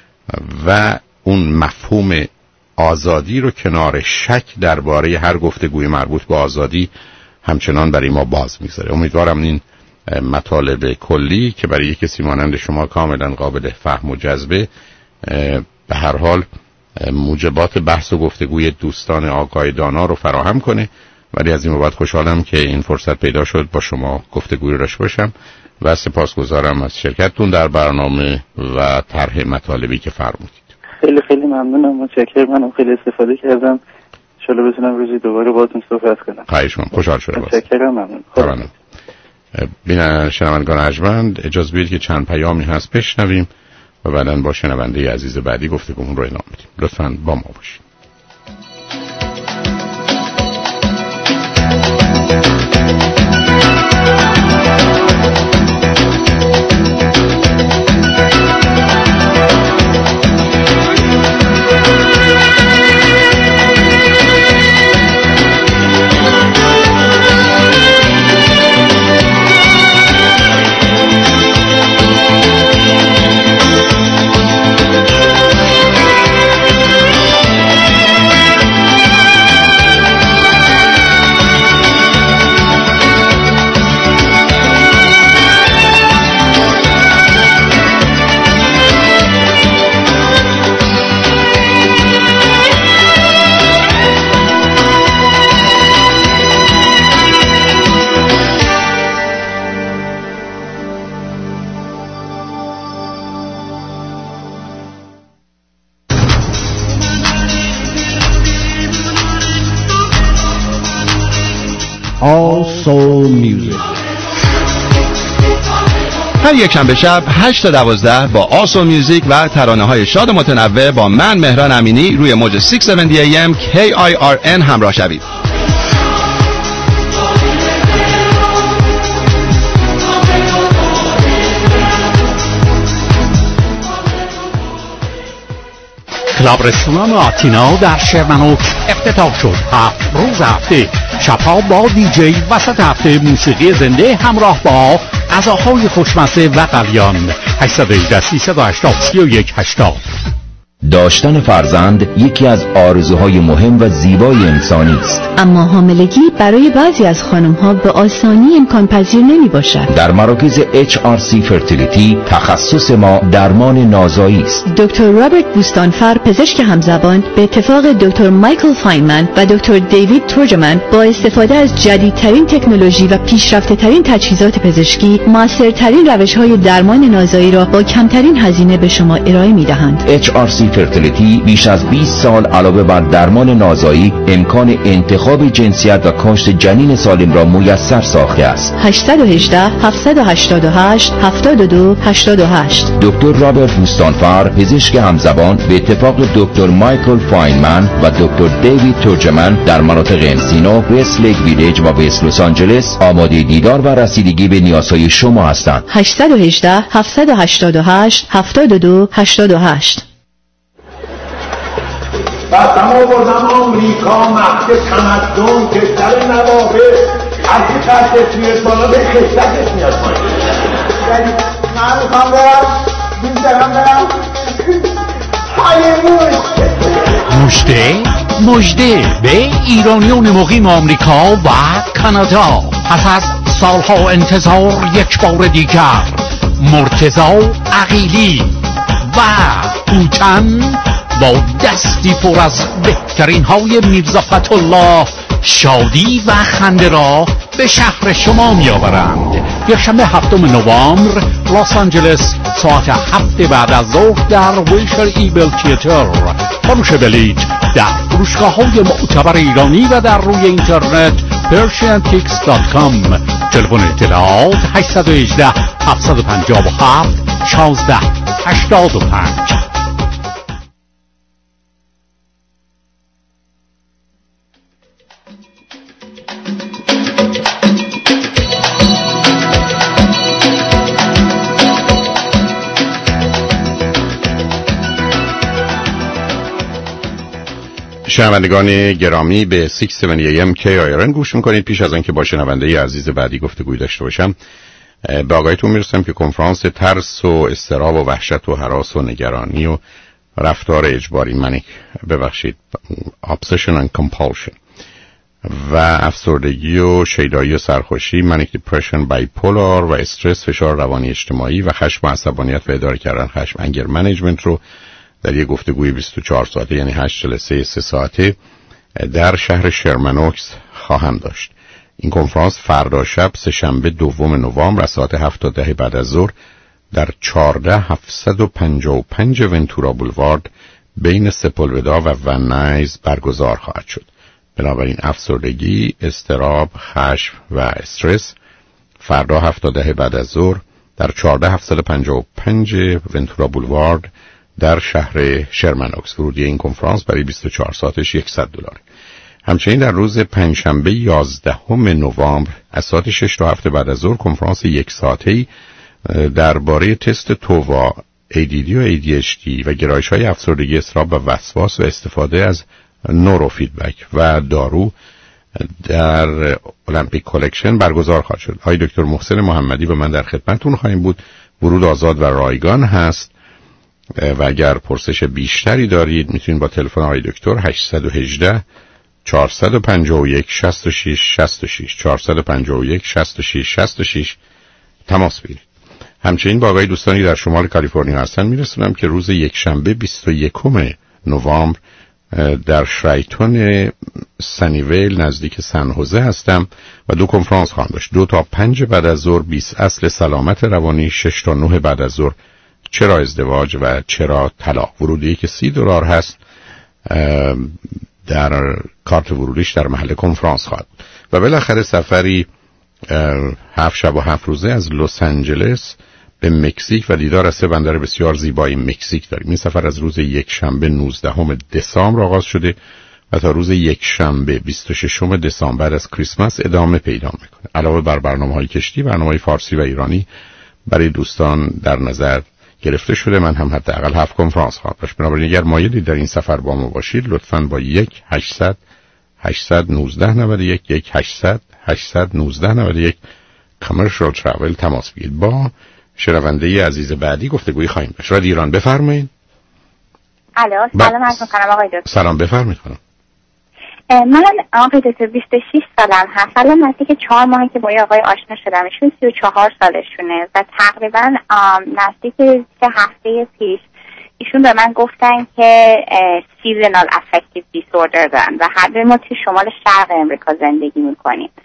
C: و اون مفهوم آزادی رو کنار شک درباره هر گفتگوی مربوط به آزادی همچنان برای ما باز میذاره. امیدوارم این مطالب کلی که برای یک کسی مانند شما کاملا قابل فهم و جذبه به هر حال موجبات بحث و گفتگوی دوستان آگاه دانا رو فراهم کنه، ولی از این بابت خوشحالم که این فرصت پیدا شد با شما گفتگوی داشته باشم و سپاسگزارم از شرکتتون در برنامه و طرح مطالبی که فرمودید.
Q: خیلی خیلی ممنونم، متشکرم. منم خیلی استفاده کردم. ان شاءالله بتونم روزی دوباره باهاتون صحبت کنم.
C: خواهش می‌کنم. خوشحال شدم.
Q: متشکرم. ممنون.
C: ببینید شنوندگان ارجمند، اجازه بدید که چند پیامی هست بشنویم و بعداً با شنونده عزیز بعدی گفتگومون رو ادامه بدیم. لطفاً با ما باشید.
D: Soul Music. هر یک شنبه شب هشت تا دوازده با آسول میوزیک و ترانه های شاد متنوع با من مهران امینی روی موج ششصد و هفتاد ای ام کی آی آر ان همراه شوید.
S: کلاب رستوران آتینا در شرمنوکس افتتاح شد. هفت روز هفته شبها با دیجی، وسط هفته موسیقی زنده همراه با غذاهای خوشمزه و قلیان. هشت یک هشت سیصد و هشتاد سی و یک هشتاد.
G: داشتن فرزند یکی از آرزوهای مهم و زیبای انسانی است،
N: اما حاملگی برای بعضی از خانم‌ها به آسانی امکان پذیر نمی باشد.
G: در مراکز اچ آر سی فرتیلیتی تخصص ما درمان نازایی است.
N: دکتر رابرت بوستانفر پزشک همزبان به اتفاق دکتر مایکل فاینمن و دکتر دیوید تورجمن با استفاده از جدیدترین تکنولوژی و پیشرفته‌ترین تجهیزات پزشکی موثرترین روش‌های درمان نازایی را با کمترین هزینه به شما ارائه می‌دهند.
G: اچ آر سی فرتیلیتی بیش از بیست سال علاوه بر درمان نازایی امکان انتخاب جنسیت و کاشت جنین سالم را میسر ساخته است.
N: هشت یک هشت، هفت هشت هشت، هفت دو هشت هشت.
G: دکتر رابرت بوستانفر، پزشک همزبان، به اتفاق دکتر مایکل فاینمن و دکتر دیوید تورجمن در مناطق انسینو، وست لیک ویلیج و وست لس آنجلس آماده دیدار و رسیدگی به نیازهای شما هستند.
N: هشت یک هشت، هفت هشت هشت، هفت دو هشت هشت.
I: قسم آوردم آمریکا مهد تمدن کشور نوابه هرکی قدرت میاد بالا به کشورش میاد پایین. یعنی من میخوام برم بیشترم برم های
S: مژده مژده به ایرانیان مقیم آمریکا و کانادا. پس از سالها انتظار یک بار دیگر مرتضی عقیلی و هوتن با دستی پر از بهترین های میرزا فتح‌الله شادی و خنده را به شهر شما می آورند. یکشنبه هفتم نوامبر لس آنجلس ساعت هفت بعد از ظهر در ویشر ایبل تیاتر. فروش بلیط در فروشگاه های معتبر ایرانی و در روی اینترنت پرشین تیکس دات کام. تلفن اطلاعات هشت یک هشت، هفت پنج هفت، یک شش هشت پنج.
C: شنوندگان گرامی به ششصد و هفتاد ای ام کی آی آر ان گوش میکنید. پیش از آنکه با شنونده عزیز بعدی گفتگوی داشته باشم به آگاهیتون میرسم که کنفرانس ترس و اضطراب و وحشت و هراس و نگرانی و رفتار اجباری منیک ببخشید obsession and compulsion و افسردگی و شیدایی و سرخوشی منیک دیپرشن بایپولار و استرس فشار روانی اجتماعی و خشم و عصبانیت و اداره کردن خشم انگر منیجمنت رو در یک گفتگوی بیست و چهار ساعته یعنی هشت جلسه سه ساعته در شهر شرمنوکس خواهم داشت. این کنفرانس فردا شب سه شنبه دوم نوامبر از ساعت هفت تا ده بعد از ظهر در چهارده هفتصد و پنجاه و پنج ونتورا بولوارد بین سپولودا و ون نایز برگزار خواهد شد. بنابراین افسردگی، اضطراب، خشم و استرس فردا هفت تا ده بعد از ظهر در چهارده هفتصد و پنجاه و پنج ونتورا بولوارد در شهر شرمنوکس. ورودی این کنفرانس برای بیست و چهار ساعتش صد دلار. همچنین در روز پنجشنبه یازدهم نوامبر از ساعت شش تا هفت بعد از ظهر کنفرانس یک ساعته‌ای درباره تست تووا، ای دی دی و ای دی اچ دی و گرایش‌های افسردگی، اضطراب و وسواس و استفاده از نورو فیدبک و دارو در المپیک کلکشن برگزار خواهد شد. آقای دکتر محسن محمدی و من در خدمتتون خواهیم بود. ورود آزاد و رایگان هست و اگر پرسش بیشتری دارید میتونید با تلفن آقای دکتر هشت یک هشت، چهار پنج یک، شش شش شش شش چهار پنج یک، شش شش شش شش تماس بگیرید. همچنین با آقای دوستانی در شمال کالیفرنیا هستن میرسونم که روز یک شنبه بیست و یکم نوامبر در شرایتون سنیویل نزدیک سن هوزه هستم و دو کنفرانس خواهم داشت. دو تا پنج بعد از ظهر بیست اصل سلامت روانی، شش تا نه بعد از ظهر چرا ازدواج و چرا طلاق. ورودی که سی دلار هست در کارت ورودیش در محل کنفرانس خواهد و بالاخره سفری هفت شب و هفت روزه از لس آنجلس به مکزیک و دیدار از سه بندر بسیار زیبای مکزیک داریم. این سفر از روز یک شنبه نوزدهم دسامبر آغاز شده و تا روز یک شنبه بیست و ششم دسامبر از کریسمس ادامه پیدا میکنه. علاوه بر برنامه‌های کشتی، برنامه‌های فارسی و ایرانی برای دوستان در نظر گرفته شده. من هم حداقل هفت کنفرانس خواهم داشت. بنابراین اگر مایلی در این سفر با ما باشید لطفاً با یک هشتصد هشتصد و نوزده نود و یک یک هشتصد هشتصد و نوزده نود و یک کامرشال تراول تماس بگیرید. با شنونده عزیز بعدی گفتگوی خواهیم داشت. رادیو ایران بفرمایید.
J: الو سلام عرض می‌کنم آقای دکتر.
C: سلام بفرمایید خانم.
J: من آقای دکتر بیست و شش سالم هست. الان نزدیک چهار ماهی که با یه آقای آشنا شدم. ایشون سی و چهار سالشونه و تقریبا نزدیک سه هفته پیش ایشون به من گفتن که سیزنال افکتیو دیسوردر دارن و هر دوی ما توی شمال شرق امریکا زندگی میکنیم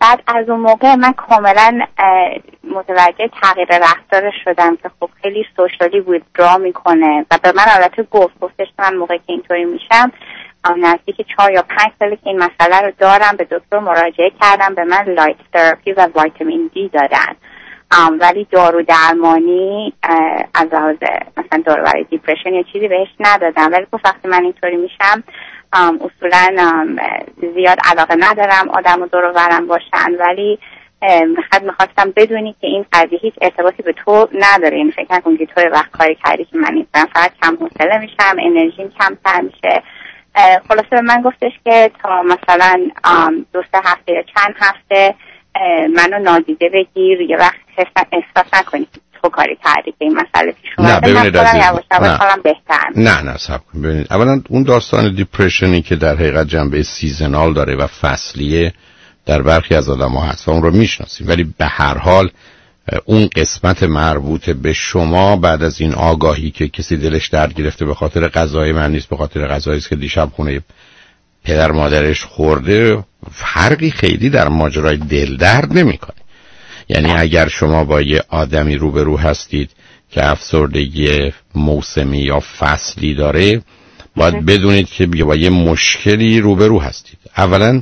J: بعد از اون موقع من کاملا متوجه تغییر رفتار شدم که خب خیلی سوشالی ویدرا میکنه و به من البته گفت گفتش که من موقعی که اینطوری میشم نزدیک چهار یا پنج ساله که این مسئله رو دارم، به دکتر مراجعه کردم، به من لایت تراپی و ویتامین دی دادن، ولی دارو درمانی از لحاظ مثلا دارو برای دیپرشن یا چیزی بهش ندادم. ولی خب وقتی من اینطوری میشم اصولا زیاد علاقه ندارم آدم و دور و برم باشن، ولی میخواد میخواستم بدونی که این قضیه هیچ ارتباطی به تو نداره. این فکر نکن که تو وقت کاری کردی که من نیستم، فقط کم حوصله میشم، انرژیم کمتر میشه. خلاصه به من گفتش که تا مثلا دو سه هفته یا چند هفته منو نادیده بگیر، یه وقت احساس نکنی تو کاری کردی که این مسئله پیش اومده.
C: نه ببینید عزیز،
J: نه بهتر
C: نه نه صبر کن. ببینید اولا اون داستان دیپرشنی که در حقیقت جنبه سیزنال داره و فصلیه در برخی از آدم‌ها هست و اون رو میشناسیم، ولی به هر حال اون قسمت مربوط به شما بعد از این آگاهی که کسی دلش درد گرفته به خاطر غذای من نیست، به خاطر غذایی است که دیشب خونه پدر مادرش خورده، فرقی خیلی در ماجرای دل درد نمیکنه. یعنی اگر شما با یه آدمی روبرو هستید که افسردگی موسمی یا فصلی داره، باید بدونید که با یه مشکلی روبرو هستید. اولا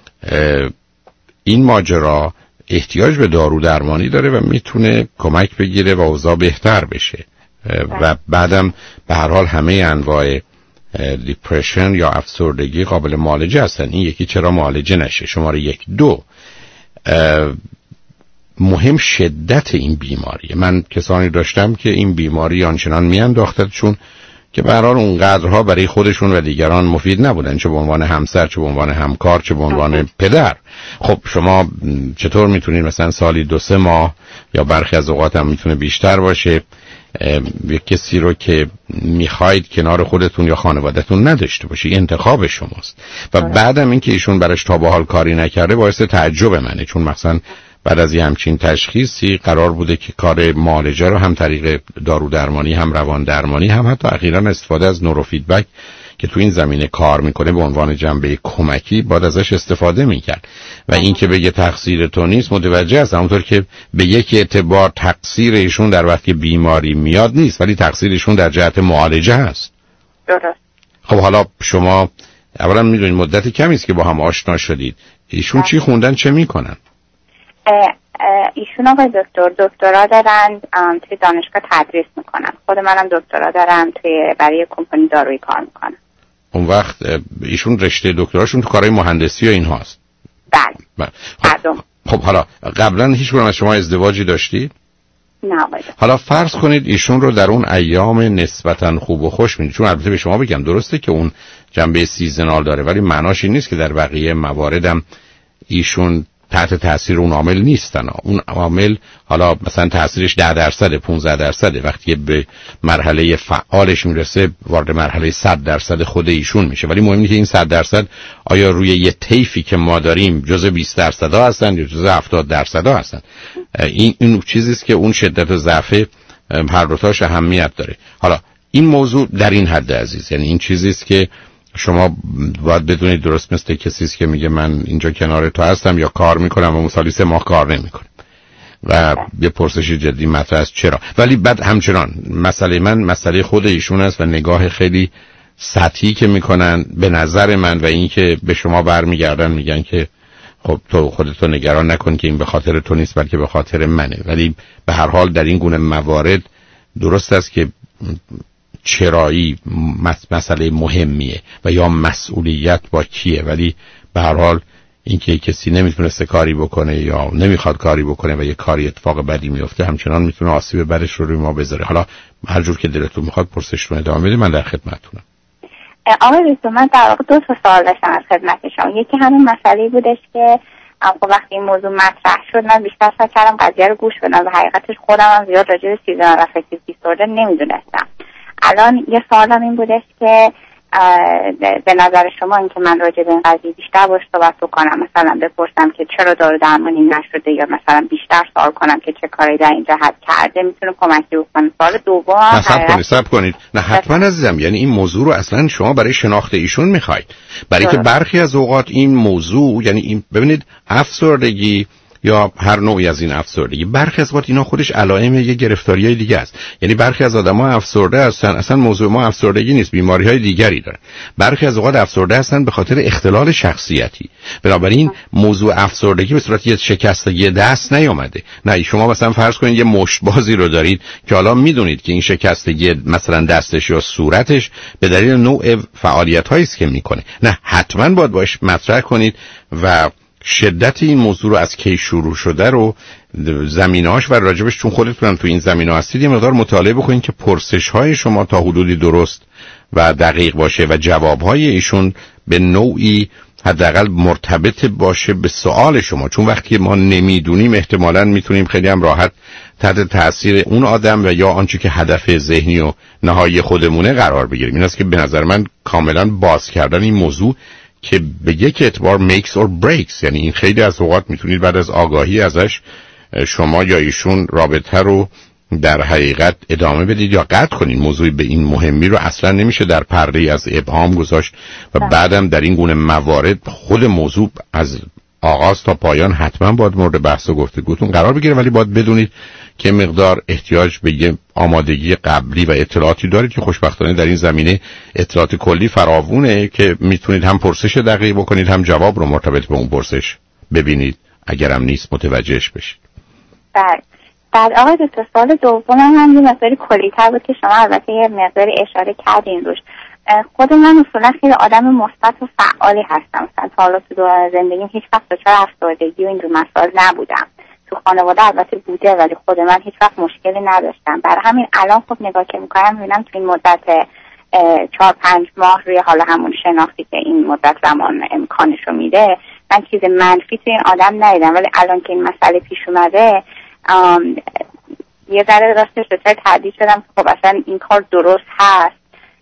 C: این ماجرا احتیاج به دارو درمانی داره و میتونه کمک بگیره و اوضاع بهتر بشه و بعدم به هر حال همه انواع دیپرشن یا افسردگی قابل معالجه هستن. این یکی چرا معالجه نشه؟ شماره یک. دو، مهم شدت این بیماریه. من کسانی داشتم که این بیماری آنچنان میانداختدشون که به هر حال اونقدرها برای خودشون و دیگران مفید نبودن، چه به عنوان همسر، چه به عنوان همکار، چه به عنوان پدر. خب شما چطور میتونید مثلا سالی دو سه ماه یا برخی از اوقات هم میتونه بیشتر باشه یک کسی رو که میخواید کنار خودتون یا خانوادهتون نداشته باشی؟ انتخاب شماست. و بعدم این که ایشون براش تا به حال کاری نکرده باعث تعجب منه، چون مثلا بعد از یه همچین تشخیصی قرار بوده که کار معالجه رو هم طریق دارو درمانی، هم روان درمانی، هم حتی اخیراً استفاده از نورو فیدبک که تو این زمینه کار میکنه به عنوان جنبه کمکی باید ازش استفاده میکرد. و این که بگه تقصیر تو نیست، متوجه هستم، همونطور که به یک اعتبار تقصیر ایشون در وقتی بیماری میاد نیست، ولی تقصیر ایشون در جهت معالجه هست.
J: درست.
C: خب حالا شما اولا میدونید مدت کمی است که با هم آشنا شدید، ایشون چی خوندن، چه میکنن؟
J: ایشون آقای دکتر دکترا دارن، توی دانشگاه تدریس میکنن. خود منم دکترا دارم، توی برای کمپانی دارویی کار میکنم.
C: اون وقت ایشون رشته دکتراشون تو کارهای مهندسی و این هاست؟
J: بله.
C: خب, خب حالا قبلا هیچ کدوم از شما ازدواجی داشتید؟
J: نه آقای دکتر.
C: حالا فرض کنید ایشون رو در اون ایام نسبتا خوب و خوش می‌بینید، چون البته به شما بگم درسته که اون جنبه سیزنال داره، ولی معناش این نیست که در بقیه مواردم ایشون تحت تاثیر اون عامل نیستن. اون عامل حالا مثلا تاثیرش ده درصد، پانزده درصد، وقتی به مرحله فعالش میرسه وارد مرحله صد درصد خود ایشون میشه. ولی مهم اینه که این صد درصد آیا روی یه طیفی که ما داریم جزء بیست درصد ها هستن یا جزء هفتاد درصد ها هستن. این این چیزی است که اون شدت و ضعف هر دو تاش اهمیت داره. حالا این موضوع در این حد عزیز، یعنی این چیزی است که شما باید بدونید، درست مثل کسی است که میگه من اینجا کنار تو هستم یا کار میکنم و مثلا سه ماه کار نمیکنم و یه پرسش جدی مطرح است چرا. ولی بعد همچنان مسئله من مسئله خود ایشون است و نگاه خیلی سطحی که میکنن به نظر من، و این که به شما برمیگردن میگن که خب تو خودتو نگران نکن که این به خاطر تو نیست بلکه به خاطر منه. ولی به هر حال در این گونه موارد درست است که چرایی مسئله مهمیه و یا مسئولیت با کیه، ولی به هر حال اینکه کسی نمیتونسته کاری بکنه یا نمیخواد کاری بکنه و یه کاری اتفاق بدی میفته همچنان میتونه آسیب بدش رو روی ما بذاره. حالا هر جور که دلتون میخواد پرسش رو ادامه بدید، من در خدمتتونم.
J: آقای دکتر من در واقع دو تا سوال داشتم از خدمت شما. یکی همین مسئله بودش که خب وقتی این موضوع مطرح شد من بیشتر سعی کردم قضیه رو گوش بدم و حقیقتش خودم هم زیاد راجع به سیزنال افکتیو دیسوردر نمیدونستم. الان یه سوالم این بودش که به نظر شما این که من راجع به این قضیه بیشتر باش صحبت کنم، مثلا بپرسم که چرا دارو درمانی نشده، یا مثلا بیشتر سوال کنم که چه کاری در این جهت کرده، میتونه کمکی بکنه. سوال دوم
C: نه صبر کنید صبر کنید نه حتما عزیزم، یعنی این موضوع رو اصلا شما برای شناخت ایشون میخواید، برای که برخی از اوقات این موضوع، یعنی این ببینید افسردگی یا هر نوعی از این افسردگی، برخی از وقت اینا خودش علائم یه گرفتاریای دیگه است. یعنی برخی از آدم‌ها افسرده هستن، اصلا موضوع ما افسردگی نیست، بیماری‌های دیگری دارن. برخی از اوقات افسرده هستن به خاطر اختلال شخصیتی. بنابراین موضوع افسردگی به صورت یه شکستگی دست نیامده. نه شما مثلا فرض کنید یه مشت بازی رو دارید که حالا میدونید که این شکستگی مثلا دستش یا صورتش به دلیل نوع فعالیت‌هایی است که میکنه. نه حتما باید باش مطرح کنید و شدت این موضوع رو از کی شروع شده رو زمینه‌اش و راجبش، چون خودتون تو این زمینه هستید، یه مقدار مطالعه بکنید که پرسش‌های شما تا حدودی درست و دقیق باشه و جواب‌های ایشون به نوعی حداقل مرتبط باشه به سوال شما، چون وقتی ما نمیدونیم احتمالاً میتونیم خیلی هم راحت تحت تاثیر اون آدم و یا آنچه که هدف ذهنی و نهایی خودمونه قرار بگیریم. این است که به نظر من کاملاً باز کردن این موضوع که به یک اعتبار makes or breaks، یعنی این خیلی از اوقات میتونید بعد از آگاهی ازش شما یا ایشون رابطه رو در حقیقت ادامه بدید یا قطع کنید. موضوعی به این مهمی رو اصلا نمیشه در پرده از ابهام گذاشت و بعدم در این گونه موارد خود موضوع از آغاز تا پایان حتما باید مورد بحث و گفتگوتون قرار بگیره، ولی باید بدونید که مقدار احتیاج به یه آمادگی قبلی و اطلاعاتی دارید که خوشبختانه در این زمینه اطلاعات کلی فراوونه که میتونید هم پرسش دقیق بکنید هم جواب رو مرتبط به اون پرسش ببینید، اگرم نیست متوجهش بشید.
J: بله. بعد آقای دکتر سوال دوم هم یه مقداری کلی‌تر بود که شما البته یه مقداری اشاره کردین روش. خود من اصولا خیلی آدم مثبت و فعالی هستم، مثلا تا حالا تو دوران زندگیم هیچ وقت دچار افسردگی و این جور مسائل نبودم. تو خانواده البته بوده ولی خود من هیچ وقت مشکلی نداشتم. برای همین الان خب نگاه که میکنم میبینم تو این مدت چهار پنج ماه روی حالا همون شناختی که این مدت زمان امکانشو میده، من چیز منفی تو این آدم ندیدم، ولی الان که این مسئله پیش اومده یه ذره راستش دچار تردید شدم که خب اصلا این کار درست هست.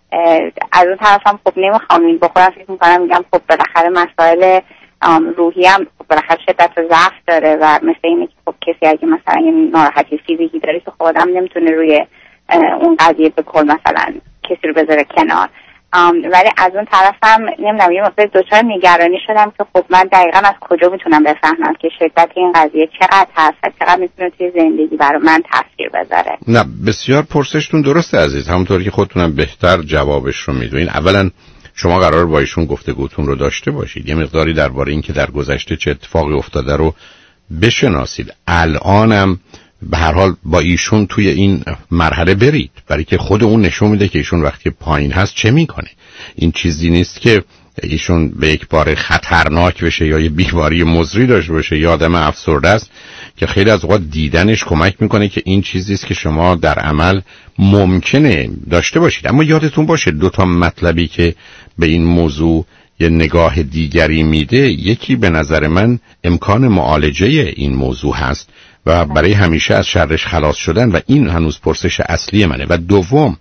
J: از اون طرف هم خب نمیخوام این بخورم، فکر میکنم میگم خب بالاخره مسائل روحی هم خب بالاخره شدت و ضعف داره و مثل اینه که خب کسی اگه مثلا یه ناراحتی فیزیکی داره که خب آدم نمیتونه روی اون قضیه به کل مثلا کسی رو بذاره کنار. ولی از اون طرف هم نمیدونم یه مقدار دچار نگرانی شدم که خب من دقیقا از کجا میتونم بفهمم که شدت این قضیه چقدر هست و چقدر میتونه توی زندگی برای من تاثیر بذاره.
C: نه بسیار پرسشتون درسته عزیز، همونطوری که خودتونم بهتر جوابش رو میدونین. اولا شما قرار با ایشون گفتگوتون رو داشته باشید، یه مقداری درباره این که در گذشته چه اتفاقی افتاده رو بشناسید. الانم به هر حال با ایشون توی این مرحله برید، برای که خود اون نشون میده که ایشون وقتی پایین هست چه میکنه. این چیزی نیست که ایشون به یک بار خطرناک بشه یا یه بیماری مزری داشته باشه یا آدم افسرده است که خیلی از اوقات دیدنش کمک میکنه که این چیزی است که شما در عمل ممکنه داشته باشید. اما یادتون باشه دو تا مطلبی که به این موضوع یه نگاه دیگری میده، یکی به نظر من امکان معالجه این موضوع هست و برای همیشه از شرش خلاص شدن، و این هنوز پرسش اصلی منه. و دوم،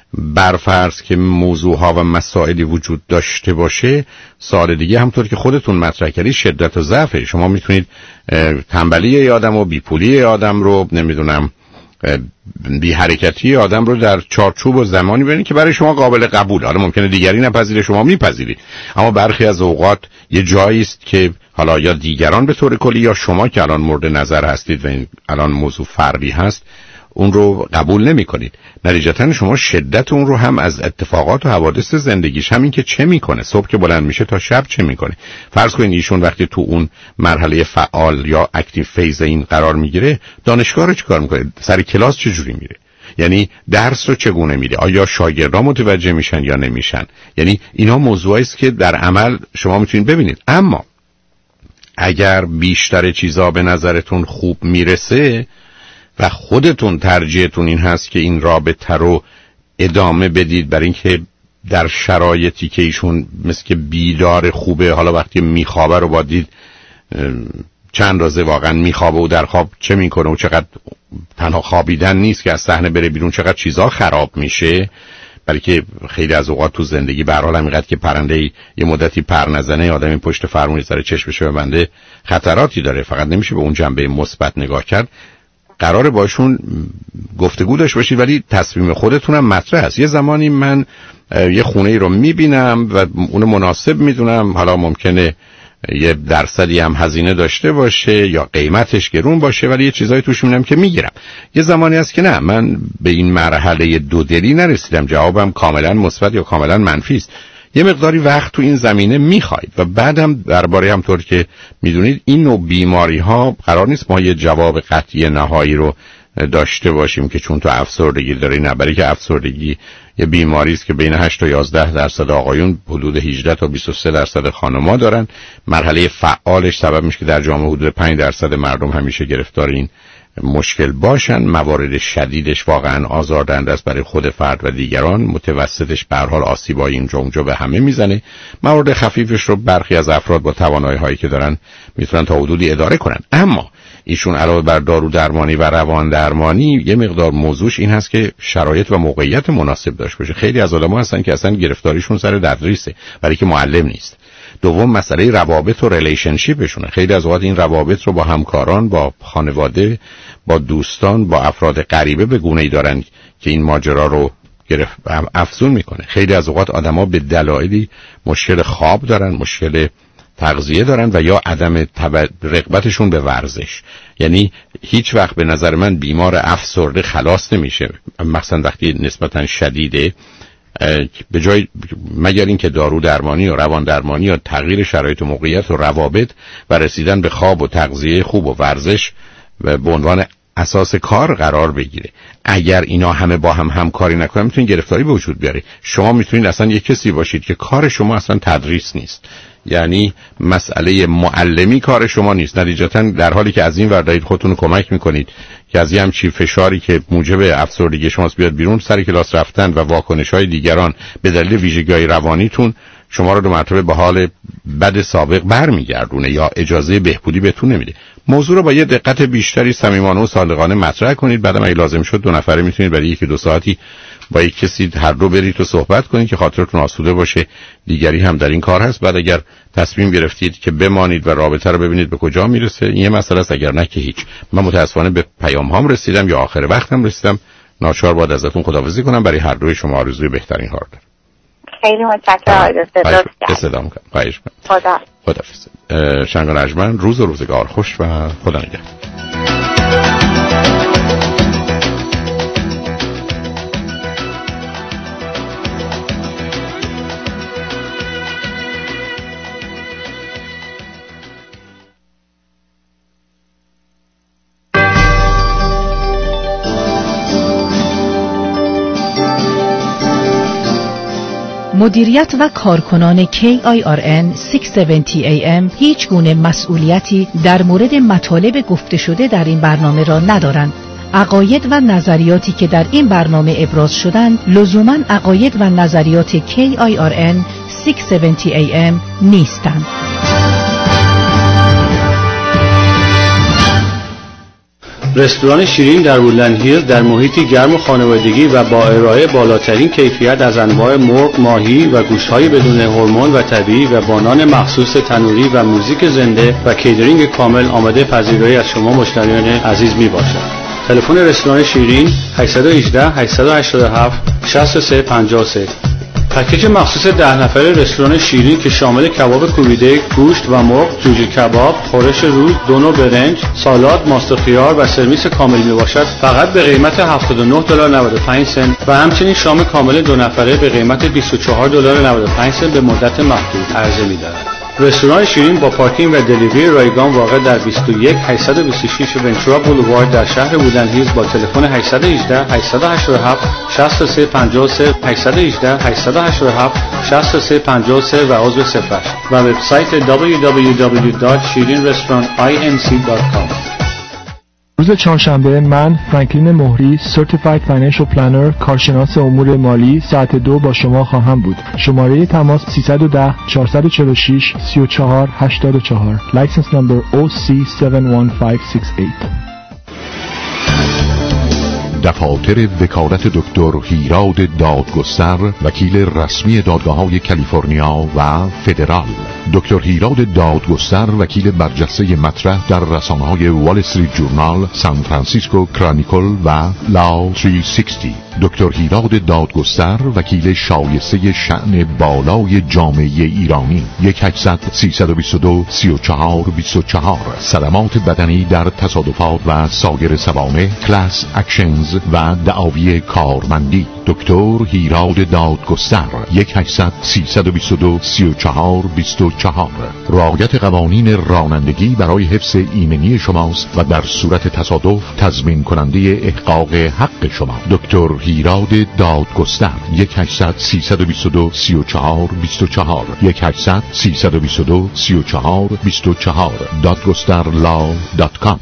C: برفرض که موضوع ها و مسائلی وجود داشته باشه، سال دیگه همطور که خودتون مطرح کردید شدت و ضعف شما میتونید تنبلی آدم و بیپولی آدم رو، نمیدونم بی حرکتی آدم رو در چارچوب و زمانی ببینید که برای شما قابل قبول. حالا ممکنه دیگری نپذیره، شما میپذیرید، اما برخی از اوقات یه جایی است که حالا یا دیگران به طور کلی یا شما که الان مورد نظر هستید و این الان موضوع فرعی هست اون رو قبول نمی کنید. نتیجتاً شما شدت اون رو هم از اتفاقات و حوادث زندگیش، همین که چه میکنه، صبح که بلند میشه تا شب چه میکنه. فرض کنید ایشون وقتی تو اون مرحله فعال یا اکتیو فیز این قرار میگیره، دانشگاه رو چیکار میکنه، سر کلاس چه جوری میره، یعنی درس رو چگونه میده، آیا شاگردان متوجه میشن یا نمیشن. یعنی اینا موضوعی است که در عمل شما میتونید ببینید. اما اگر بیشتر چیزا به نظرتون خوب میرسه و خودتون ترجیحتون این هست که این رابطه رو ادامه بدید، برای اینکه در شرایطی که ایشون مثل که بیدار خوبه، حالا وقتی میخوابه رو با دید چند رازه واقعا میخوابه و در خواب چه میکنه و چقدر تنها خوابیدن نیست که از صحنه بره بیرون چقدر چیزا خراب میشه. برای که خیلی از اوقات تو زندگی به هر حال همینقدر که پرنده یه مدتی پر نزنه آدمی پشت فرمون سر چشمش ببنده خطراتی داره، فقط نمیشه به اون جنبه مثبت نگاه کرد. قراره باشون گفتگو داشته باشید ولی تصمیم خودتونم مطرح است. یه زمانی من یه خونه ای رو میبینم و اونو مناسب میدونم، حالا ممکنه یه درصدی هم هزینه داشته باشه یا قیمتش گرون باشه ولی یه چیزایی توش میبینم که میگیرم. یه زمانی هست که نه، من به این مرحله دودلی نرسیدم، جوابم کاملا مثبت یا کاملا منفی است. یه مقداری وقت تو این زمینه میخواید و بعدم درباره همطور که میدونید این نوع بیماری ها قرار نیست ما یه جواب قطعی نهایی رو داشته باشیم که چون تو افسردگی داری، نه، برای که افسردگی یه بیماری است که بین هشت تا یازده درصد آقایون، حدود هجده تا بیست و سه درصد خانم‌ها دارن. مرحله فعالش سبب میشه که در جامعه حدود پنج درصد مردم همیشه گرفتار این مشکل باشن. موارد شدیدش واقعا آزاردهنده است برای خود فرد و دیگران، متوسطش به هر حال آسیبای اینجا اونجا به همه میزنه. موارد خفیفش رو برخی از افراد با توانایی‌هایی که دارن میتونن تا حدودی اداره کنن. اما ایشون علاوه بر دارو درمانی و روان درمانی یه مقدار موضوعش این هست که شرایط و موقعیت مناسب داشته باشه. خیلی از آدم‌ها هستن که اصلا گرفتاریشون سر تدریسه برای که معلم نیست. دوم مسئله روابط و ریلیشنشیپشونه. خیلی از اوقات این روابط رو با همکاران، با خانواده، با دوستان، با افراد غریبه به گونه‌ای دارن که این ماجرا رو گرفت افزون میکنه. خیلی از اوقات آدم‌ها به دلایلی مشکل خواب دارن، مشکل تغذیه دارن و یا عدم رغبتشون به ورزش. یعنی هیچ وقت به نظر من بیمار افسرده خلاص نمیشه، مثلا وقتی نسبتا شدیده، به جای مگر اینکه دارو درمانی و روان درمانی یا تغییر شرایط و موقعیت و روابط و رسیدن به خواب و تغذیه خوب و ورزش و به عنوان اساس کار قرار بگیره. اگر اینا همه با هم همکاری نکنن میتونین گرفتاری به وجود بیاره. شما میتونید اصلا یک کسی باشید که کار شما اصلا تدریس نیست، یعنی مسئله معلمی کار شما نیست، نتیجتا در حالی که از این ور دارید خودتون کمک میکنید که از یه همچین فشاری که موجب افسردگی شماست بیاد بیرون، سر کلاس رفتن و واکنش‌های دیگران به دلیل ویژگی‌های روانیتون شما رو دو مرتبه به حال بد سابق برمیگردونه یا اجازه بهبودی بهتون نمیده. موضوع رو با یه دقت بیشتری صمیمانه و صادقانه مطرح کنید. بعدم اگه لازم شد دو نفره میتونید برای یکی دو ساعتی با یک کسی هر دو برید و صحبت کنید که خاطرتون آسوده باشه. دیگری هم در این کار هست. بعد اگر تصمیم گرفتید که بمانید و رابطه رو ببینید به کجا میرسه، این یه مسئله است، اگر نه که هیچ. من متاسفانه به پیام هام رسیدم یا آخر وقتم رسیدم، ناچار باید ازتون خداحافظی کنم. برای هر دوی شما آرزوی بهترین کار دارم.
J: خیلی متشکرم آقای دکتر.
C: استفاده می‌کنم. خواهش
J: می‌کنم. خدا.
C: خداحافظ. شنگ رجمن، روز و روزگار خوش و خدا نگهدار.
A: مدیریت و کارکنان کی آی آر ان ششصد و هفتاد ای ام هیچ گونه مسئولیتی در مورد مطالب گفته شده در این برنامه را ندارند. عقاید و نظریاتی که در این برنامه ابراز شدند لزوماً عقاید و نظریات کی آی آر ان ششصد و هفتاد ای ام نیستند.
K: رستوران شیرین در وودلند هیلز در محیطی گرم و خانوادگی و با ارائه بالاترین کیفیت از انواع مرغ، ماهی و گوشت‌های بدون هورمون و طبیعی و با نان مخصوص تنوری و موزیک زنده و کیترینگ کامل آماده پذیرایی از شما مشتریان عزیز میباشد. تلفن رستوران شیرین هشت یک هشت، هشت هشت هفت، شش سه پنج سه. پکیج مخصوص ده نفره رستوران شیرین که شامل کباب کوبیده، گوشت و مرغ، جوجه کباب، خورش روز، دو نوع برنج، سالاد، ماست خیار و سرویس کامل می باشد فقط به قیمت هفتاد و نه دلار و نود و پنج سنت و همچنین شام کامل دو نفره به قیمت بیست و چهار دلار و نود و پنج سنت به مدت محدود عرضه می دارد. رستوران شیرین با پارکینگ و دلیوری رایگان واقع در بیست و یک هشتصد و بیست و شش ونچورا بولوارد در شهر وودلند هیلز با تلفن هشت یک هشت، هشت هشت هفت، شش سه پنج سه، هشت یک هشت، هشت هشت هفت، شش سه پنج سه و عضو صفر و وبسایت دبلیو دبلیو دبلیو دات shirin restaurant inc دات کام.
M: روز چهارشنبه من فرانکلین مهری Certified Financial Planner کارشناس امور مالی ساعت دو با شما خواهم بود. شماره تماس سیصد و ده، چهارصد و چهل و شش، سی و چهار، هشتاد و چهار. License number او سی هفت یک پنج شش هشت.
H: دفاتر وکالت دکتر هیراد دادگستر، وکیل رسمی دادگاه‌های کالیفرنیا و فدرال. دکتر هیراد دادگستر وکیل برجسته مطرح در رسانه‌های وال استریت جورنال، سان فرانسیسکو کرانیکل و لاو سیصد و شصت. دکتر هیراد دادگستر وکیل شایسته شأن بالای جامعه ایرانی. یک هشتصد سیصد و بیست و دو سی و چهار بیست و چهار. صدمات بدنی در تصادفات و سایر سوانح، کلاس اکشنز و دعاوی کارمندی. دکتر هیراد دادگستر. یک هشتصد سیصد و بیست و دو سی و چهار بیست و چهار. رعایت قوانین رانندگی برای حفظ ایمنی شماست و در صورت تصادف تضمین کننده احقاق حق شما. دکتر هیراد دادگستر. یک هشتصد سیصد و بیست و دو سی و چهار بیست و چهار. یک هشتصد سیصد و بیست و دو سی و چهار بیست و چهار. دادگستر لا دات کام.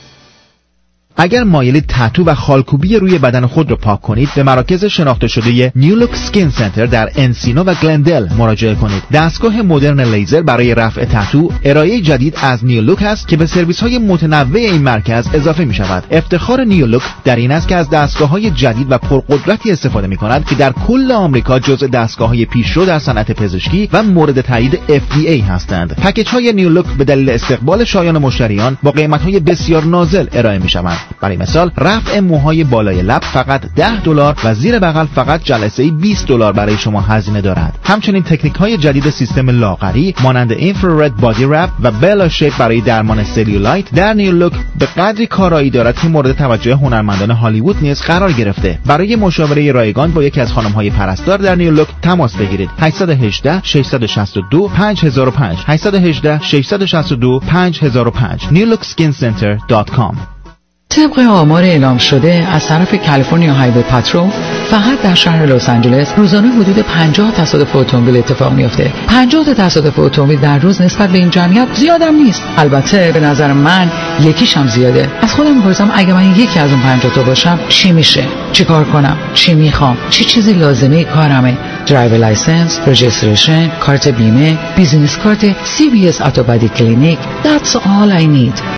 O: اگر مایلید تتو و خالکوبی روی بدن خود رو پاک کنید، به مراکز شناخته شده نیولوک سکین سنتر در انسینو و گلندل مراجعه کنید. دستگاه مدرن لیزر برای رفع تتو ارائه جدید از نیولوک است که به سرویس‌های متنوع این مرکز اضافه می شود. افتخار نیولوک در این است که از دستگاه‌های جدید و پرقدرتی استفاده می‌کند که در کل آمریکا جزو دستگاه‌های پیشرو در صنعت پزشکی و مورد تایید اف دی ای هستند. پکیج‌های نیولوک به دلیل استقبال شایان مشتریان با قیمت‌های بسیار نازل ارائه می‌شوند. برای مثال رفع موهای بالای لب فقط ده دلار و زیر بغل فقط جلسه‌ای بیست دلار برای شما هزینه دارد. همچنین تکنیک‌های جدید سیستم لاغری مانند اینفرارد بادی رپ و بلا شیپ برای درمان سلیولایت در نیولوک به قدری کارایی دارد که مورد توجه هنرمندان هالیوود نیز قرار گرفته. برای مشاوره رایگان با یکی از خانم‌های پرستار در نیولوک تماس بگیرید. هشت یک هشت شش شش دو پنج صفر صفر پنج هشت یک هشت شش شش دو پنج صفر صفر پنج نیولوک سکین سنتر دات کام.
P: طبق آمار اعلام شده از طرف کالیفرنیا هایوی پاترول فقط در شهر لس آنجلس روزانه حدود پنجاه تصادف اتومبیل اتفاق میفته. پنجاه تا تصادف اتومبیل در روز نسبت به این جمعیت زیادم نیست. البته به نظر من یکیش هم زیاده. از خودم میپرسم اگه من یکی از اون پنجاه تا باشم چی میشه؟ چی کار کنم؟ چی میخوام؟ چی چیزی لازمه کارمه؟ درایور لایسنس، رجیستریشن، کارت بیمه، بیزینس کارت، سی بی اس اتوبادی کلینیک. That's all I need.